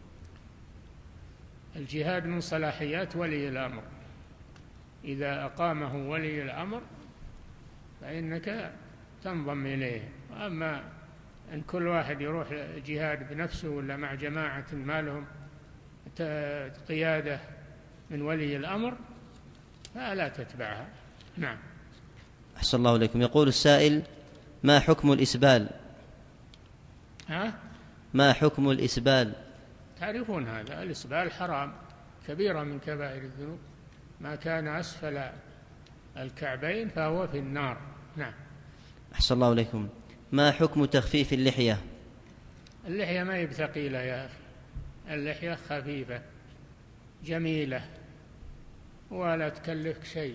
الجهاد من صلاحيات ولي الأمر، إذا أقامه ولي الأمر فإنك تنضم إليه. أما أن كل واحد يروح جهاد بنفسه ولا مع جماعة ما لهم قيادة من ولي الأمر فلا تتبعها. نعم. أحسن الله إليكم. يقول السائل: ما حكم الإسبال؟ ها؟ ما حكم الإسبال؟ تعرفون هذا، الإسبال حرام، كبيرة من كبائر الذنوب، ما كان أسفل الكعبين فهو في النار. نعم. أحسن الله إليكم. ما حكم تخفيف اللحية؟ اللحية ما هي بثقيلة يا أخي، اللحية خفيفة جميلة ولا تكلفك شيء،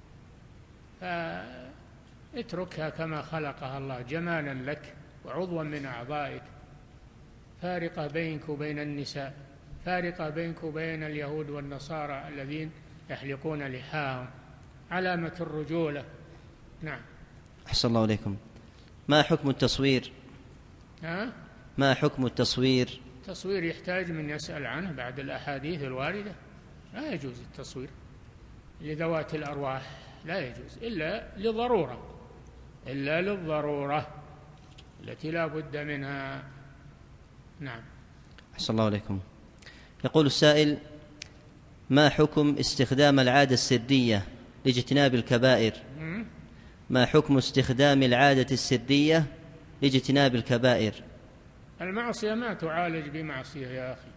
فاتركها كما خلقها الله جمالا لك وعضوا من أعضائك، فارقة بينك وبين النساء، فارقة بينك وبين اليهود والنصارى الذين يحلقون لحاهم، علامة الرجولة. نعم. أحسن الله إليكم. ما حكم التصوير؟ ها؟ ما حكم التصوير؟ التصوير يحتاج من يسأل عنه بعد الأحاديث الواردة، لا يجوز التصوير لذوات الأرواح، لا يجوز إلا لضرورة، إلا للضرورة التي لا بد منها. نعم. أحسن الله عليكم. يقول السائل: ما حكم استخدام العادة السرية لاجتناب الكبائر؟ ما حكم استخدام العادة السرية لاجتناب الكبائر؟ المعصية ما تعالج بمعصية يا أخي،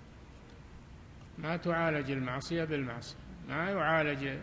ما تعالج المعصية بالمعصية، ما يعالج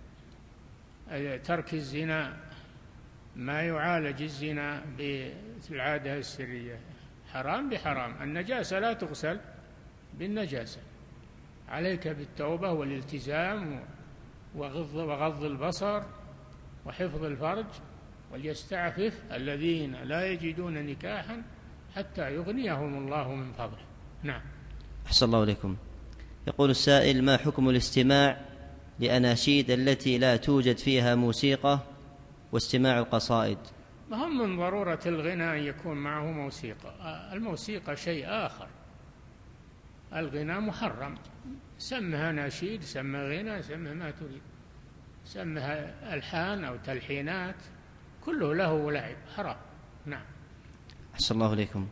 ترك الزنا، ما يعالج الزنا بالعادة السرية، حرام بحرام. النجاسة لا تغسل بالنجاسة، عليك بالتوبة والالتزام وغض, وغض البصر وحفظ الفرج، وليستعفف الذين لا يجدون نكاحا حتى يغنيهم الله من فضله. نعم. أحسن الله إليكم. يقول السائل: ما حكم الاستماع لأناشيد التي لا توجد فيها موسيقى واستماع القصائد؟ ما هم من ضرورة الغنى أن يكون معه موسيقى، الموسيقى شيء آخر، الغنى محرم، سمها نشيد، سمها غنى، سمها ما تريد، سمها ألحان أو تلحينات، كله له ولعب، حرام. نعم. أحسن الله إليكم.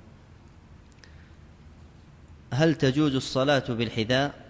هل تجوز الصلاة بالحذاء؟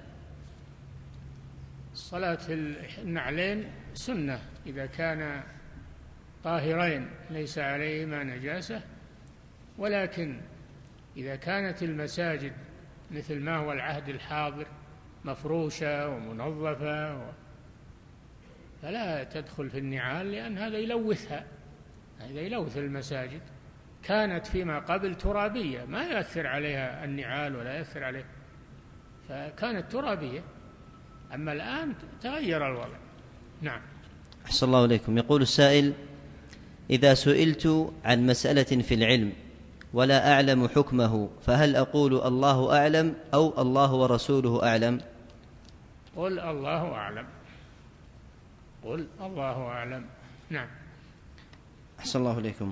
الصلاة في النعلين سنة إذا كان طاهرين ليس عليهما نجاسة، ولكن إذا كانت المساجد مثل ما هو العهد الحاضر مفروشة ومنظفة و... فلا تدخل في النعال، لأن هذا يلوثها، هذا يلوث المساجد. كانت فيما قبل ترابية ما يأثر عليها النعال ولا يأثر عليها، فكانت ترابية، أما الآن تغير الوضع. نعم. أحسن الله إليكم. يقول السائل: إذا سئلت عن مسألة في العلم ولا أعلم حكمه فهل أقول الله أعلم أو الله ورسوله أعلم؟ قل الله أعلم، قل الله أعلم. نعم. أحسن الله إليكم.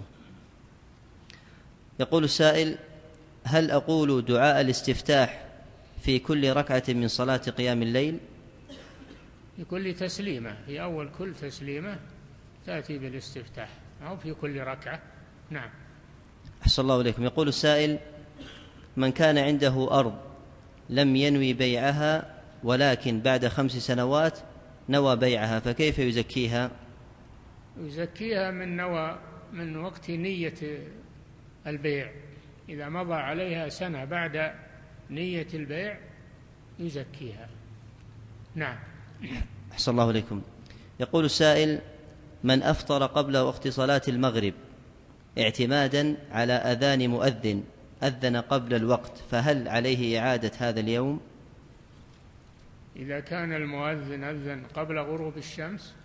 يقول السائل: هل أقول دعاء الاستفتاح في كل ركعة من صلاة قيام الليل؟ في كل تسليمة، في أول كل تسليمة تأتي بالاستفتاح، أو في كل ركعة. نعم. أحسن الله إليكم. يقول السائل: من كان عنده أرض لم ينوي بيعها ولكن بعد خمس سنوات نوى بيعها فكيف يزكيها؟ يزكيها من نوى من وقت نية البيع، إذا مضى عليها سنة بعد نية البيع يزكيها. نعم. أحسن الله إليكم. يقول السائل: من أفطر قبل وقت صلاة المغرب اعتمادا على أذان مؤذن أذن قبل الوقت فهل عليه إعادة هذا اليوم؟ إذا كان المؤذن أذن قبل غروب الشمس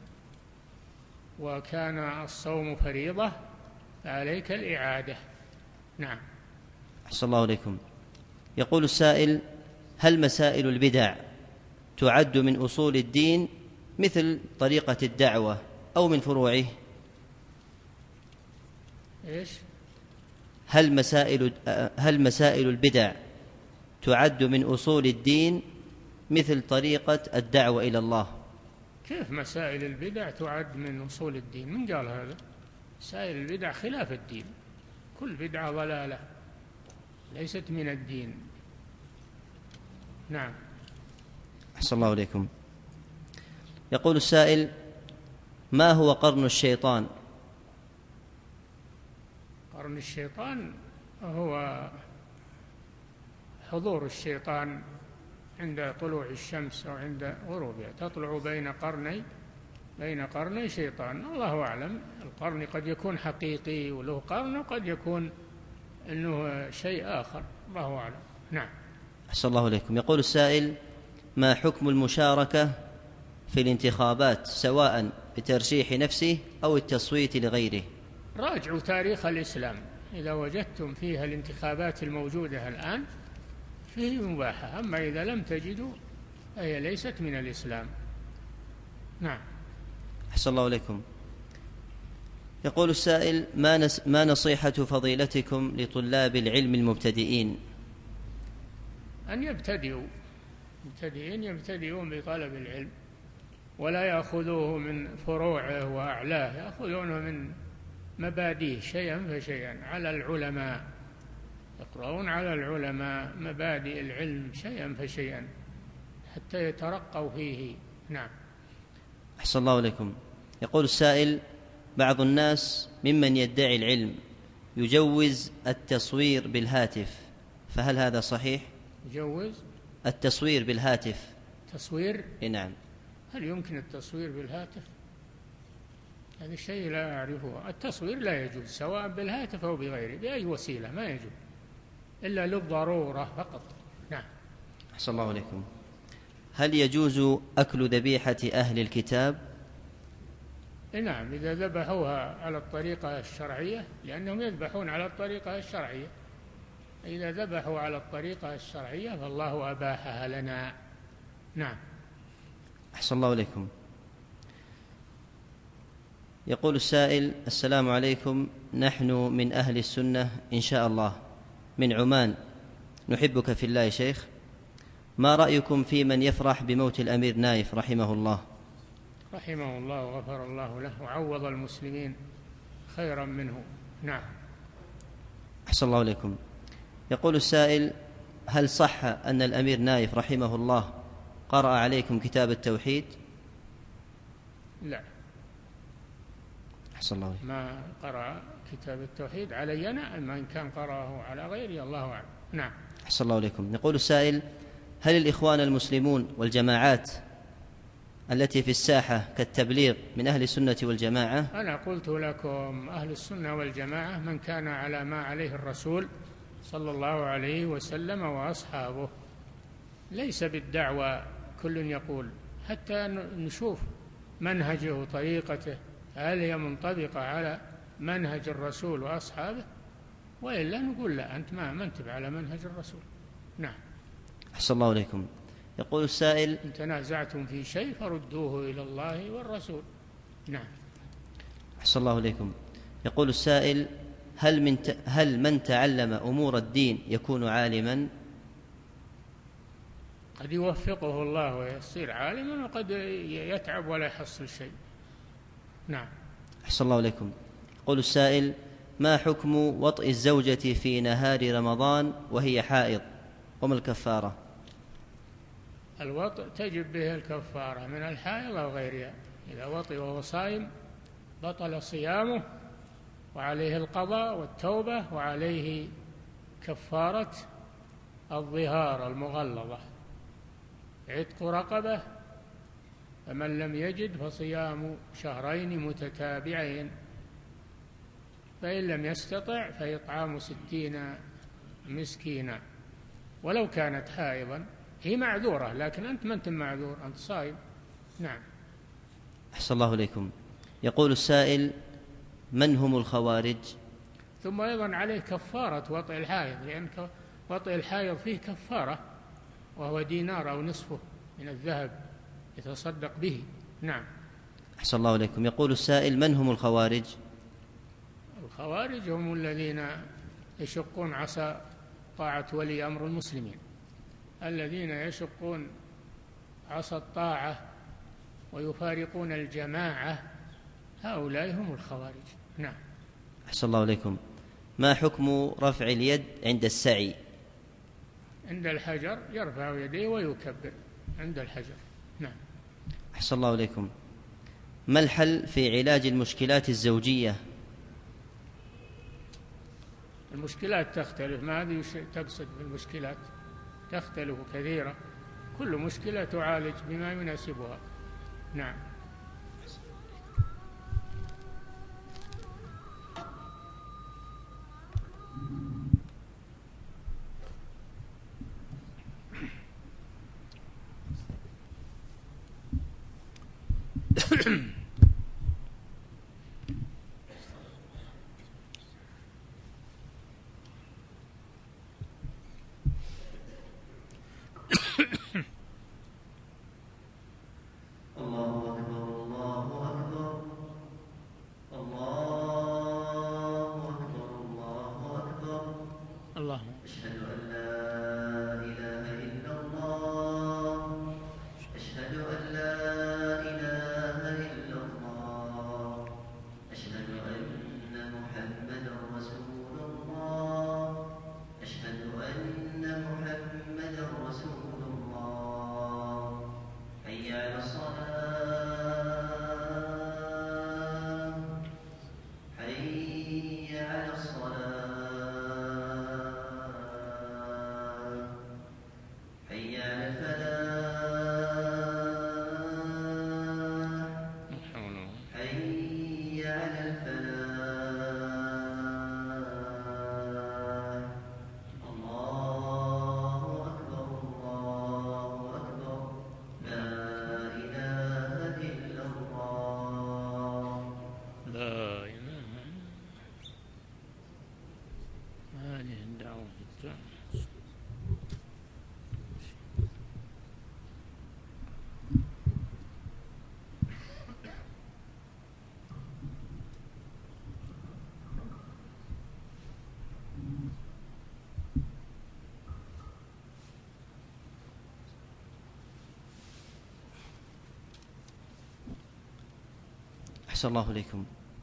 وكان الصوم فريضة فعليك الإعادة. نعم. أحسن الله إليكم. يقول السائل: هل مسائل البدع تعد من أصول الدين مثل طريقة الدعوة أو من فروعه؟ إيش؟ هل مسائل هل مسائل البدع تعد من أصول الدين مثل طريقة الدعوة إلى الله؟ كيف مسائل البدع تعد من أصول الدين؟ من قال هذا؟ مسائل البدع خلاف الدين، كل بدعة ضلالة ليست من الدين. نعم. أحسن الله إليكم. يقول السائل: ما هو قرن الشيطان؟ قرن الشيطان هو حضور الشيطان عند طلوع الشمس أو عند غروبها، تطلع بين قرني بين قرني شيطان، الله أعلم. القرن قد يكون حقيقي وله قرن، وقد يكون أنه شيء آخر، الله أعلم. نعم. أحسن الله إليكم. يقول السائل: ما حكم المشاركة في الانتخابات سواء بترشيح نفسه أو التصويت لغيره؟ راجعوا تاريخ الإسلام، إذا وجدتم فيها الانتخابات الموجودة الآن فيه مباحة، أما إذا لم تجدوا فهي ليست من الإسلام. نعم. أحسن الله إليكم. يقول السائل: ما, نس ما نصيحة فضيلتكم لطلاب العلم المبتدئين؟ أن يبتدئوا مبتدئين يبتدئون بطلب العلم، ولا يأخذوه من فروعه وأعلاه، يأخذونه من مبادئه شيئا فشيئا، على العلماء، يقرؤون على العلماء مبادئ العلم شيئا فشيئا حتى يترقوا فيه. نعم. أحسن الله إليكم. يقول السائل: بعض الناس ممن يدعي العلم يجوز التصوير بالهاتف، فهل هذا صحيح؟ يجوز التصوير بالهاتف. تصوير؟ نعم. هل يمكن التصوير بالهاتف؟ هذا الشيء لا أعرفه. التصوير لا يجوز سواء بالهاتف أو بغيره، بأي وسيلة ما يجوز إلا للضرورة فقط. نعم. أحسن الله عليكم. هل يجوز أكل ذبيحة أهل الكتاب؟ نعم، إذا ذبحوها على الطريقة الشرعية، لأنهم يذبحون على الطريقة الشرعية، إذا ذبحوا على الطريقة الشرعية فالله أباحها لنا. نعم. أحسن الله عليكم. يقول السائل: السلام عليكم، نحن من أهل السنة إن شاء الله من عمان، نحبك في الله يا شيخ، ما رأيكم في من يفرح بموت الأمير نايف رحمه الله؟ رحمه الله وغفر الله له وعوض المسلمين خيرا منه. نعم. أحسن الله عليكم. يقول السائل: هل صح أن الأمير نايف رحمه الله قرأ عليكم كتاب التوحيد؟ لا. أحسن الله عليكم. ما قرأ كتاب التوحيد علي أنا، أما إن كان قرأه على غيري الله أعلم. نعم. أحسن الله عليكم. يقول السائل: هل الإخوان المسلمون والجماعات التي في الساحة كالتبليغ من أهل السنة والجماعة؟ أنا قلت لكم أهل السنة والجماعة من كان على ما عليه الرسول صلى الله عليه وسلم وأصحابه، ليس بالدعوة كل يقول، حتى نشوف منهجه وطريقته هل هي منطبقة على منهج الرسول وأصحابه، وإلا نقول لا، أنت ما منتبه على منهج الرسول. نعم. أحسن الله عليكم. يقول السائل: إن تنازعتم في شيء فردوه إلى الله والرسول. نعم. أحسن الله عليكم. يقول السائل: هل من ت... هل من تعلم أمور الدين يكون عالما؟ قد يوفقه الله ويصير عالما، وقد يتعب ولا يحصل شيء. نعم. أحسن الله عليكم. يقول السائل: ما حكم وطئ الزوجة في نهار رمضان وهي حائض، وما الكفارة؟ الوطئ تجب به الكفارة من الحائض أو غيرها، إذا وطئ وهو صائم بطل صيامه، وعليه القضاء والتوبة، وعليه كفارة الظهار المغلظة، عتق رقبة، فمن لم يجد فصيام شهرين متتابعين، فإن لم يستطع فإطعام ستين مسكينا ولو كانت حائضا. هي معذورة، لكن أنت ما أنت معذور، أنت صائم. نعم. أحسن الله إليكم. يقول السائل: من هم الخوارج؟ ثم أيضا عليه كفارة وطئ الحائض، لأن وطئ الحائض فيه كفارة، وهو دينار أو نصفه من الذهب يتصدق به. نعم. أحسن الله إليكم. يقول السائل: من هم الخوارج؟ الخوارج هم الذين يشقون عصا طاعة ولي أمر المسلمين، الذين يشقون عصا الطاعة ويفارقون الجماعة، هؤلاء هم الخوارج. نعم. أحسن الله إليكم. ما حكم رفع اليد عند السعي؟ عند الحجر يرفع يديه ويكبر عند الحجر. نعم. أحسن الله إليكم. ما الحل في علاج المشكلات الزوجية؟ المشكلات تختلف، ما هذه تقصد بالمشكلات، تختلف كثيرة، كل مشكلة تعالج بما يناسبها. نعم. أحسن الله إليكم.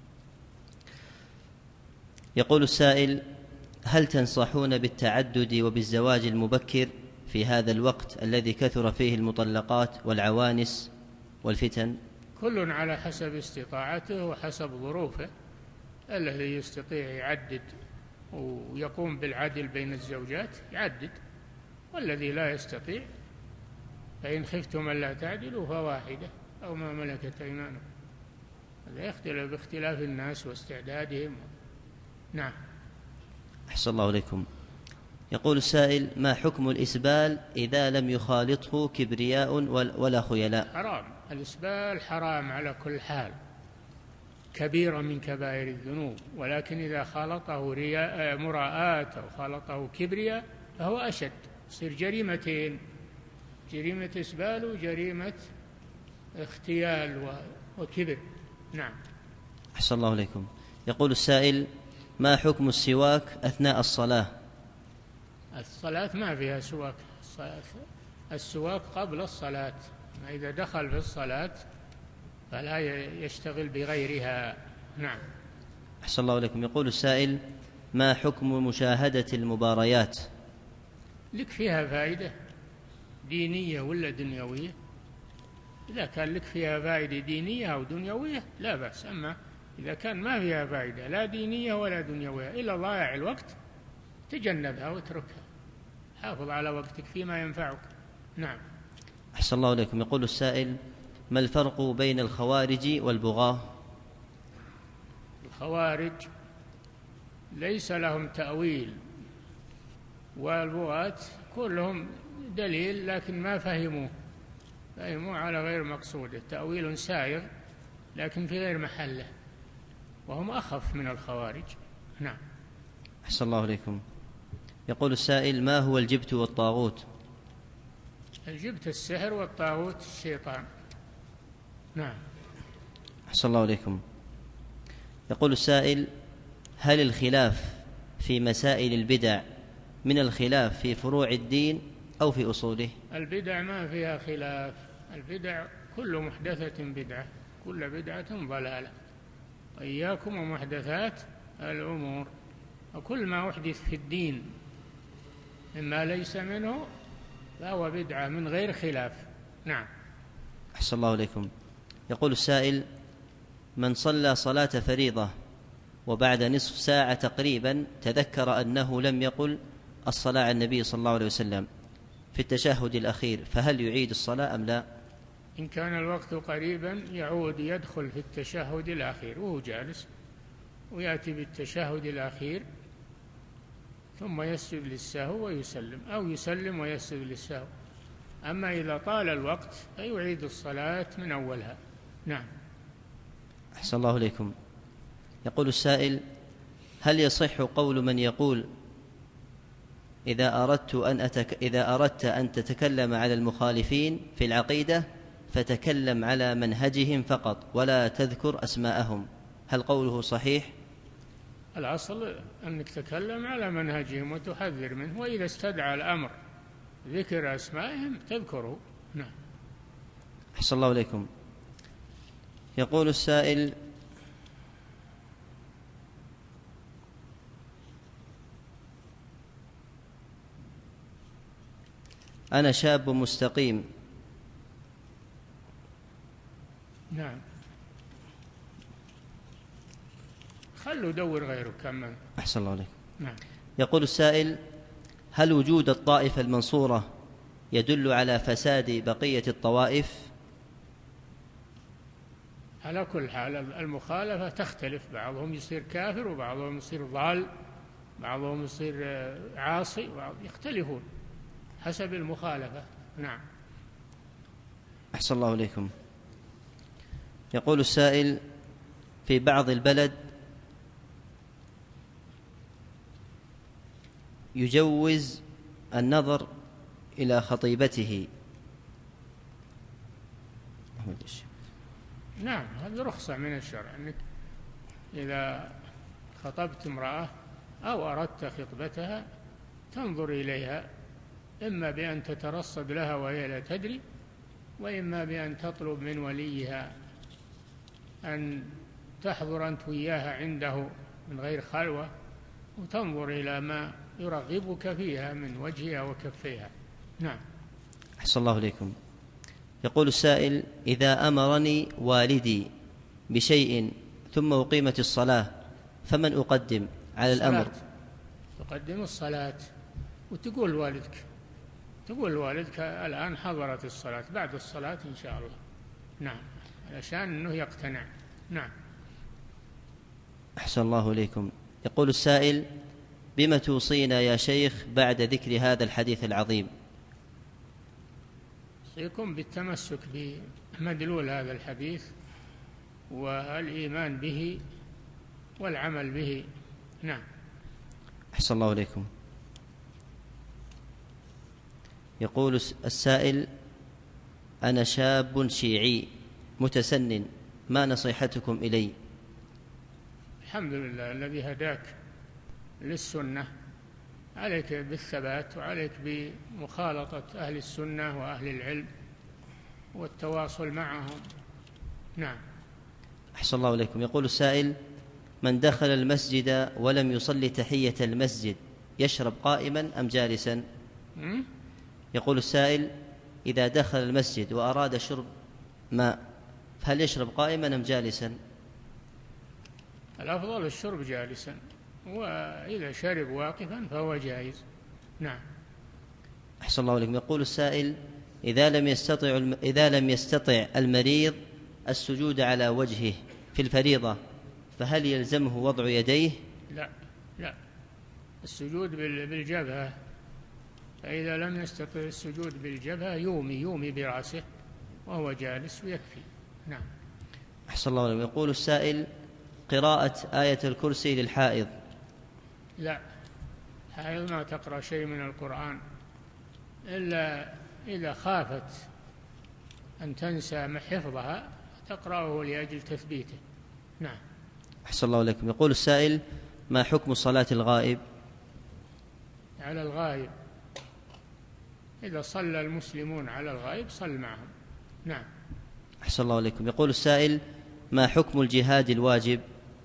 يقول السائل: هل تنصحون بالتعدد وبالزواج المبكر في هذا الوقت الذي كثر فيه المطلقات والعوانس والفتن؟ كل على حسب استطاعته وحسب ظروفه. الذي يستطيع يعدد ويقوم بالعدل بين الزوجات يعدد، والذي لا يستطيع فإن خفتم ألا تعدلوا فواحدة أو ما ملكت أيمانكم. هذا يختلف باختلاف الناس واستعدادهم. نعم. أحسن الله إليكم. يقول السائل: ما حكم الإسبال إذا لم يخالطه كبرياء ولا خيلاء؟ حرام. الإسبال حرام على كل حال، كبيرة من كبائر الذنوب، ولكن إذا خالطه رياء مراءات أو خالطه كبرياء فهو أشد، يصير جريمتين: جريمة إسبال وجريمة اختيال وكبر. نعم. أحسن الله إليكم. يقول السائل: ما حكم السواك أثناء الصلاة؟ الصلاة ما فيها سواك، السواك قبل الصلاة، إذا دخل في الصلاة فلا يشتغل بغيرها. نعم. أحسن الله إليكم. يقول السائل: ما حكم مشاهدة المباريات؟ لك فيها فائدة دينية ولا دنيوية؟ إذا كان لك فيها فائدة دينية أو دنيوية لا بأس، أما إذا كان ما فيها فائدة لا دينية ولا دنيوية إلا ضياع الوقت تجنبها واتركها، حافظ على وقتك فيما ينفعك. نعم. أحسن الله إليكم. يقول السائل: ما الفرق بين الخوارج والبغاة؟ الخوارج ليس لهم تأويل، والبغاة كلهم دليل لكن ما فهموه، فهموا على غير مقصوده، تأويل سائغ لكن في غير محله، وهم أخف من الخوارج. نعم. أحسن الله إليكم. يقول السائل: ما هو الجبت والطاغوت؟ جبت السحر والطاغوت الشيطان. نعم. أحسن الله إليكم. يقول السائل: هل الخلاف في مسائل البدع من الخلاف في فروع الدين أو في أصوله؟ البدع ما فيها خلاف، البدع كل محدثة بدعة، كل بدعة ضلالة، وإياكم ومحدثات الأمور، وكل ما أحدث في الدين مما ليس منه فهو بدعة من غير خلاف. نعم. أحسن الله إليكم. يقول السائل: من صلى صلاة فريضة وبعد نصف ساعة تقريبا تذكر أنه لم يقل الصلاة على النبي صلى الله عليه وسلم في التشهد الأخير، فهل يعيد الصلاة أم لا؟ إن كان الوقت قريبا يعود يدخل في التشهد الأخير وهو جالس، ويأتي بالتشهد الأخير ثم يسجد للسهو ويسلم، أو يسلم ويسجد للسهو. أما إذا طال الوقت فيعيد الصلاة من أولها. نعم. أحسن الله إليكم. يقول السائل: هل يصح قول من يقول إذا أردت أن أتك... إذا أردت أن تتكلم على المخالفين في العقيدة فتكلم على منهجهم فقط ولا تذكر أسماءهم، هل قوله صحيح؟ الأصل أنك تتكلم على منهجهم وتحذر منه، وإذا استدعى الأمر ذكر أسمائهم تذكره. نعم. أحسن الله إليكم. يقول السائل: أنا شاب مستقيم. نعم. خلوا دور غيره كمان. أحسن الله عليك. نعم. يقول السائل: هل وجود الطائفة المنصورة يدل على فساد بقية الطوائف؟ على كل حال المخالفة تختلف، بعضهم يصير كافر وبعضهم يصير ضال، بعضهم يصير عاصي، يختلفون حسب المخالفة. نعم. أحسن الله إليكم. يقول السائل: في بعض البلد يجوز النظر إلى خطيبته. نعم، هذه رخصة من الشرع، أنك إذا خطبت امرأة أو أردت خطبتها تنظر إليها، إما بأن تترصد لها وهي لا تدري، وإما بأن تطلب من وليها أن تحضر أنت وياها عنده من غير خلوة وتنظر إلى ما يرغبك فيها من وجهها وكفيها. نعم. أحسن الله إليكم. يقول السائل: إذا أمرني والدي بشيء ثم أقيمت الصلاة فمن أقدم على الأمر؟ تقدم الصلاة وتقول لوالدك تقول لوالدك الآن حضرت الصلاة، بعد الصلاة إن شاء الله. نعم، علشان أنه يقتنع. نعم. أحسن الله إليكم. يقول السائل: بما توصينا يا شيخ بعد ذكر هذا الحديث العظيم؟ أوصيكم بالتمسك بمدلول هذا الحديث والإيمان به والعمل به. نعم. أحسن الله إليكم. يقول السائل: أنا شاب شيعي متسنن، ما نصيحتكم إلي؟ الحمد لله الذي هداك للسنة، عليك بالثبات وعليك بمخالطة أهل السنة وأهل العلم والتواصل معهم. نعم. أحسن الله إليكم. يقول السائل: من دخل المسجد ولم يصلي تحية المسجد يشرب قائما أم جالسا؟ م? يقول السائل: إذا دخل المسجد وأراد شرب ماء هل يشرب قائما أم جالسا؟ الأفضل الشرب جالسا، وإذا شرب واقفا فهو جائز. نعم. أحسن الله عليكم. يقول السائل: إذا لم يستطع إذا لم يستطع المريض السجود على وجهه في الفريضة فهل يلزمه وضع يديه؟ لا لا، السجود بالجبهة، فإذا لم يستطع السجود بالجبهة يومي يومي برأسه وهو جالس ويكفي. نعم. أحسن الله عليكم. يقول السائل: قراءة آية الكرسي للحائض؟ لا، الحائض ما تقرأ شيء من القرآن إلا إذا خافت أن تنسى حفظها تقرأه لأجل تثبيته. نعم. أحسن الله إليكم. يقول السائل: ما حكم صلاة الغائب؟ على الغائب إذا صلى المسلمون على الغائب صل معهم. نعم. أحسن الله إليكم. يقول السائل: ما حكم الجهاد الواجب؟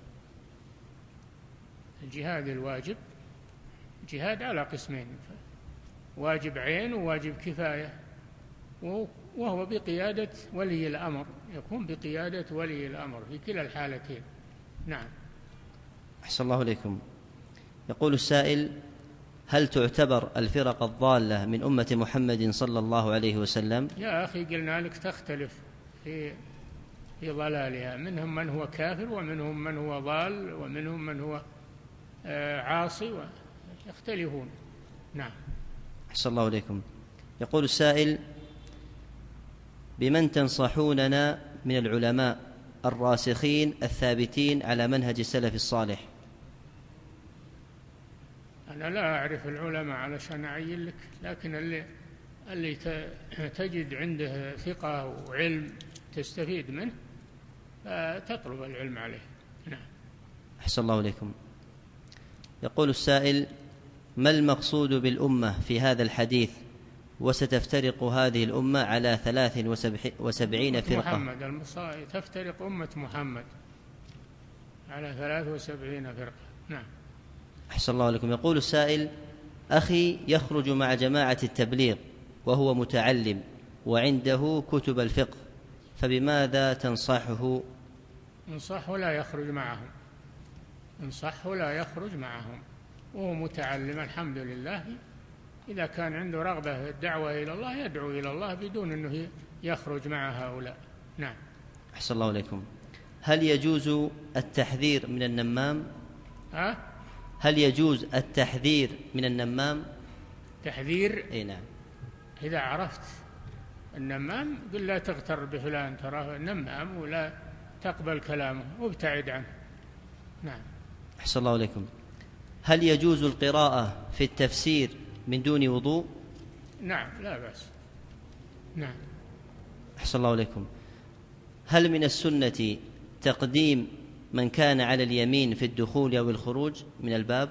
الجهاد الواجب جهاد على قسمين: واجب عين وواجب كفاية، وهو بقيادة ولي الأمر، يكون بقيادة ولي الأمر في كلا الحالتين. نعم. أحسن الله إليكم. يقول السائل: هل تعتبر الفرق الضالة من أمة محمد صلى الله عليه وسلم؟ يا أخي قلنا لك تختلف في في ضلالها، منهم من هو كافر ومنهم من هو ضال ومنهم من هو عاصي، يختلفون. نعم. أحسن الله إليكم. يقول السائل: بمن تنصحوننا من العلماء الراسخين الثابتين على منهج السلف الصالح؟ أنا لا أعرف العلماء علشان أعين لك، لكن اللي اللي تجد عنده ثقة وعلم تستفيد منه فتطلب العلم عليه. نعم. أحسن الله إليكم. يقول السائل: ما المقصود بالأمة في هذا الحديث وستفترق هذه الأمة على ثلاث وسبعين فرقة؟ محمد تفترق أمة محمد على ثلاث وسبعين فرقة. نعم. أحسن الله لكم. يقول السائل: أخي يخرج مع جماعة التبليغ وهو متعلم وعنده كتب الفقه، فبماذا تنصحه؟ انصحه لا يخرج معهم، انصحه لا يخرج معهم وهو متعلم. الحمد لله، إذا كان عنده رغبة في الدعوة إلى الله يدعو إلى الله بدون أنه يخرج مع هؤلاء. نعم. أحسن الله إليكم. هل يجوز التحذير من النمام؟ ها؟ هل يجوز التحذير من النمام؟ تحذير؟ أي نعم. إذا عرفت النمام قل لا تغتر بفلان تراه نمام ولا تقبل كلامه وابتعد عنه. نعم. أحسن الله إليكم. هل يجوز القراءة في التفسير من دون وضوء؟ نعم لا بأس. نعم. أحسن الله إليكم. هل من السنة تقديم من كان على اليمين في الدخول أو الخروج من الباب؟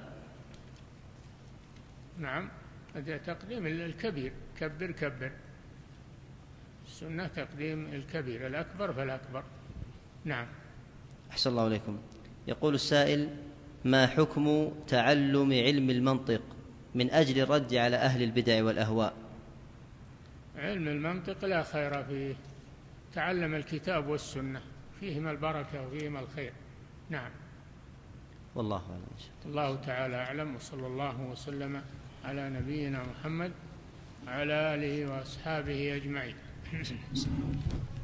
نعم، هذا تقديم الكبير، كبر كبر، السنة تقديم الكبير، الأكبر فالأكبر. نعم. أحسن الله إليكم. يقول السائل: ما حكم تعلم علم المنطق من أجل الرد على أهل البدع والأهواء؟ علم المنطق لا خير فيه، تعلم الكتاب والسنة، فيهما البركة وفيهما الخير. نعم. والله أعلم. الله تعالى أعلم، وصلى الله وسلم على نبينا محمد وعلى آله وأصحابه أجمعين.